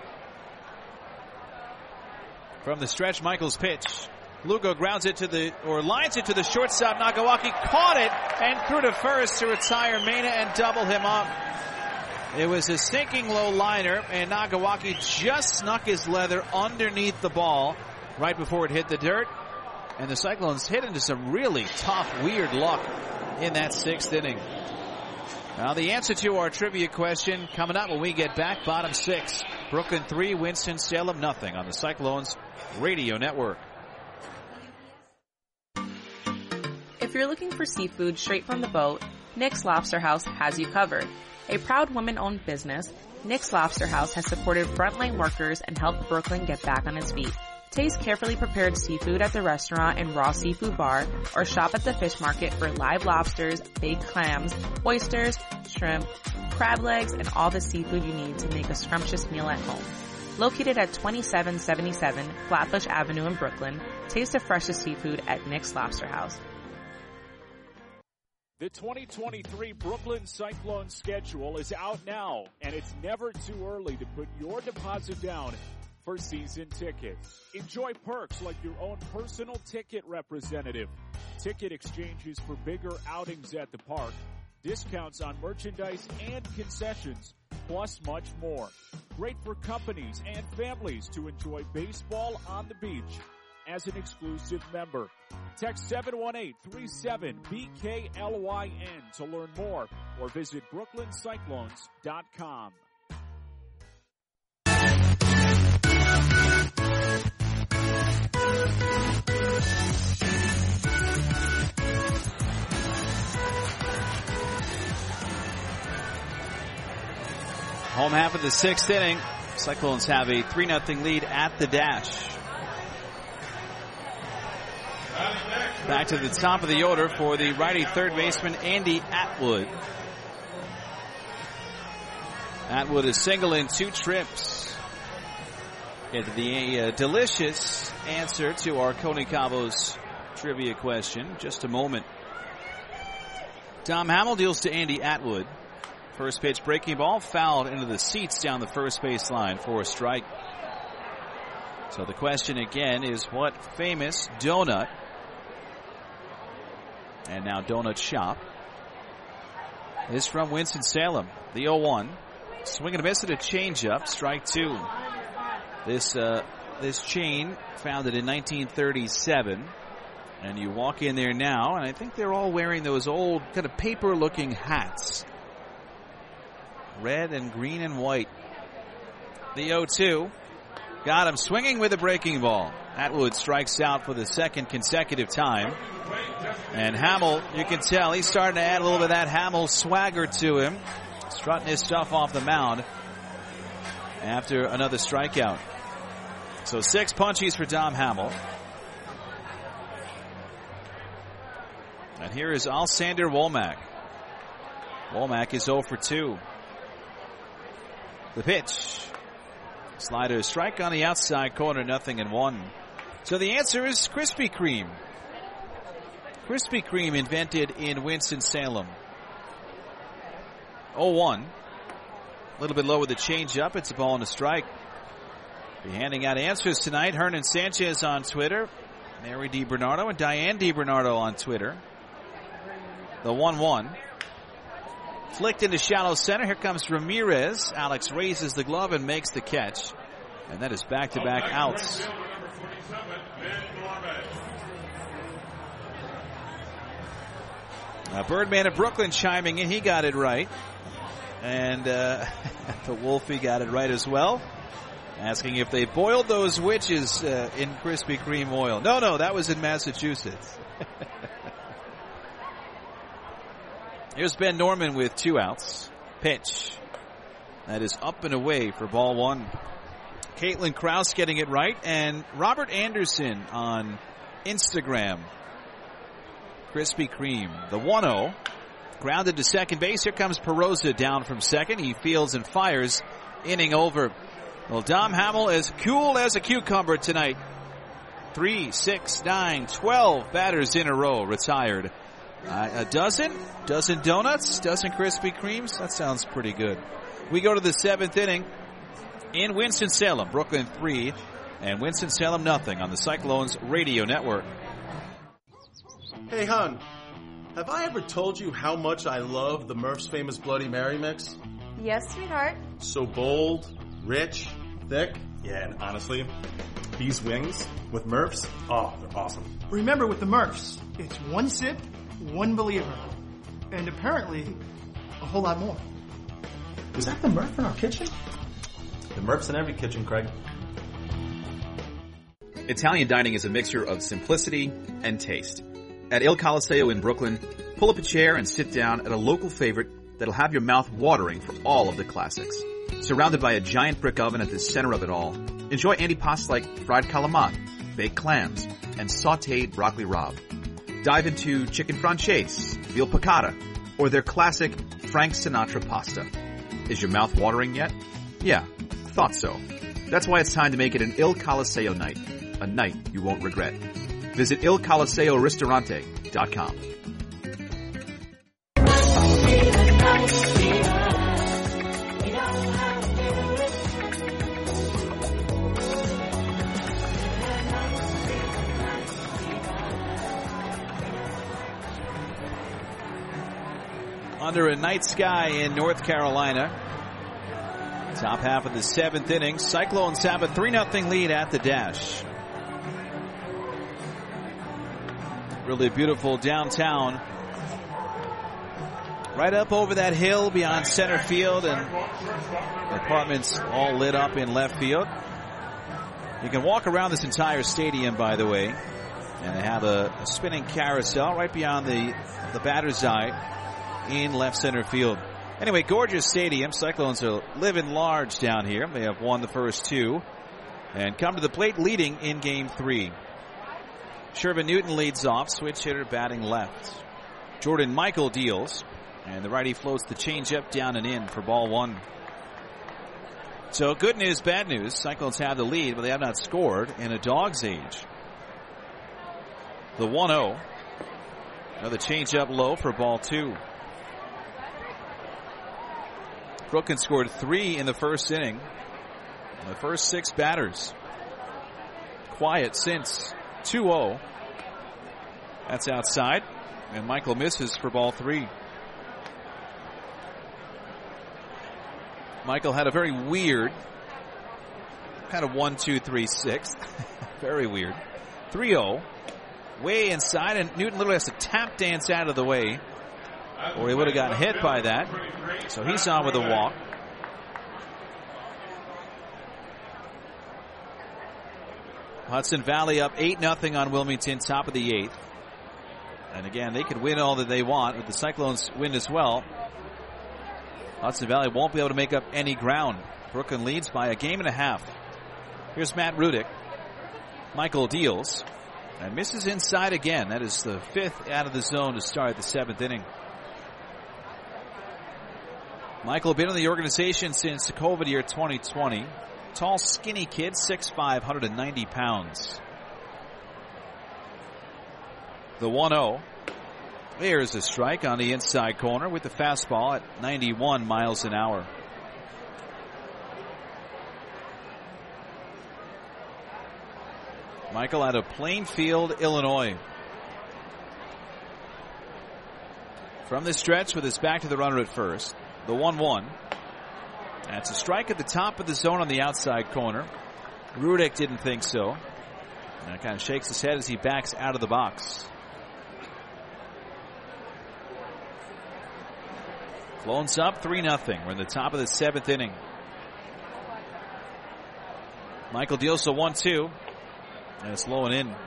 From the stretch, Michael's pitch. Lugo grounds it to lines it to the shortstop. Nagawaki caught it and threw to first to retire Mena and double him up. It was a sinking low liner, and Nagawaki just snuck his leather underneath the ball right before it hit the dirt. And the Cyclones hit into some really tough, weird luck in that 6th inning. Now the answer to our trivia question coming up when we get back. Bottom 6. Brooklyn 3, Winston-Salem nothing on the Cyclones Radio Network. If you're looking for seafood straight from the boat, Nick's Lobster House has you covered. A proud women-owned business, Nick's Lobster House has supported frontline workers and helped Brooklyn get back on its feet. Taste carefully prepared seafood at the restaurant and raw seafood bar, or shop at the fish market for live lobsters, baked clams, oysters, shrimp, crab legs, and all the seafood you need to make a scrumptious meal at home. Located at 2777 Flatbush Avenue in Brooklyn, taste the freshest seafood at Nick's Lobster House. The 2023 Brooklyn Cyclones schedule is out now, and it's never too early to put your deposit down for season tickets. Enjoy perks like your own personal ticket representative, ticket exchanges for bigger outings at the park, discounts on merchandise and concessions, plus much more. Great for companies and families to enjoy baseball on the beach as an exclusive member. Text 718-37-BKLYN to learn more, or visit brooklyncyclones.com. Home half of the 6th inning. Cyclones have a 3-0 lead at the dash. Back to the top of the order for the righty third baseman, Andy Atwood. Atwood is single in 2 trips. Into the delicious answer to our Coney Cabos trivia question. Just a moment. Dom Hamill deals to Andy Atwood. First pitch breaking ball fouled into the seats down the first base line for a strike. So the question again is, what famous donut, and now donut shop, is from Winston-Salem? The 0-1. Swing and a miss at a changeup. Strike 2. This chain founded in 1937. And you walk in there now, and I think they're all wearing those old kind of paper-looking hats. Red and green and white. The 0-2. Got him swinging with a breaking ball. Atwood strikes out for the second consecutive time. And Hamill, you can tell he's starting to add a little bit of that Hamill swagger to him. Strutting his stuff off the mound after another strikeout. So 6 punchies for Dom Hamill. And here is Alsander Womack. Womack is 0 for 2. The pitch. Slider strike on the outside corner, 0-1. So the answer is Krispy Kreme. Krispy Kreme invented in Winston-Salem. 0-1. A little bit low with the changeup. It's a ball and a strike. Be handing out answers tonight. Hernan Sanchez on Twitter. Mary DiBernardo and Diane DiBernardo on Twitter. The 1-1. Flicked into shallow center. Here comes Ramirez. Alex raises the glove and makes the catch. And that is back-to-back outs. Birdman of Brooklyn chiming in. He got it right. And the Wolfie got it right as well. Asking if they boiled those witches in Krispy Kreme oil. No, that was in Massachusetts. Here's Ben Norman with 2 outs. Pitch. That is up and away for ball 1. Caitlin Krause getting it right. And Robert Anderson on Instagram. Krispy Kreme. The 1-0. Grounded to second base. Here comes Perosa down from second. He fields and fires. Inning over. Well, Dom Hamill as cool as a cucumber tonight. 3, 6, 9, 12 batters in a row retired. A dozen donuts, dozen Krispy Kremes. That sounds pretty good. We go to the 7th inning in Winston-Salem. Brooklyn 3 and Winston-Salem 0 on the Cyclones radio network. Hey, hon, have I ever told you how much I love the Murph's Famous Bloody Mary mix? Yes, sweetheart. So bold, rich, thick. Yeah, and honestly, these wings with Murph's, oh, they're awesome. Remember, with the Murphs, it's 1 sip, 1 believer. And apparently, a whole lot more. Is that the Murph in our kitchen? The Murph's in every kitchen, Craig. Italian dining is a mixture of simplicity and taste. At Il Colosseo in Brooklyn, pull up a chair and sit down at a local favorite that'll have your mouth watering for all of the classics. Surrounded by a giant brick oven at the center of it all, enjoy antipastas like fried calamari, baked clams, and sautéed broccoli rabe. Dive into chicken franchise, veal piccata, or their classic Frank Sinatra pasta. Is your mouth watering yet? Yeah, thought so. That's why it's time to make it an Il Colosseo night. A night you won't regret. Visit ilcoloseoristorante.com. Under a night sky in North Carolina. Top half of the 7th inning. Cyclones have a 3-0 lead at the Dash. Really beautiful downtown. Right up over that hill beyond center field, and apartments all lit up in left field. You can walk around this entire stadium, by the way. And they have a spinning carousel right beyond the batter's eye in left center field. Anyway, gorgeous stadium. Cyclones are living large down here. They have won the first 2 and come to the plate leading in game 3. Shervin Newton leads off, switch hitter batting left. Jordan Michael deals, and the righty floats the changeup down and in for ball 1. So good news, bad news. Cyclones have the lead, but they have not scored in a dog's age. The 1-0. Another changeup low for ball 2. Brooklyn scored 3 in the first inning. The first 6 batters quiet since 2-0. That's outside, and Michael misses for ball 3. Michael had a very weird kind of 1-2-3-6. Very weird. 3-0. Way inside, and Newton literally has to tap dance out of the way, or he would have gotten hit by that. So he's on with a walk. Hudson Valley up 8-0 on Wilmington, top of the 8th. And again, they could win all that they want, but the Cyclones win as well. Hudson Valley won't be able to make up any ground. Brooklyn leads by a game and a half. Here's Matt Rudick. Michael deals and misses inside again. That is the 5th out of the zone to start the 7th inning. Michael been in the organization since the COVID year 2020. Tall, skinny kid, 6'5", 190 pounds. The 1-0. There's a strike on the inside corner with the fastball at 91 miles an hour. Michael out of Plainfield, Illinois. From the stretch with his back to the runner at first. The 1-1. That's a strike at the top of the zone on the outside corner. Rudick didn't think so. And kind of shakes his head as he backs out of the box. Clones up 3-0. We're in the top of the 7th inning. Michael deals the 1-2. And it's low and in.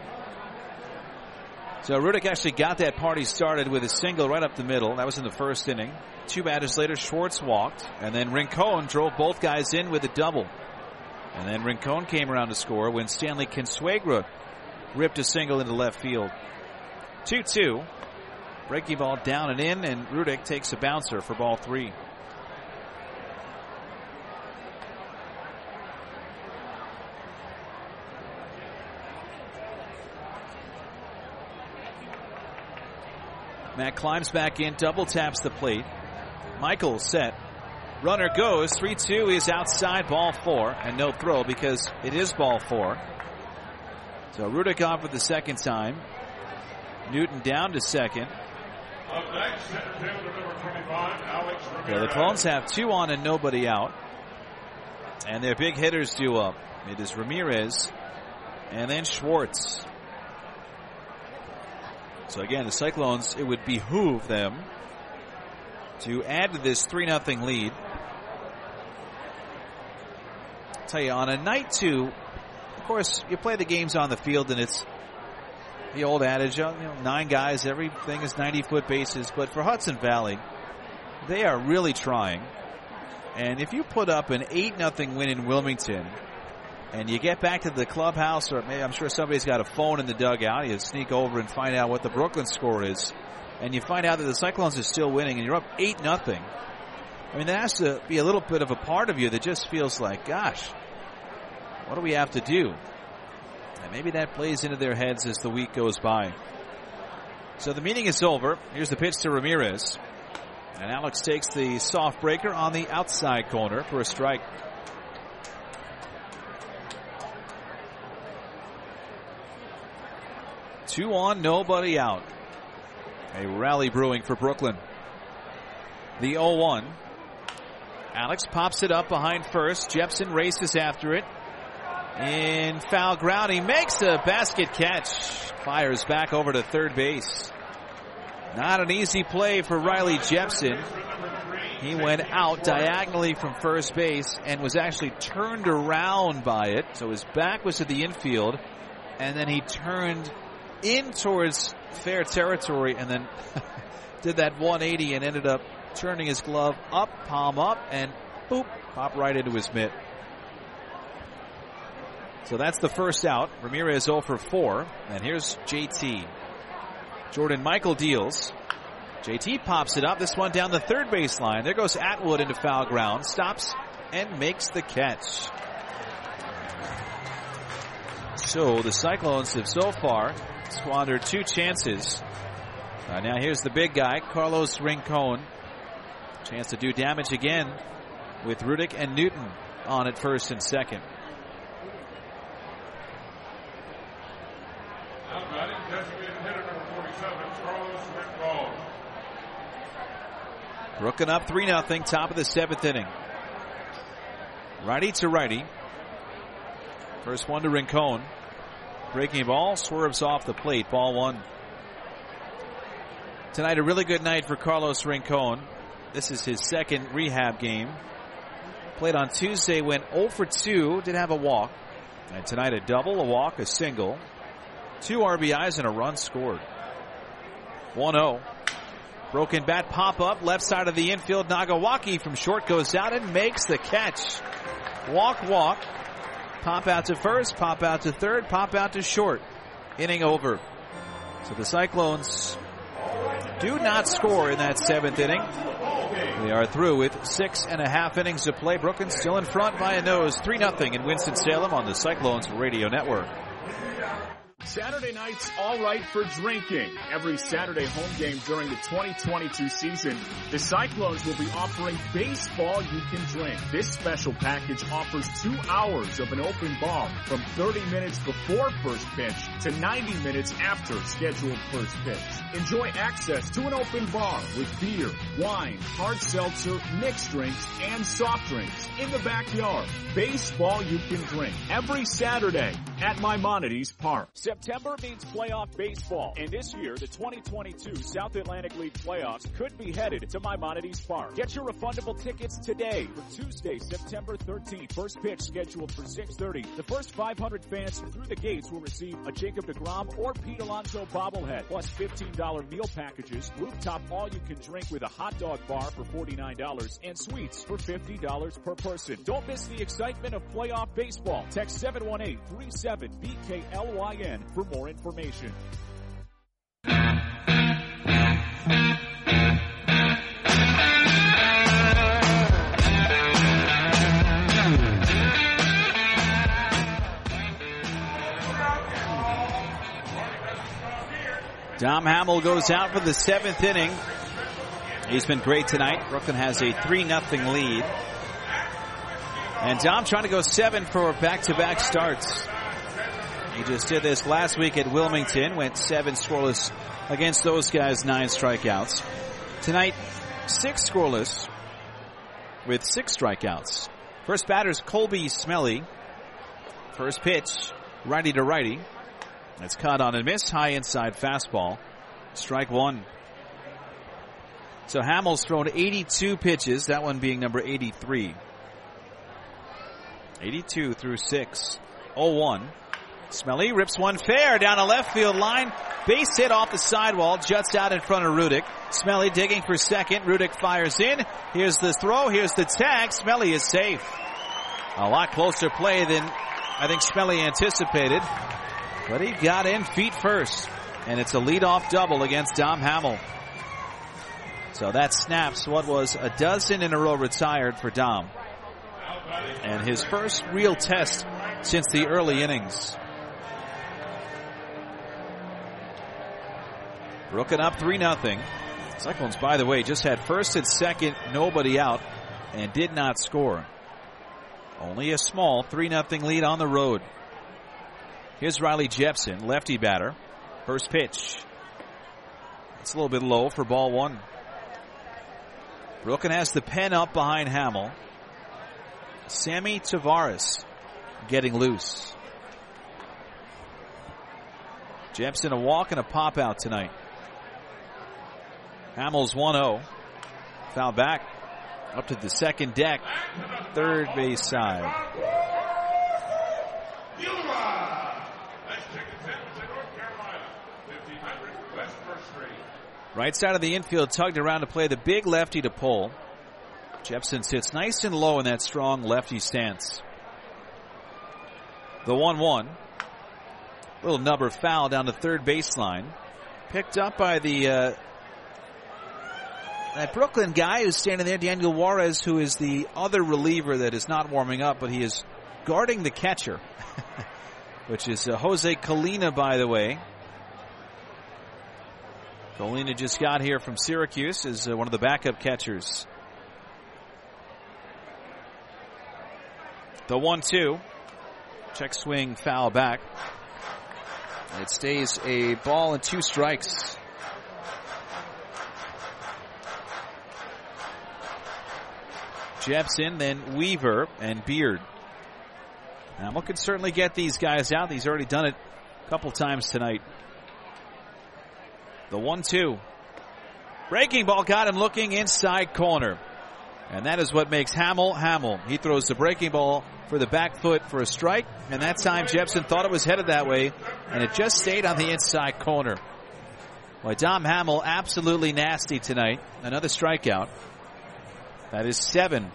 So Rudick actually got that party started with a single right up the middle. That was in the 1st inning. 2 batters later, Schwartz walked. And then Rincon drove both guys in with a double. And then Rincon came around to score when Stanley Consuegra ripped a single into left field. 2-2. Breaking ball down and in, and Rudick takes a bouncer for ball 3. Matt climbs back in, double taps the plate. Michael set. Runner goes, 3-2 is outside, ball 4, and no throw because it is ball 4. So Rudick on for the second time. Newton down to second. Yeah, the Clones have 2 on and nobody out. And their big hitters due up. It is Ramirez and then Schwartz. So again, the Cyclones, it would behoove them to add to this 3-0 lead. I'll tell you, on a night 2, of course, you play the games on the field and it's the old adage, 9 guys, everything is 90-foot bases. But for Hudson Valley, they are really trying. And if you put up an 8-0 win in Wilmington and you get back to the clubhouse, or maybe I'm sure somebody's got a phone in the dugout, you sneak over and find out what the Brooklyn score is, and you find out that the Cyclones are still winning and you're up 8-0. I mean, there has to be a little bit of a part of you that just feels like, gosh, what do we have to do? And maybe that plays into their heads as the week goes by. So the meeting is over. Here's the pitch to Ramirez. And Alex takes the soft breaker on the outside corner for a strike. Two on, nobody out. A rally brewing for Brooklyn. The 0-1. Alex pops it up behind first. Jepson races after it. In foul ground, he makes a basket catch. Fires back over to third base. Not an easy play for Riley Jepson. He went out diagonally from first base and was actually turned around by it. So his back was to the infield. And then he turned in towards fair territory and then did that 180 and ended up turning his glove up, palm up, and boop, pop right into his mitt. So that's the first out. Ramirez 0 for 4. And here's JT. Jordan Michael deals. JT pops it up. This one down the third baseline. There goes Atwood into foul ground. Stops and makes the catch. So the Cyclones have so far squandered 2 chances. Now here's the big guy, Carlos Rincon. Chance to do damage again with Rudick and Newton on at first and second. Brooklyn up 3-0, top of the 7th inning. Righty to righty. First one to Rincon. Breaking ball, swerves off the plate, ball 1. Tonight a really good night for Carlos Rincon. This is his second rehab game. Played on Tuesday, went 0 for 2, did have a walk. And tonight a double, a walk, a single, 2 RBIs, and a run scored. 1-0. Broken bat pop up, left side of the infield. Nagawaki from short goes out and makes the catch. Walk. Pop out to first, pop out to third, pop out to short. Inning over. So the Cyclones do not score in that 7th inning. They are through with 6.5 innings to play. Brooklyn still in front by a nose, 3-0 in Winston-Salem on the Cyclones Radio Network. Saturday nights, all right for drinking. Every Saturday home game during the 2022 season, the Cyclones will be offering baseball you can drink. This special package offers 2 hours of an open bar from 30 minutes before first pitch to 90 minutes after scheduled first pitch. Enjoy access to an open bar with beer, wine, hard seltzer, mixed drinks, and soft drinks in the backyard. Baseball you can drink every Saturday at Maimonides Park. September means playoff baseball, and this year, the 2022 South Atlantic League playoffs could be headed to Maimonides Park. Get your refundable tickets today for Tuesday, September 13th. First pitch scheduled for 6:30. The first 500 fans through the gates will receive a Jacob deGrom or Pete Alonso bobblehead, plus $15 meal packages, rooftop all-you-can-drink with a hot dog bar for $49, and suites for $50 per person. Don't miss the excitement of playoff baseball. Text 718-37-BKLYN for more information. Dom Hamill goes out for the 7th inning. He's been great tonight. Brooklyn has a 3-0 lead. And Dom trying to go 7 for back-to-back starts. He just did this last week at Wilmington, went 7 scoreless against those guys, 9 strikeouts. Tonight, 6 scoreless with 6 strikeouts. First batter's Colby Smelly. First pitch, righty to righty. That's caught on a miss, high inside fastball. Strike 1. So Hamill's thrown 82 pitches, that one being number 83. 82 through 6. 0-1. Smelly rips one fair down a left field line. Base hit off the sidewall. Juts out in front of Rudick. Smelly digging for second. Rudick fires in. Here's the throw. Here's the tag. Smelly is safe. A lot closer play than I think Smelly anticipated. But he got in feet first. And it's a leadoff double against Dom Hamill. So that snaps what was a dozen in a row retired for Dom. And his first real test since the early innings. Brooklyn up 3-0. Cyclones, by the way, just had first and second, nobody out, and did not score. Only a small 3-0 lead on the road. Here's Riley Jepson, lefty batter. First pitch. It's a little bit low for ball 1. Brooklyn has the pen up behind Hamill. Sammy Tavares getting loose. Jepson a walk and a pop out tonight. Hamill's 1-0. Foul back up to the second deck. Third base side. Right side of the infield tugged around to play the big lefty to pull. Jepson sits nice and low in that strong lefty stance. The 1-1. Little number foul down the third baseline. Picked up by the that Brooklyn guy who's standing there, Daniel Juarez, who is the other reliever that is not warming up, but he is guarding the catcher, which is Jose Colina, by the way. Colina just got here from Syracuse as one of the backup catchers. The 1-2. Check swing, foul back. It stays a ball and 2 strikes. Jepson, then Weaver and Beard. Hamill can certainly get these guys out. He's already done it a couple times tonight. The 1-2. Breaking ball got him looking inside corner. And that is what makes Hamill Hamill. He throws the breaking ball for the back foot for a strike, and that time Jepson thought it was headed that way, and it just stayed on the inside corner. Boy, Dom Hamill absolutely nasty tonight. Another strikeout. That is 7.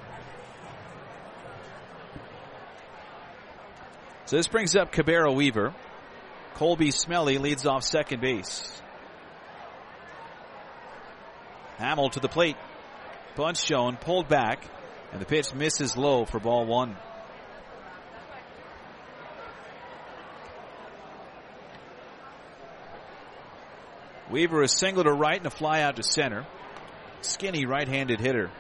So this brings up Cabrera Weaver. Colby Smelly leads off second base. Hamill to the plate. Bunch shown, pulled back, and the pitch misses low for ball 1. Weaver is single to right and a fly out to center. Skinny right-handed hitter.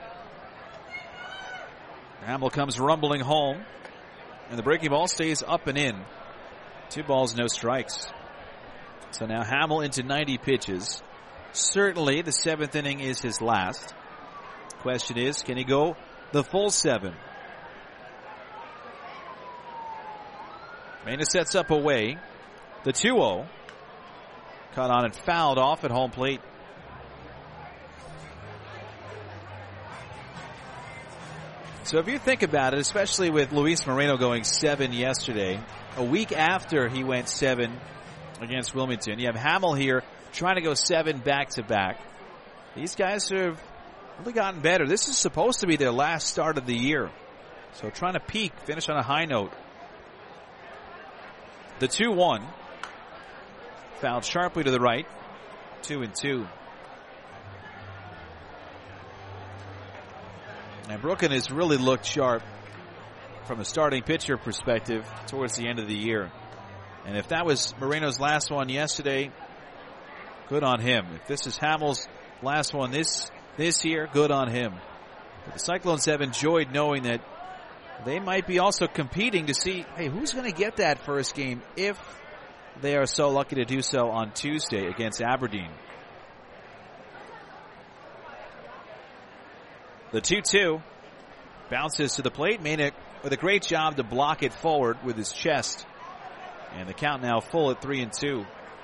Hamill comes rumbling home, and the breaking ball stays up and in. 2 balls, no strikes. So now Hamill into 90 pitches. Certainly the 7th inning is his last. Question is, can he go the full 7? Mena sets up away. The 2-0. Caught on and fouled off at home plate. So if you think about it, especially with Luis Moreno going 7 yesterday, a week after he went 7 against Wilmington, you have Hamill here trying to go 7 back-to-back. These guys have really gotten better. This is supposed to be their last start of the year. So trying to peak, finish on a high note. The 2-1. Fouled sharply to the right. 2-2. And Brooklyn has really looked sharp from a starting pitcher perspective towards the end of the year. And if that was Moreno's last one yesterday, good on him. If this is Hamill's last one this year, good on him. But the Cyclones have enjoyed knowing that they might be also competing to see, hey, who's going to get that first game if they are so lucky to do so on Tuesday against Aberdeen. The 2-2 bounces to the plate. Mena with a great job to block it forward with his chest. And the count now full at 3-2.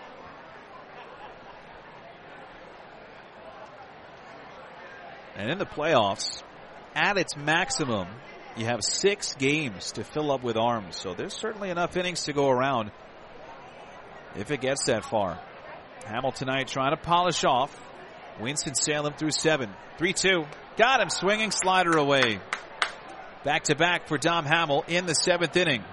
And in the playoffs, at its maximum, you have 6 games to fill up with arms. So there's certainly enough innings to go around if it gets that far. Hamill tonight trying to polish off. Winston-Salem through 7. 3-2. Got him swinging, slider away. Back-to-back for Dom Hamill in the 7th inning.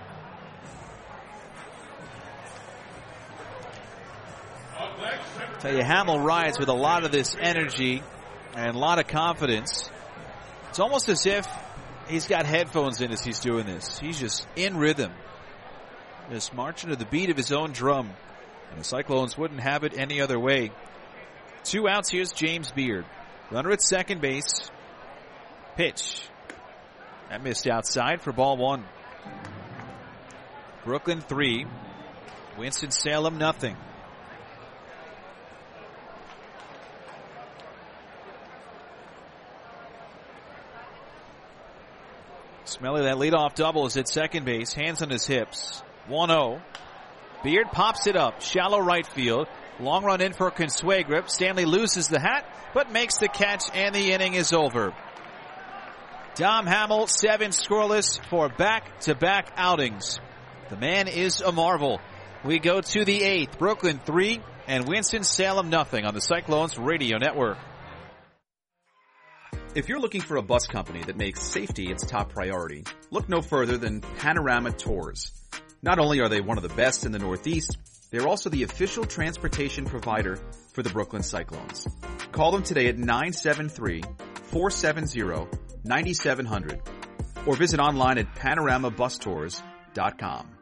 Tell you, Hamill rides with a lot of this energy and a lot of confidence. It's almost as if he's got headphones in as he's doing this. He's just in rhythm. Just marching to the beat of his own drum. And the Cyclones wouldn't have it any other way. 2 outs. Here's James Beard. Runner at second base. Pitch. That missed outside for ball 1. Brooklyn 3. Winston-Salem nothing. Smelly, that leadoff double is at second base. Hands on his hips. 1-0. Beard pops it up. Shallow right field. Long run in for Consuegra. Stanley loses the hat, but makes the catch, and the inning is over. Dom Hamill, 7 scoreless for back-to-back outings. The man is a marvel. We go to the 8th. Brooklyn 3 and Winston-Salem nothing on the Cyclones Radio Network. If you're looking for a bus company that makes safety its top priority, look no further than Panorama Tours. Not only are they one of the best in the Northeast, they're also the official transportation provider for the Brooklyn Cyclones. Call them today at 973-470-9700 or visit online at panoramabustours.com.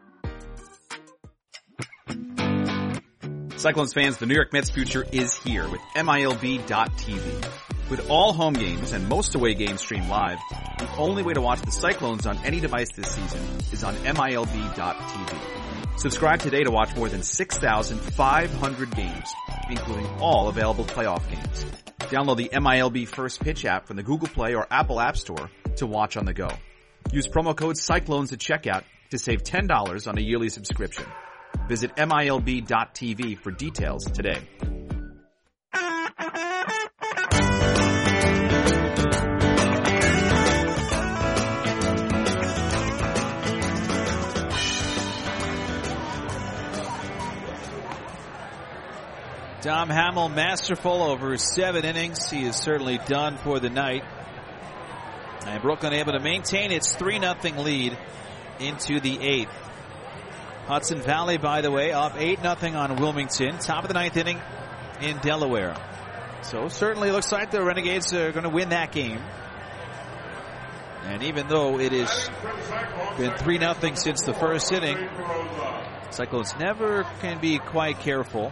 Cyclones fans, the New York Mets future is here with MILB.TV. With all home games and most away games streamed live, the only way to watch the Cyclones on any device this season is on MILB.TV. Subscribe today to watch more than 6,500 games, including all available playoff games. Download the MILB First Pitch app from the Google Play or Apple App Store to watch on the go. Use promo code Cyclones at checkout to save $10 on a yearly subscription. Visit MILB.TV for details today. Dom Hamill, masterful over 7 innings. He is certainly done for the night. And Brooklyn able to maintain its 3-0 lead into the 8th. Hudson Valley, by the way, up 8-0 on Wilmington. Top of the 9th inning in Delaware. So certainly looks like the Renegades are going to win that game. And even though it has been 3-0 since the first inning, Cyclones never can be quite careful.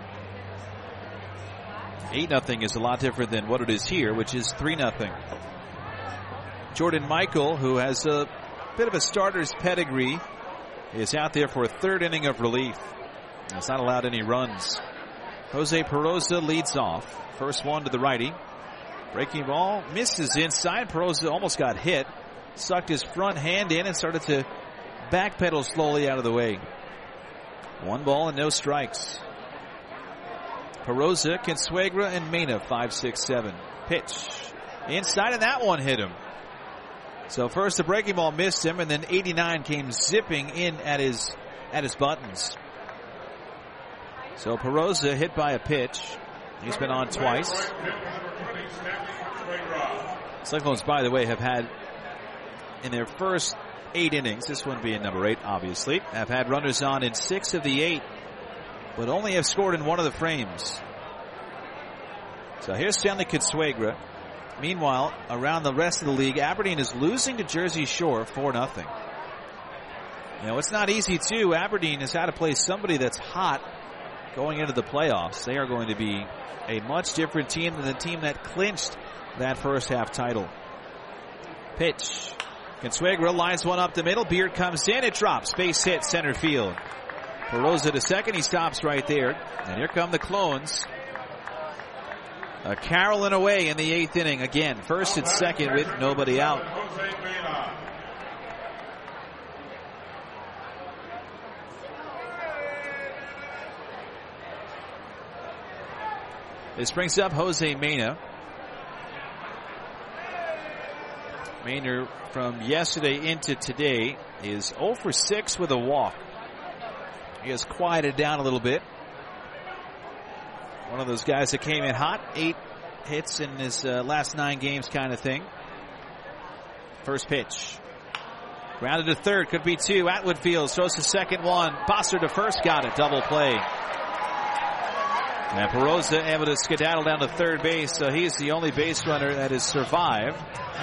8-0 is a lot different than what it is here, which is 3-0. Jordan Michael, who has a bit of a starter's pedigree, is out there for a 3rd inning of relief. Has not allowed any runs. Jose Peroza leads off. First one to the righty. Breaking ball misses inside. Peroza almost got hit. Sucked his front hand in and started to backpedal slowly out of the way. 1 ball and no strikes. Peroza, Consuegra, and Mena, 5, 6, 7. Pitch. Inside, and that one hit him. So first the breaking ball missed him, and then 89 came zipping in at his buttons. So Peroza hit by a pitch. He's been on twice. Cyclones, by the way, have had in their first 8 innings, this one being number 8, obviously, have had runners on in 6 of the 8, but only have scored in 1 of the frames. So here's Stanley Consuegra. Meanwhile, around the rest of the league, Aberdeen is losing to Jersey Shore 4-0. You know, it's not easy, too. Aberdeen has had to play somebody that's hot going into the playoffs. They are going to be a much different team than the team that clinched that first half title. Pitch. Consuegra lines one up the middle. Beard comes in. It drops. Base hit center field. Peroza to second. He stops right there. And here come the Clones. A caroling away in the 8th inning. Again, first and second with nobody out. This brings up Jose Mena. Mena from yesterday into today is 0 for 6 with a walk. He has quieted down a little bit. One of those guys that came in hot. 8 hits in his last 9 games kind of thing. First pitch. Grounded to third. Could be 2. Atwood Fields throws the second one. Boster to first. Got it. Double play. And Peroza able to skedaddle down to third base. So he's the only base runner that has survived.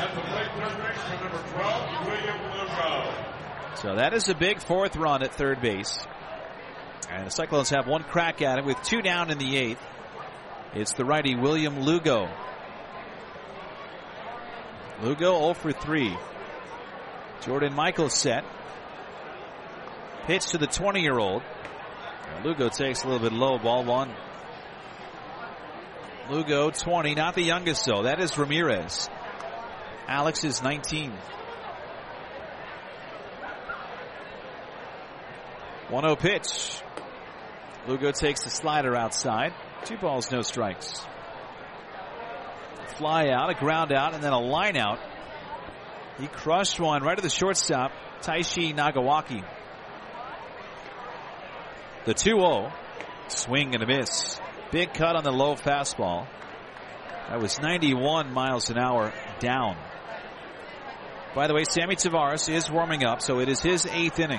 So that is a big 4th run at third base. And the Cyclones have 1 crack at it with 2 down in the 8th. It's the righty William Lugo. Lugo 0 for 3. Jordan Michael set. Pitch to the 20-year-old. Lugo takes a little bit low, ball 1. Lugo 20, not the youngest though. That is Ramirez. Alex is 19. 1-0 pitch. Lugo takes the slider outside. 2 balls, no strikes. A fly out, a ground out, and then a line out. He crushed one right to the shortstop, Taishi Nagawaki. The 2-0. Swing and a miss. Big cut on the low fastball. That was 91 miles an hour down. By the way, Sammy Tavares is warming up, so it is his 8th inning.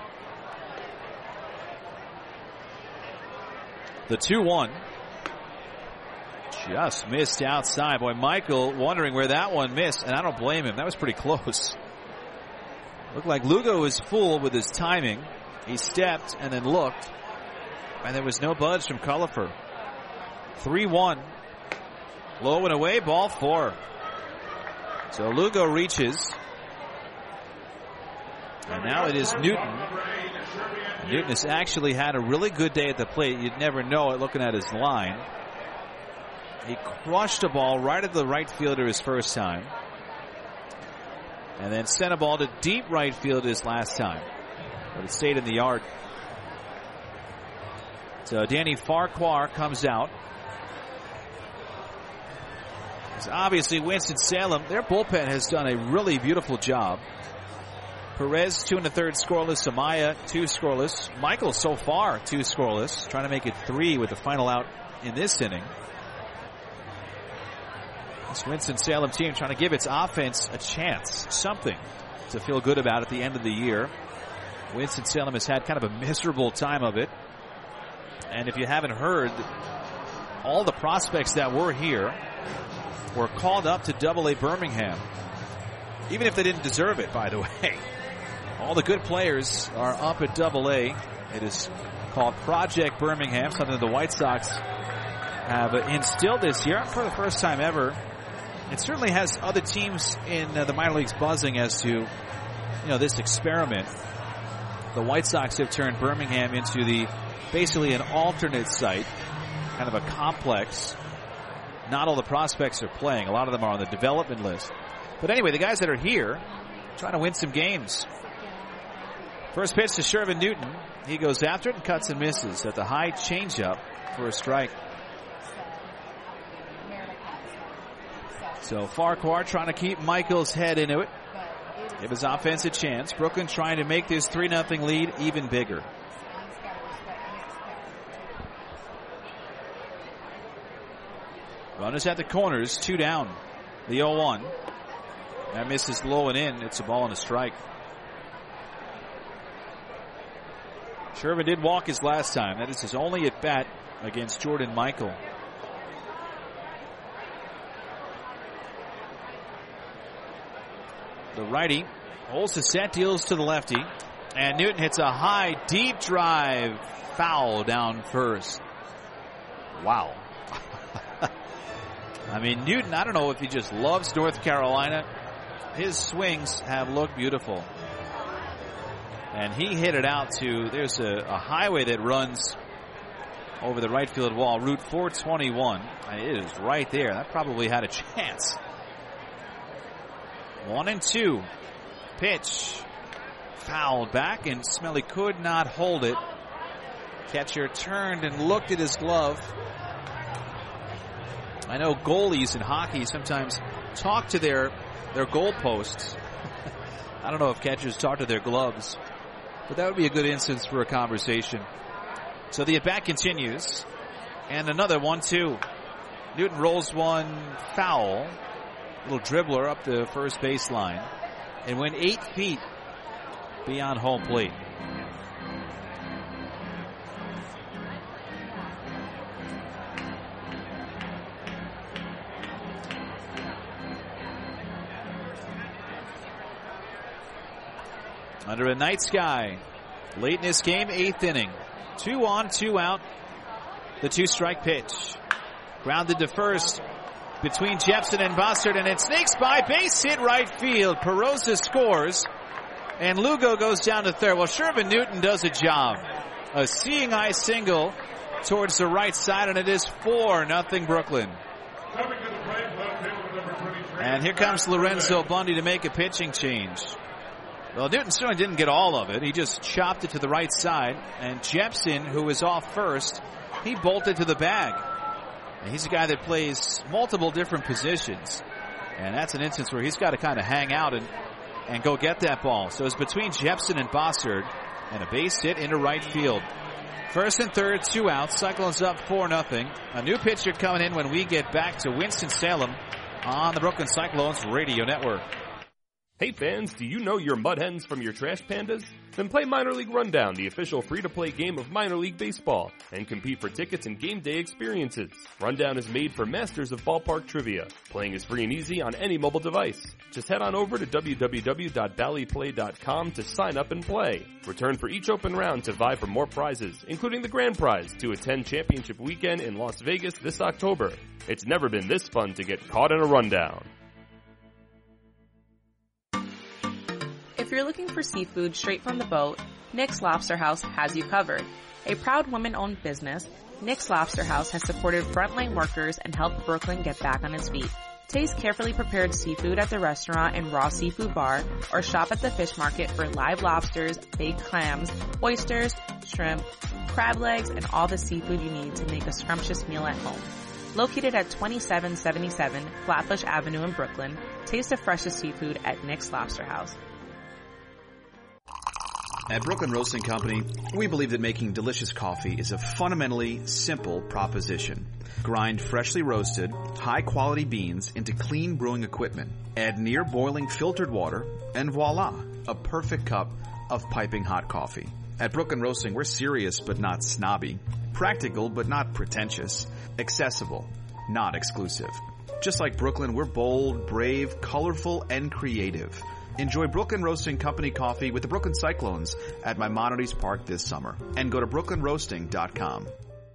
The 2-1. Just missed outside. Boy, Michael wondering where that one missed, and I don't blame him. That was pretty close. Looked like Lugo was fooled with his timing. He stepped and then looked, and there was no budge from Cullifer. 3-1. Low and away, ball 4. So Lugo reaches. And now it is Newton. Newton has actually had a really good day at the plate. You'd never know it looking at his line. He crushed a ball right at the right fielder his first time. And then sent a ball to deep right field his last time. But it stayed in the yard. So Danny Farquhar comes out. It's obviously Winston-Salem. Their bullpen has done a really beautiful job. Perez 2 1/3 scoreless. Amaya 2 scoreless. Michael so far 2 scoreless. Trying to make it 3 with the final out in this inning. This Winston-Salem team trying to give its offense a chance, something to feel good about at the end of the year. Winston-Salem has had kind of a miserable time of it. And if you haven't heard, all the prospects that were here were called up to Double-A Birmingham. Even if they didn't deserve it, by the way. All the good players are up at Double-A. It is called Project Birmingham, something that the White Sox have instilled this year for the first time ever. It certainly has other teams in the minor leagues buzzing as to, this experiment. The White Sox have turned Birmingham into basically an alternate site, kind of a complex. Not all the prospects are playing. A lot of them are on the development list. But anyway, the guys that are here trying to win some games. First pitch to Shervin Newton. He goes after it and cuts and misses at the high changeup for a strike. So Farquhar trying to keep Michael's head into it. Give his offense a chance. Brooklyn trying to make this 3-0 lead even bigger. Runners at the corners, 2 down. The 0-1. That misses low and in. It's a ball and a strike. Shervin did walk his last time. That is his only at bat against Jordan Michael. The righty holds the set, deals to the lefty, and Newton hits a high, deep drive, foul down first. Wow. I mean, Newton, I don't know if he just loves North Carolina. His swings have looked beautiful. And he hit it out to, there's a highway that runs over the right field wall, Route 421. It is right there. That probably had a chance. 1-2. Pitch. Fouled back, and Smelly could not hold it. Catcher turned and looked at his glove. I know goalies in hockey sometimes talk to their goalposts. I don't know if catchers talk to their gloves, but that would be a good instance for a conversation. So the at-bat continues, and another 1-2. Newton rolls one foul. Little dribbler up the first baseline and went 8 feet beyond home plate. Under a night sky, late in this game, 8th inning. 2 on, 2 out. The 2-strike pitch. Grounded to first between Jepson and Bossert, and it sneaks by. Base hit right field. Perosa scores, and Lugo goes down to third. Well, Shervin Newton does a job. A seeing eye single towards the right side, and it is 4-0 Brooklyn. And here comes Lorenzo Bundy to make a pitching change. Well, Newton certainly didn't get all of it. He just chopped it to the right side, and Jepson, who was off first, he bolted to the bag. And he's a guy that plays multiple different positions. And that's an instance where he's got to kind of hang out and go get that ball. So it's between Jepson and Bossert, and a base hit into right field. First and third, 2 outs. Cyclones up 4-0. A new pitcher coming in when we get back to Winston-Salem on the Brooklyn Cyclones Radio Network. Hey fans, do you know your Mud Hens from your Trash Pandas? Then play Minor League Rundown, the official free-to-play game of minor league baseball, and compete for tickets and game day experiences. Rundown is made for masters of ballpark trivia. Playing is free and easy on any mobile device. Just head on over to www.valleyplay.com to sign up and play. Return for each open round to vie for more prizes, including the grand prize to attend Championship Weekend in Las Vegas this October. It's never been this fun to get caught in a rundown. If you're looking for seafood straight from the boat, Nick's Lobster House has you covered. A proud woman-owned business, Nick's Lobster House has supported frontline workers and helped Brooklyn get back on its feet. Taste carefully prepared seafood at the restaurant and raw seafood bar, or shop at the fish market for live lobsters, baked clams, oysters, shrimp, crab legs, and all the seafood you need to make a scrumptious meal at home. Located at 2777 Flatbush Avenue in Brooklyn, taste the freshest seafood at Nick's Lobster House. At Brooklyn Roasting Company, we believe that making delicious coffee is a fundamentally simple proposition. Grind freshly roasted, high-quality beans into clean brewing equipment. Add near-boiling filtered water, and voila, a perfect cup of piping hot coffee. At Brooklyn Roasting, we're serious but not snobby. Practical but not pretentious. Accessible, not exclusive. Just like Brooklyn, we're bold, brave, colorful, and creative. Enjoy Brooklyn Roasting Company coffee with the Brooklyn Cyclones at Maimonides Park this summer. And go to brooklynroasting.com.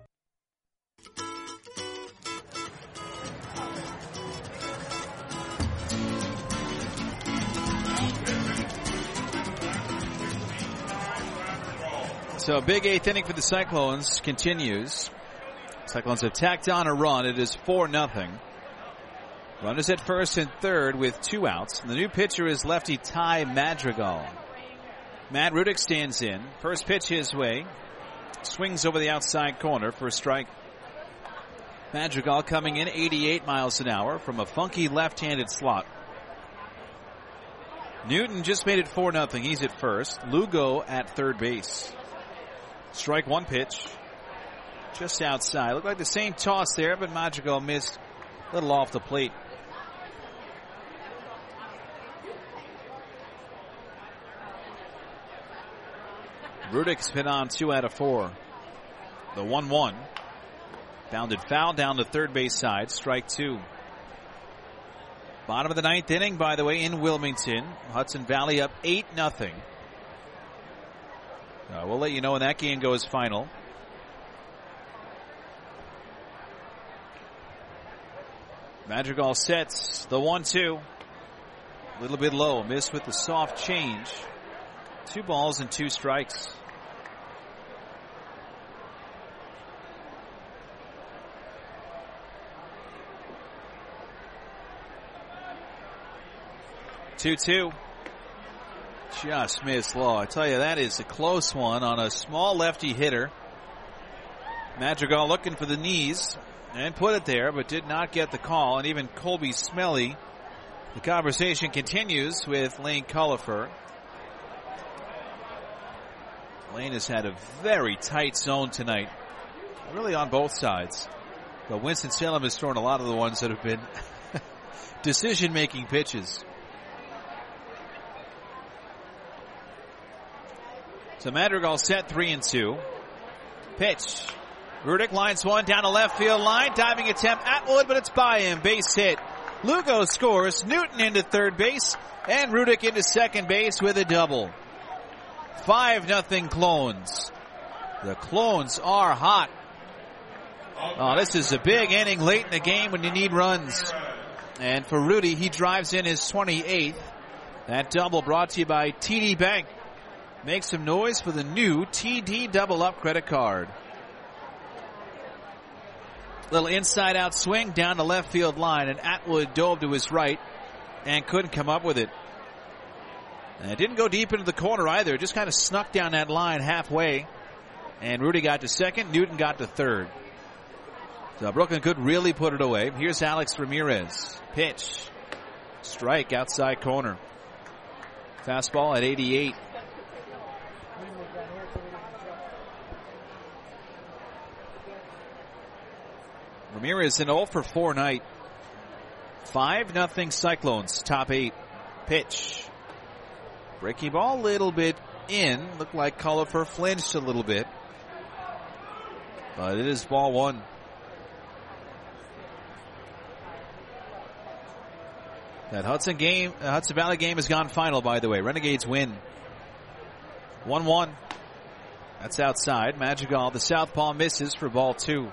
So big eighth inning for the Cyclones continues. Cyclones have tacked on a run. It is 4-0. Runners at first and third with 2 outs. And the new pitcher is lefty Ty Madrigal. Matt Rudick stands in. First pitch his way. Swings over the outside corner for a strike. Madrigal coming in 88 miles an hour from a funky left-handed slot. Newton just made it 4-0. He's at first. Lugo at third base. Strike one pitch. Just outside. Looked like the same toss there, but Madrigal missed a little off the plate. Rudick's been on 2 out of 4. The 1-1. Bounded foul down the third base side. Strike 2. Bottom of the 9th inning, by the way, in Wilmington. Hudson Valley up 8-0. We'll let you know when that game goes final. Madrigal sets the 1-2. A little bit low. Missed with the soft change. 2 balls and 2 strikes. Two. Just missed low. I tell you, that is a close one on a small lefty hitter. Madrigal looking for the knees and put it there, but did not get the call. And even Colby Smelly. The conversation continues with Lane Cullifer. Lane has had a very tight zone tonight, really on both sides. But Winston-Salem has thrown a lot of the ones that have been decision-making pitches. So Madrigal set 3-2. Pitch. Rudick lines one down the left field line. Diving attempt Atwood, but it's by him. Base hit. Lugo scores. Newton into third base. And Rudick into second base with a double. 5-0 Clones. The Clones are hot. Oh, this is a big inning late in the game when you need runs. And for Rudy, he drives in his 28th. That double brought to you by TD Bank. Make some noise for the new TD Double Up credit card. Little inside-out swing down the left field line, and Atwood dove to his right and couldn't come up with it. And it didn't go deep into the corner either. It just kind of snuck down that line halfway. And Rudy got to second. Newton got to third. So Brooklyn could really put it away. Here's Alex Ramirez. Pitch. Strike outside corner. Fastball at 88. Ramirez an 0 for 4 night. 5-0 Cyclones. Top 8. Pitch. Breaking ball a little bit in. Looked like Cullifer flinched a little bit. But it is ball 1. That Hudson Valley game has gone final, by the way. Renegades win. 1-1. That's outside. Madrigal, the southpaw, misses for ball 2.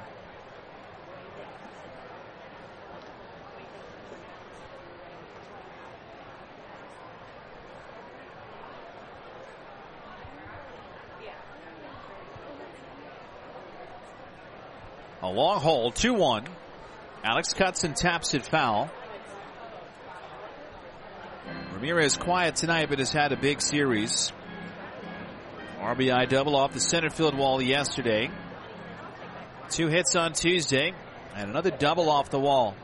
A long hole, 2-1. Alex cuts and taps it foul. Ramirez quiet tonight, but has had a big series. RBI double off the center field wall yesterday. 2 hits on Tuesday, and another double off the wall.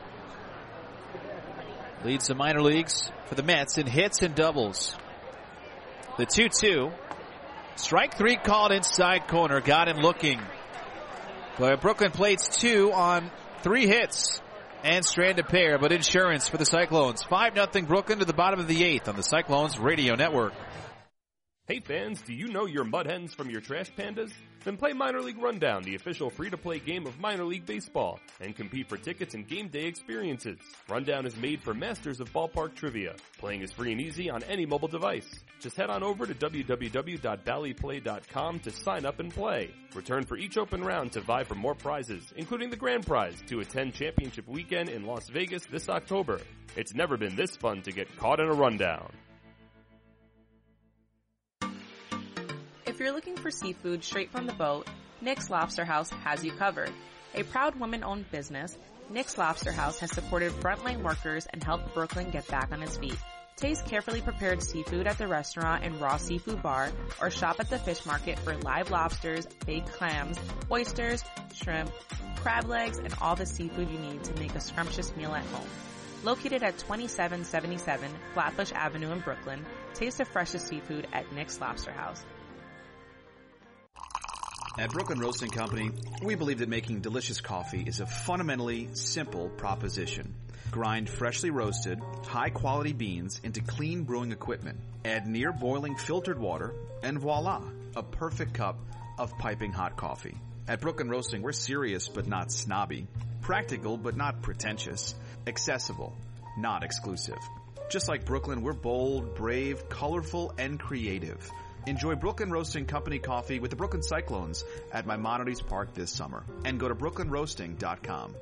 Leads the minor leagues for the Mets in hits and doubles. The 2-2. Strike 3 called inside corner. Got him looking. But Brooklyn plates 2 on 3 hits and stranded pair, but insurance for the Cyclones. 5-0 Brooklyn to the bottom of the 8th on the Cyclones Radio Network. Hey fans, do you know your mud hens from your trash pandas? Then play Minor League Rundown, the official free-to-play game of minor league baseball, and compete for tickets and game day experiences. Rundown is made for masters of ballpark trivia. Playing is free and easy on any mobile device. Just head on over to www.ballyplay.com to sign up and play. Return for each open round to vie for more prizes, including the grand prize to attend championship weekend in Las Vegas this October. It's never been this fun to get caught in a rundown. If you're looking for seafood straight from the boat, Nick's Lobster House has you covered. A proud woman-owned business, Nick's Lobster House has supported frontline workers and helped Brooklyn get back on its feet. Taste carefully prepared seafood at the restaurant and raw seafood bar, or shop at the fish market for live lobsters, baked clams, oysters, shrimp, crab legs, and all the seafood you need to make a scrumptious meal at home. Located at 2777 Flatbush Avenue in Brooklyn, taste the freshest seafood at Nick's Lobster House. At Brooklyn Roasting Company, we believe that making delicious coffee is a fundamentally simple proposition. Grind freshly roasted, high-quality beans into clean brewing equipment. Add near-boiling filtered water, and voila, a perfect cup of piping hot coffee. At Brooklyn Roasting, we're serious but not snobby. Practical but not pretentious. Accessible, not exclusive. Just like Brooklyn, we're bold, brave, colorful, and creative. Enjoy Brooklyn Roasting Company coffee with the Brooklyn Cyclones at Maimonides Park this summer. And go to brooklynroasting.com.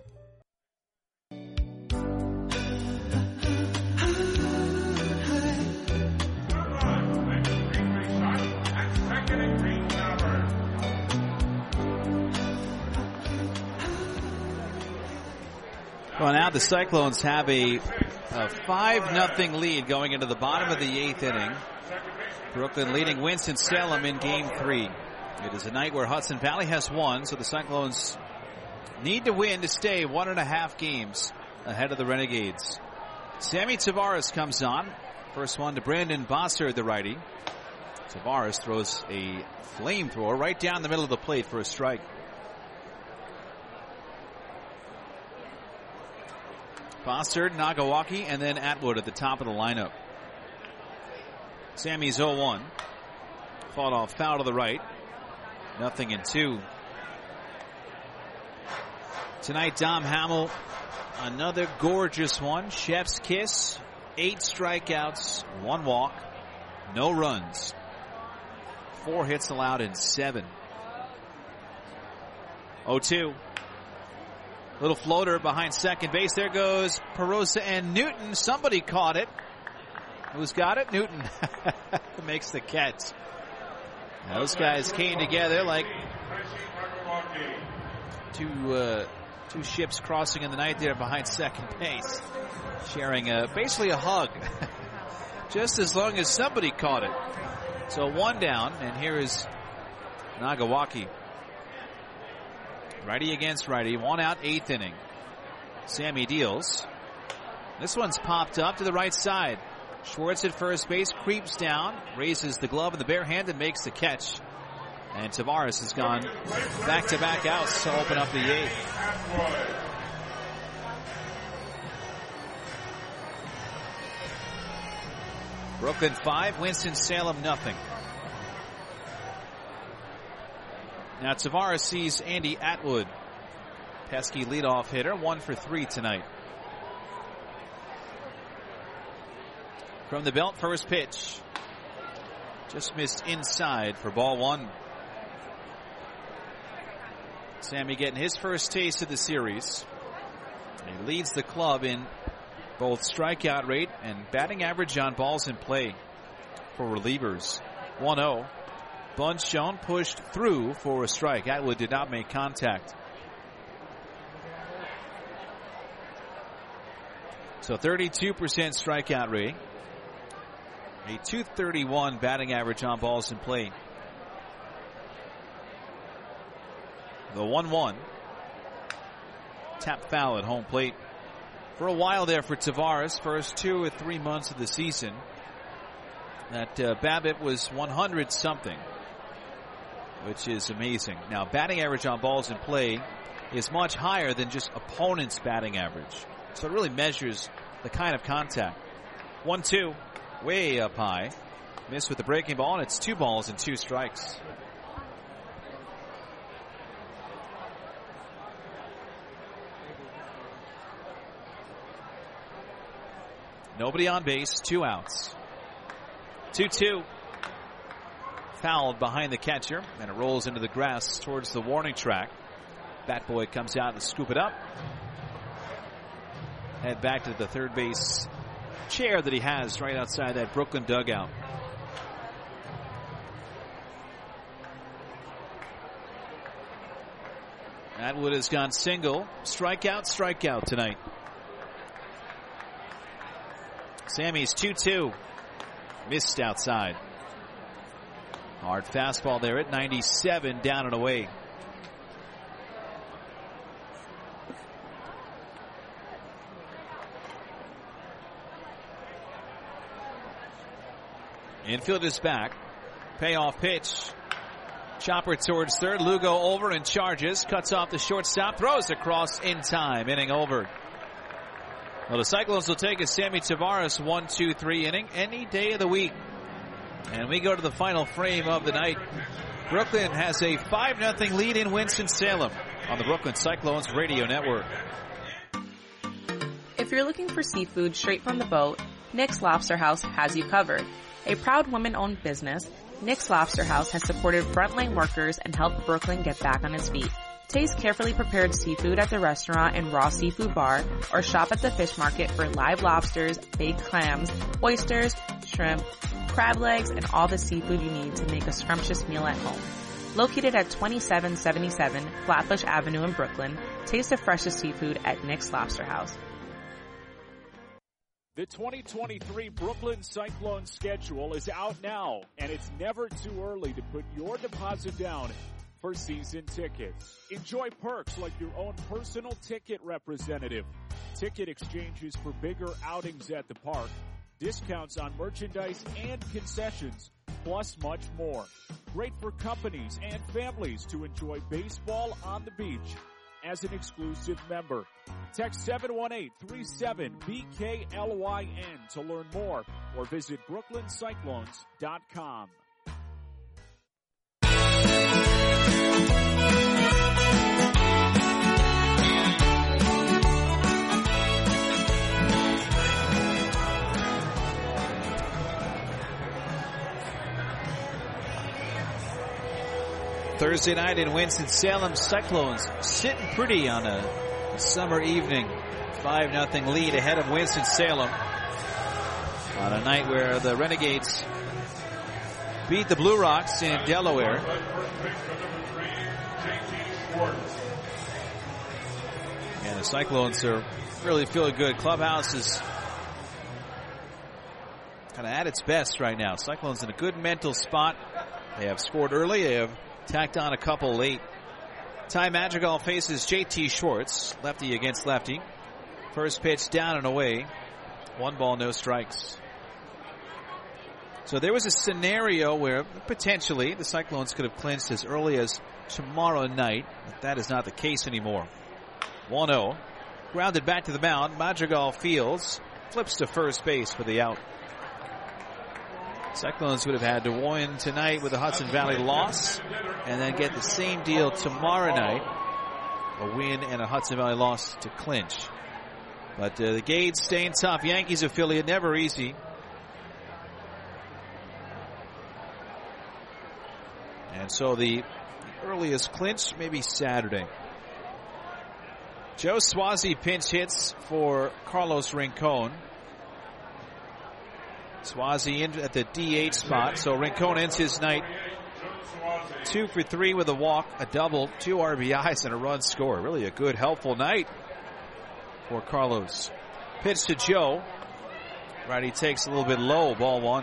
Well, now the Cyclones have a 5-0 lead going into the bottom of the 8th inning. Brooklyn leading Winston-Salem in Game 3. It is a night where Hudson Valley has won, so the Cyclones need to win to stay 1.5 games ahead of the Renegades. Sammy Tavares comes on. First one to Brandon Bossard, the righty. Tavares throws a flamethrower right down the middle of the plate for a strike. Bossard, Nagawaki, and then Atwood at the top of the lineup. Sammy's 0-1. Fought off foul to the right. 0-2. Tonight, Dom Hamill, another gorgeous one. Chef's kiss. 8 strikeouts, 1 walk, no runs. 4 hits allowed in 7. 0-2. Little floater behind second base. There goes Perosa and Newton. Somebody caught it. Who's got it? Newton makes the catch. Those guys came together like two ships crossing in the night there behind second base, sharing basically a hug. Just as long as somebody caught it. So 1 down, and here is Nagawaki. Righty against righty, 1 out, 8th inning. Sammy deals. This one's popped up to the right side. Schwartz at first base, creeps down, raises the glove in the bare hand and makes the catch. And Tavares has gone back-to-back outs to open up the 8th. Brooklyn 5, Winston-Salem 0. Now Tavares sees Andy Atwood. Pesky leadoff hitter, 1 for 3 tonight. From the belt, first pitch. Just missed inside for ball 1. Sammy getting his first taste of the series. He leads the club in both strikeout rate and batting average on balls in play for relievers. 1-0. Bunt shown, pushed through for a strike. Atwood did not make contact. So 32% strikeout rate. A .231 batting average on balls in play. The 1-1. Tap foul at home plate. For a while there for Tavares, first 2 or 3 months of the season, that BABIP was 100 something. which is amazing. Now, batting average on balls in play is much higher than just opponent's batting average. So it really measures the kind of contact. 1-2, way up high. Missed with the breaking ball, and it's 2 balls and 2 strikes. Nobody on base, 2 outs. 2-2. Fouled behind the catcher, and it rolls into the grass towards the warning track. Bat boy comes out to scoop it up. Head back to the third base chair that he has right outside that Brooklyn dugout. Atwood has gone single. Strikeout tonight. Sammy's 2-2. Missed outside. Hard fastball there at 97, down and away. Infield is back. Payoff pitch. Chopper towards third. Lugo over and charges. Cuts off the shortstop. Throws across in time. Inning over. Well, the Cyclones will take a Sammy Tavares 1-2-3 inning any day of the week. And we go to the final frame of the night. Brooklyn has a 5-0 lead in Winston-Salem on the Brooklyn Cyclones radio network. If you're looking for seafood straight from the boat, Nick's Lobster House has you covered. A proud women-owned business, Nick's Lobster House has supported frontline workers and helped Brooklyn get back on its feet. Taste carefully prepared seafood at the restaurant and raw seafood bar, or shop at the fish market for live lobsters, baked clams, oysters, shrimp, crab legs, and all the seafood you need to make a scrumptious meal at home. Located at 2777 Flatbush Avenue in Brooklyn, taste the freshest seafood at Nick's Lobster House. The 2023 Brooklyn Cyclones schedule is out now, and it's never too early to put your deposit down for season tickets. Enjoy perks like your own personal ticket representative, ticket exchanges for bigger outings at the park, discounts on merchandise and concessions, plus much more. Great for companies and families to enjoy baseball on the beach as an exclusive member. Text 718-37-BKLYN to learn more or visit brooklyncyclones.com. Thursday night in Winston-Salem, Cyclones sitting pretty on a summer evening. 5-0 lead ahead of Winston-Salem on a night where the Renegades beat the Blue Rocks in Delaware. And the Cyclones are really feeling good. Clubhouse is kind of at its best right now. Cyclones in a good mental spot. They have scored early. They have tacked on a couple late. Ty Madrigal faces JT Schwartz, lefty against lefty. First pitch down and away. 1 ball, no strikes. So there was a scenario where potentially the Cyclones could have clinched as early as tomorrow night, but that is not the case anymore. 1-0. Grounded back to the mound. Madrigal fields. Flips to first base for the out. Cyclones would have had to win tonight with a Hudson Valley loss and then get the same deal tomorrow night. A win and a Hudson Valley loss to clinch. But the Gades staying tough. Yankees affiliate, never easy. And so the earliest clinch maybe Saturday. Joe Swazi pinch hits for Carlos Rincon. Swazi in at the DH spot, so Rincon ends his night 2 for 3 with a walk, a double, 2 RBIs, and a run score. Really a good, helpful night for Carlos. Pitch to Joe. Righty takes a little bit low, ball 1.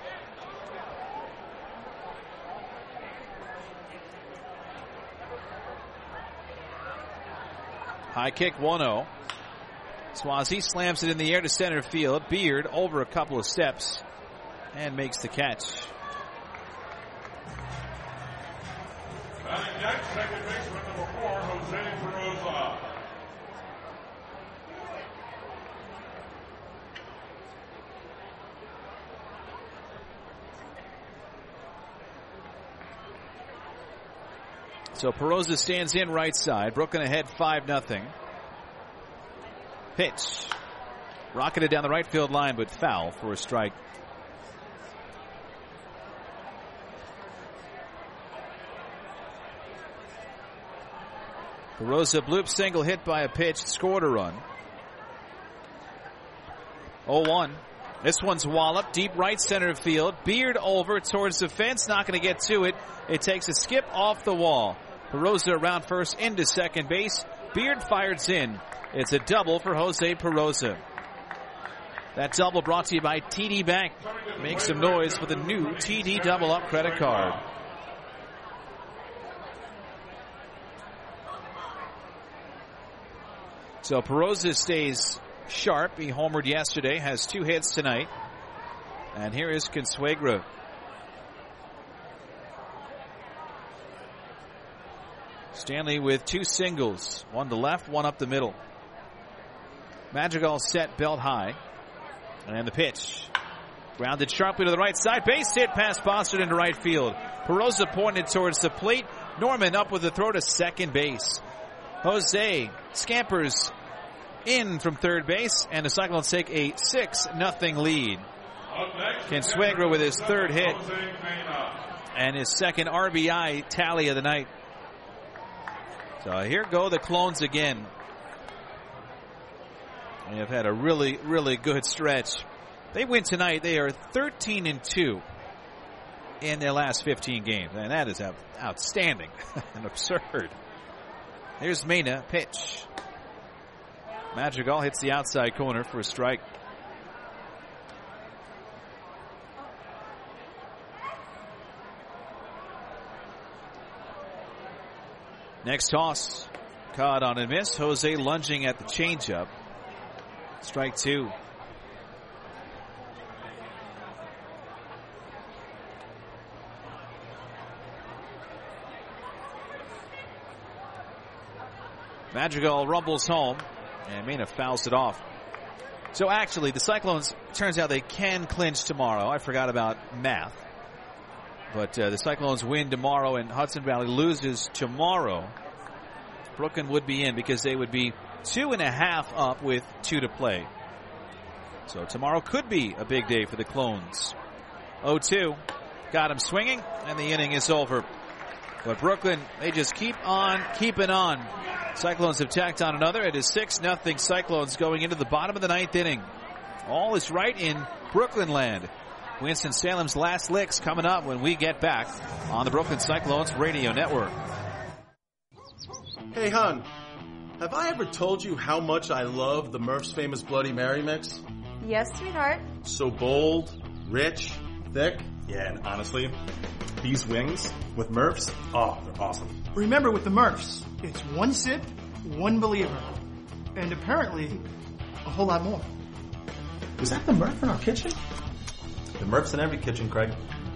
High kick, 1-0. Swazi slams it in the air to center field. Beard over a couple of steps and makes the catch. Batting next, second baseman number 4, Jose Perosa. So Perosa stands in right side. Brooklyn ahead 5-0. Pitch. Rocketed down the right field line, but foul for a strike. Perosa bloop single hit by a pitch, scored a run. 0-1. This one's walloped deep right center field. Beard over towards the fence, not going to get to it. It takes a skip off the wall. Perosa around first into second base. Beard fires in. It's a double for Jose Perosa. That double brought to you by TD Bank. Make some noise for the new TD Double Up credit card. So Perosa stays sharp. He homered yesterday, has 2 hits tonight. And here is Consuegra. Stanley with 2 singles. One to left, one up the middle. Madrigal set belt high. And the pitch. Grounded sharply to the right side. Base hit past Boston into right field. Perosa pointed towards the plate. Norman up with the throw to second base. Jose scampers in from third base, and the Cyclones take a 6-0 lead. Consuegra with his 3rd hit and his 2nd RBI tally of the night. So here go the Clones again. They have had a really, really good stretch. They win tonight. They are 13-2 in their last 15 games, and that is outstanding and absurd. Here's Mena, pitch. Madrigal hits the outside corner for a strike. Next toss. Caught on a miss. Jose lunging at the changeup. Strike 2. Madrigal rumbles home, and Mena fouls it off. So actually, the Cyclones, turns out they can clinch tomorrow. I forgot about math. But the Cyclones win tomorrow and Hudson Valley loses tomorrow. Brooklyn would be in because they would be 2.5 up with 2 to play. So tomorrow could be a big day for the Clones. 0-2. Got him swinging, and the inning is over. But Brooklyn, they just keep on keeping on. Cyclones have tacked on another. It is 6-0 Cyclones going into the bottom of the 9th inning. All is right in Brooklyn land. Winston-Salem's last licks coming up when we get back on the Brooklyn Cyclones Radio Network. Hey, hon, have I ever told you how much I love the Murph's Famous Bloody Mary mix? Yes, sweetheart. So bold, rich, thick. Yeah, and honestly, these wings with Murph's, oh, they're awesome. Remember, with the Murphs, it's 1 sip, 1 believer. And apparently, a whole lot more. Is that the Murph in our kitchen? The Murph's in every kitchen, Craig.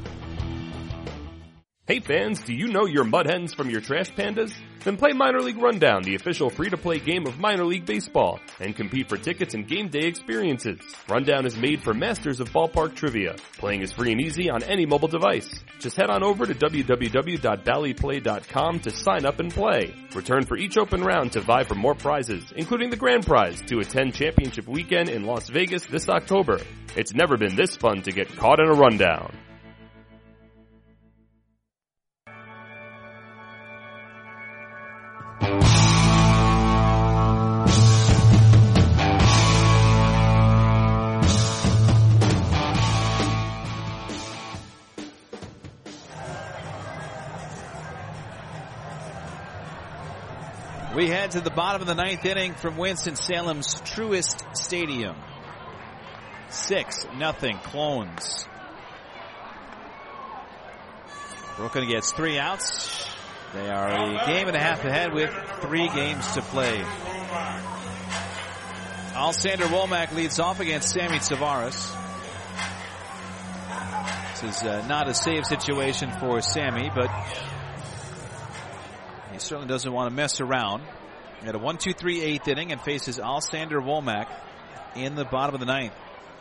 Hey fans, do you know your mud hens from your trash pandas? Then play Minor League Rundown, the official free-to-play game of minor league baseball, and compete for tickets and game day experiences. Rundown is made for masters of ballpark trivia. Playing is free and easy on any mobile device. Just head on over to www.valleyplay.com to sign up and play. Return for each open round to vie for more prizes, including the grand prize to attend championship weekend in Las Vegas this October. It's never been this fun to get caught in a rundown. We head to the bottom of the 9th inning from Winston-Salem's Truist Stadium. 6-0 Clones. Brooklyn gets 3 outs. They are a game and a half ahead with 3 games to play. Alexander Womack leads off against Sammy Tavares. This is not a save situation for Sammy, but certainly doesn't want to mess around. He had a 1-2-3 8th inning and faces Alexander Womack in the bottom of the 9th.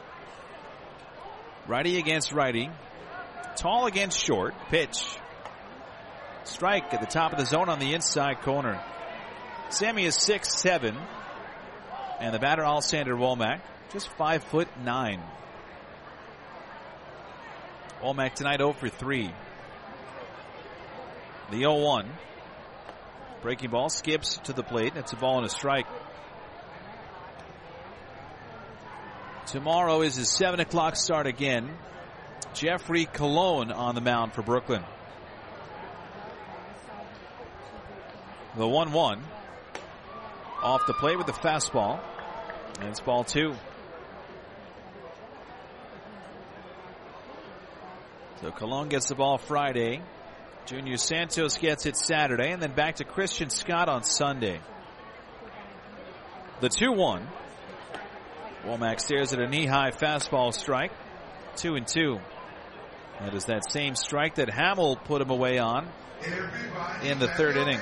Righty against righty. Tall against short. Pitch. Strike at the top of the zone on the inside corner. Sammy is 6'7", and the batter Alexander Womack just 5'9". Womack tonight 0 for 3. The 0-1. Breaking ball skips to the plate. It's a ball and a strike. Tomorrow is his 7 o'clock start again. Jeffrey Colon on the mound for Brooklyn. The 1-1. Off the plate with the fastball. And it's ball 2. So Colon gets the ball Friday. Junior Santos gets it Saturday, and then back to Christian Scott on Sunday. The 2-1. Womack stares at a knee-high fastball strike. 2-2. That is that same strike that Hamill put him away on in the 3rd inning.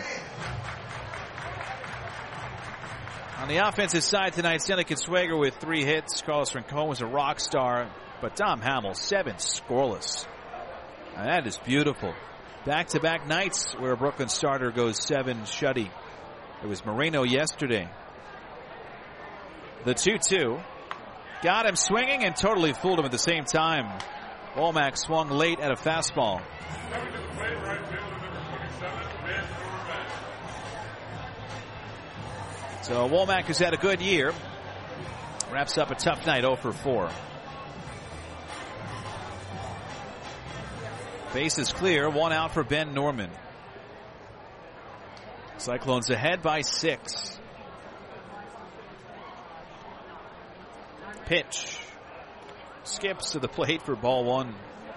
On the offensive side tonight, Stanley Consuegra with 3 hits. Carlos Rincon was a rock star, but Dom Hamill, 7 scoreless. Now that is beautiful. Back-to-back nights where a Brooklyn starter goes 7 shutty. It was Moreno yesterday. The 2-2. Got him swinging and totally fooled him at the same time. Womack swung late at a fastball. So Womack has had a good year. Wraps up a tough night, 0 for 4. Base is clear, 1 out for Ben Norman. Cyclones ahead by 6. Pitch. Skips to the plate for ball 1.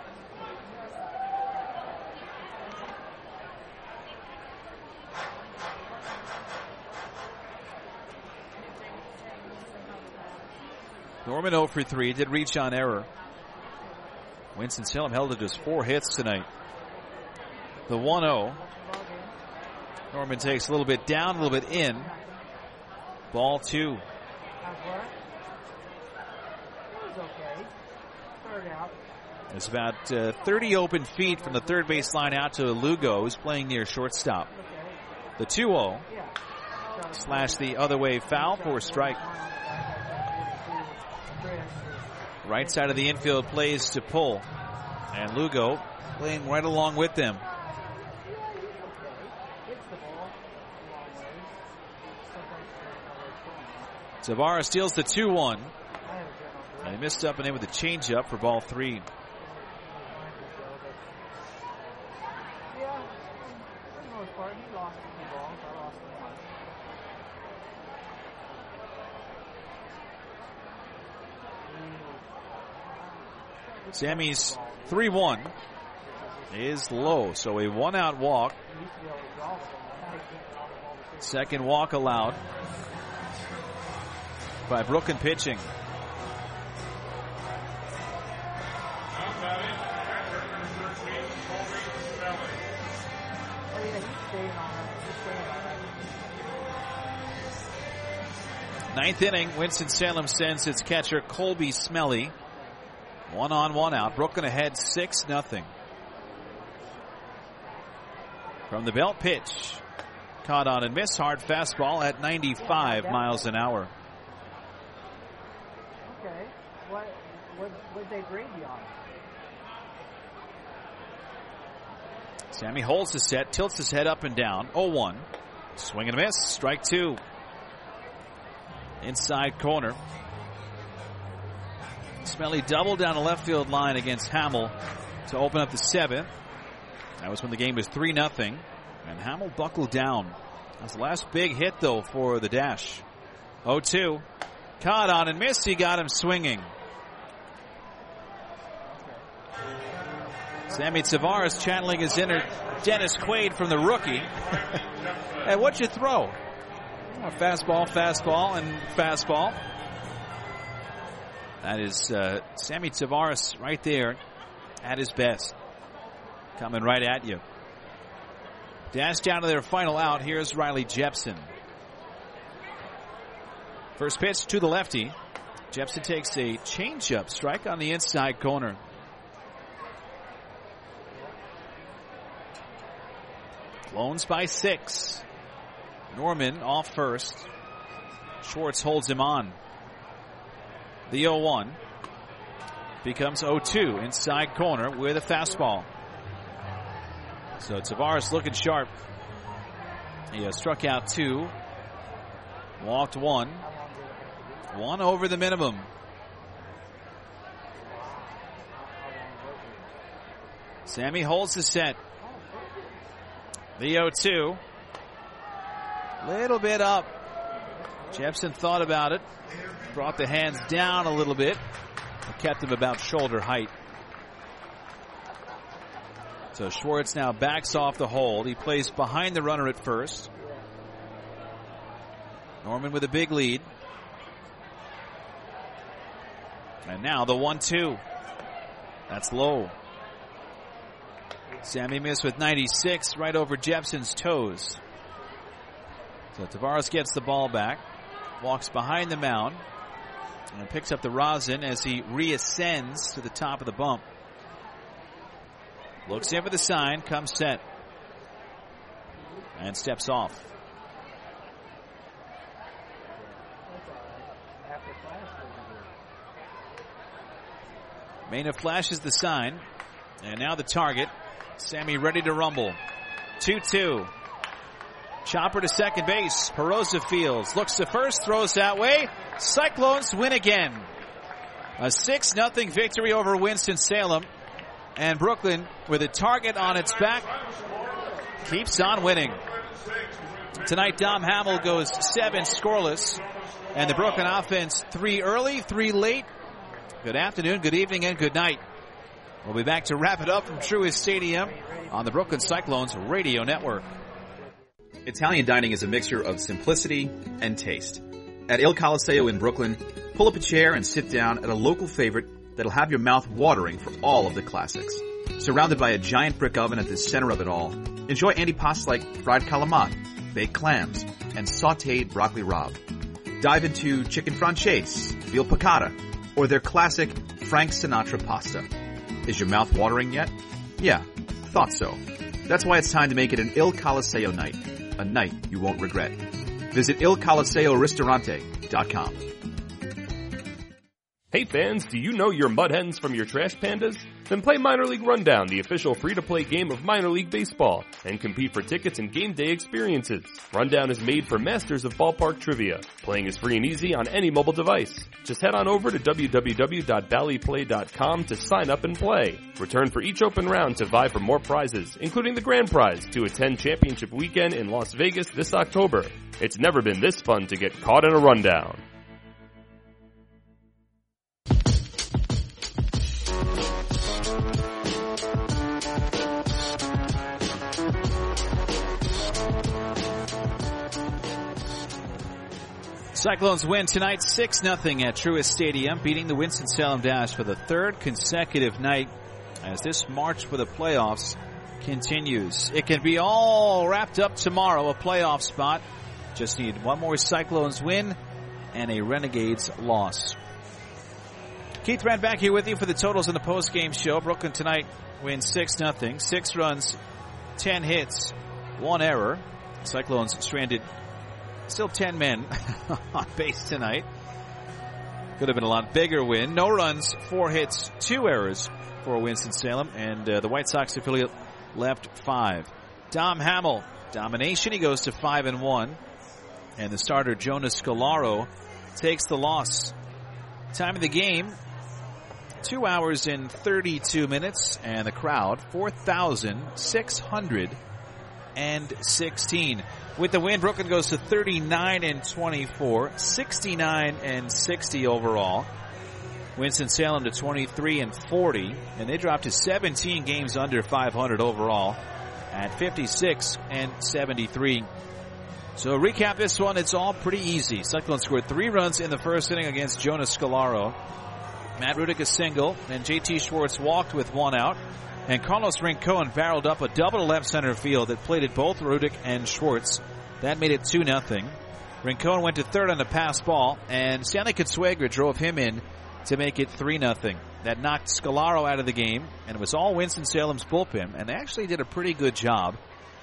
Norman 0 for 3, did reach on error. Winston-Salem held to just 4 hits tonight. The 1-0. Norman takes a little bit down, a little bit in. Ball 2. It's about 30 open feet from the third base line out to Lugo, who's playing near shortstop. The 2-0. Slash the other way foul for a strike. Right side of the infield plays to pull. And Lugo playing right along with them. Tavares steals the 2-1. And he missed up and in with a changeup for ball 3. Sammy's 3-1 is low, so a 1-out walk. Second walk allowed by Brooklyn pitching. Ninth inning, Winston-Salem sends its catcher Colby Smelly. 1 on, 1 out. Brooklyn ahead 6-0. From the belt pitch. Caught on and missed. Hard fastball at 95 miles an hour. Okay. What they grade you on? Sammy holds the set, tilts his head up and down. 0-1. Swing and a miss. Strike 2. Inside corner. Smelly doubled down the left field line against Hamill to open up the 7th. That was when the game was 3-0. And Hamill buckled down. That was the last big hit, though, for the Dash. 0-2. Caught on and missed. He got him swinging. Sammy Tavares channeling his inner Dennis Quaid from the rookie. Hey, what'd you throw? Oh, fastball, and fastball. That is Sammy Tavares right there at his best. Coming right at you. Dash down to their final out. Here's Riley Jepson. First pitch to the lefty. Jepson takes a changeup strike on the inside corner. Loans by 6. Norman off first. Schwartz holds him on. The 0-1 becomes 0-2 inside corner with a fastball. So Tavares looking sharp. He has struck out 2. Walked 1. 1 over the minimum. Sammy holds the set. The 0-2. Little bit up. Jepson thought about it. Brought the hands down a little bit. Kept him about shoulder height. So Schwartz now backs off the hold. He plays behind the runner at first. Norman with a big lead. And now the 1-2. That's low. Sammy missed with 96 right over Jepson's toes. So Tavares gets the ball back. Walks behind the mound. And picks up the rosin as he reascends to the top of the bump. Looks in for the sign, comes set. And steps off. Mena flashes the sign. And now the target. Sammy ready to rumble. 2-2. Chopper to second base. Perosa fields. Looks to first. Throws that way. Cyclones win again. A 6-0 victory over Winston-Salem. And Brooklyn, with a target on its back, keeps on winning. Tonight, Dom Hamill goes 7 scoreless. And the Brooklyn offense 3 early, 3 late. Good afternoon, good evening, and good night. We'll be back to wrap it up from Truist Stadium on the Brooklyn Cyclones Radio Network. Italian dining is a mixture of simplicity and taste. At Il Colosseo in Brooklyn, pull up a chair and sit down at a local favorite that'll have your mouth watering for all of the classics. Surrounded by a giant brick oven at the center of it all, enjoy antipastas like fried calamari, baked clams, and sautéed broccoli rabe. Dive into chicken franchise, veal piccata, or their classic Frank Sinatra pasta. Is your mouth watering yet? Yeah, thought so. That's why it's time to make it an Il Colosseo night. A night you won't regret. Visit IlColosseoRistorante.com. Hey fans, do you know your Mud Hens from your Trash Pandas? Then play Minor League Rundown, the official free-to-play game of minor league baseball, and compete for tickets and game day experiences. Rundown is made for masters of ballpark trivia. Playing is free and easy on any mobile device. Just head on over to www.valleyplay.com to sign up and play. Return for each open round to vie for more prizes, including the grand prize to attend Championship Weekend in Las Vegas this October. It's never been this fun to get caught in a rundown. Cyclones win tonight 6-0 at Truist Stadium, beating the Winston-Salem Dash for the 3rd consecutive night as this march for the playoffs continues. It can be all wrapped up tomorrow, a playoff spot. Just need one more Cyclones win and a Renegades loss. Keith Rand back here with you for the totals in the postgame show. Brooklyn tonight wins 6-0. 6 runs, 10 hits, 1 error. Cyclones stranded still 10 men on base tonight. Could have been a lot bigger win. No runs, 4 hits, 2 errors for Winston-Salem. And the White Sox affiliate left 5. Dom Hamill, domination. He goes to 5-1. And the starter, Jonas Scalaro, takes the loss. Time of the game, 2 hours and 32 minutes. And the crowd, 4,616. With the win, Brooklyn goes to 39-24, 69-60 overall. Winston-Salem to 23-40, and they dropped to 17 games under 500 overall at 56-73. So recap this one, it's all pretty easy. Cyclones scored 3 runs in the first inning against Jonas Scalaro. Matt Rudick a single, and JT Schwartz walked with 1 out. And Carlos Rincon barreled up a double to left center field that plated both Rudick and Schwartz. That made it 2-0. Rincon went to third on the pass ball, and Stanley Consuegra drove him in to make it 3-0. That knocked Scalaro out of the game, and it was all Winston-Salem's bullpen, and they actually did a pretty good job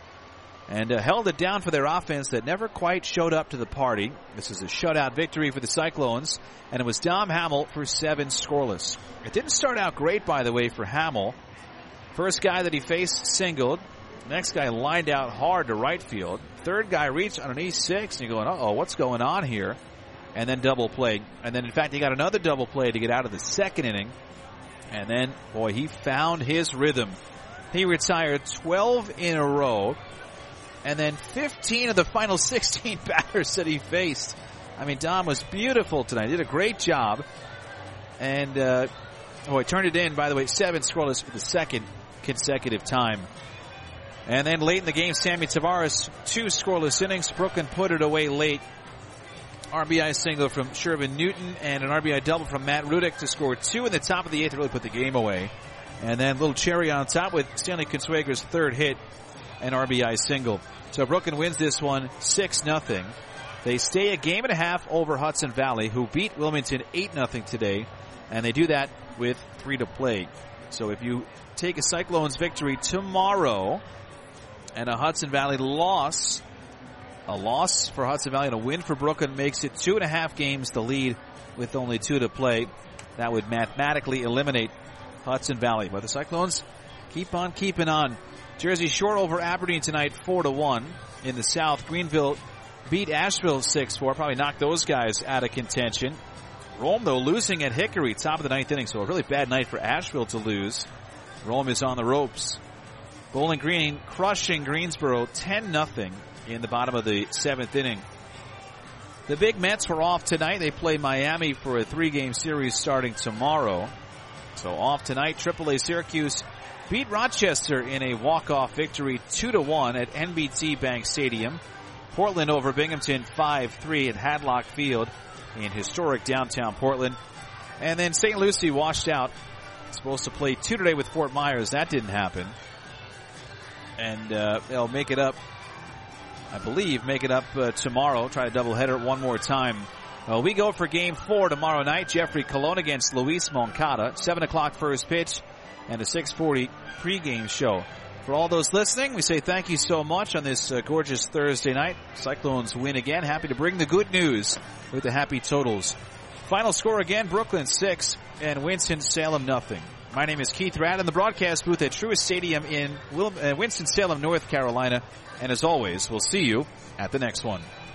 and held it down for their offense that never quite showed up to the party. This is a shutout victory for the Cyclones, and it was Dom Hamill for 7 scoreless. It didn't start out great, by the way, for Hamill. First guy that he faced singled. Next guy lined out hard to right field. Third guy reached on an E6, and you're going, uh-oh, what's going on here? And then double play. And then, in fact, he got another double play to get out of the second inning. And then, boy, he found his rhythm. He retired 12 in a row. And then 15 of the final 16 batters that he faced. I mean, Dom was beautiful tonight. He did a great job. And, boy, turned it in, by the way, 7 scoreless for the second consecutive time. And then late in the game, Sammy Tavares, 2 scoreless innings. Brooklyn put it away late. RBI single from Shervin Newton and an RBI double from Matt Rudick to score 2 in the top of the 8th to really put the game away. And then a little cherry on top with Stanley Consuegra's third hit and RBI single. So Brooklyn wins this one 6-0. They stay a game and a half over Hudson Valley, who beat Wilmington 8-0 today. And they do that with 3 to play. So if you take a Cyclones victory tomorrow and a Hudson Valley loss, a loss for Hudson Valley and a win for Brooklyn makes it 2.5 games to lead with only 2 to play. That would mathematically eliminate Hudson Valley. But the Cyclones keep on keeping on. Jersey Shore over Aberdeen tonight 4-1. In the South, Greenville beat Asheville 6-4. Probably knocked those guys out of contention. Rome, though, losing at Hickory, top of the 9th inning. So a really bad night for Asheville to lose. Rome is on the ropes. Bowling Green crushing Greensboro 10-0 in the bottom of the 7th inning. The Big Mets were off tonight. They play Miami for a 3-game series starting tomorrow. So off tonight. AAA Syracuse beat Rochester in a walk-off victory 2-1 at NBT Bank Stadium. Portland over Binghamton 5-3 at Hadlock Field in historic downtown Portland. And then St. Lucie washed out. Supposed to play 2 today with Fort Myers. That didn't happen. And they'll make it up, I believe, tomorrow. Try a doubleheader one more time. We go for Game 4 tomorrow night. Jeffrey Colon against Luis Moncada. 7 o'clock first pitch and a 6:40 pregame show. For all those listening, we say thank you so much on this gorgeous Thursday night. Cyclones win again. Happy to bring the good news with the happy totals. Final score again, Brooklyn 6 and Winston-Salem 0. My name is Keith Radd in the broadcast booth at Truist Stadium in Winston-Salem, North Carolina. And as always, we'll see you at the next one.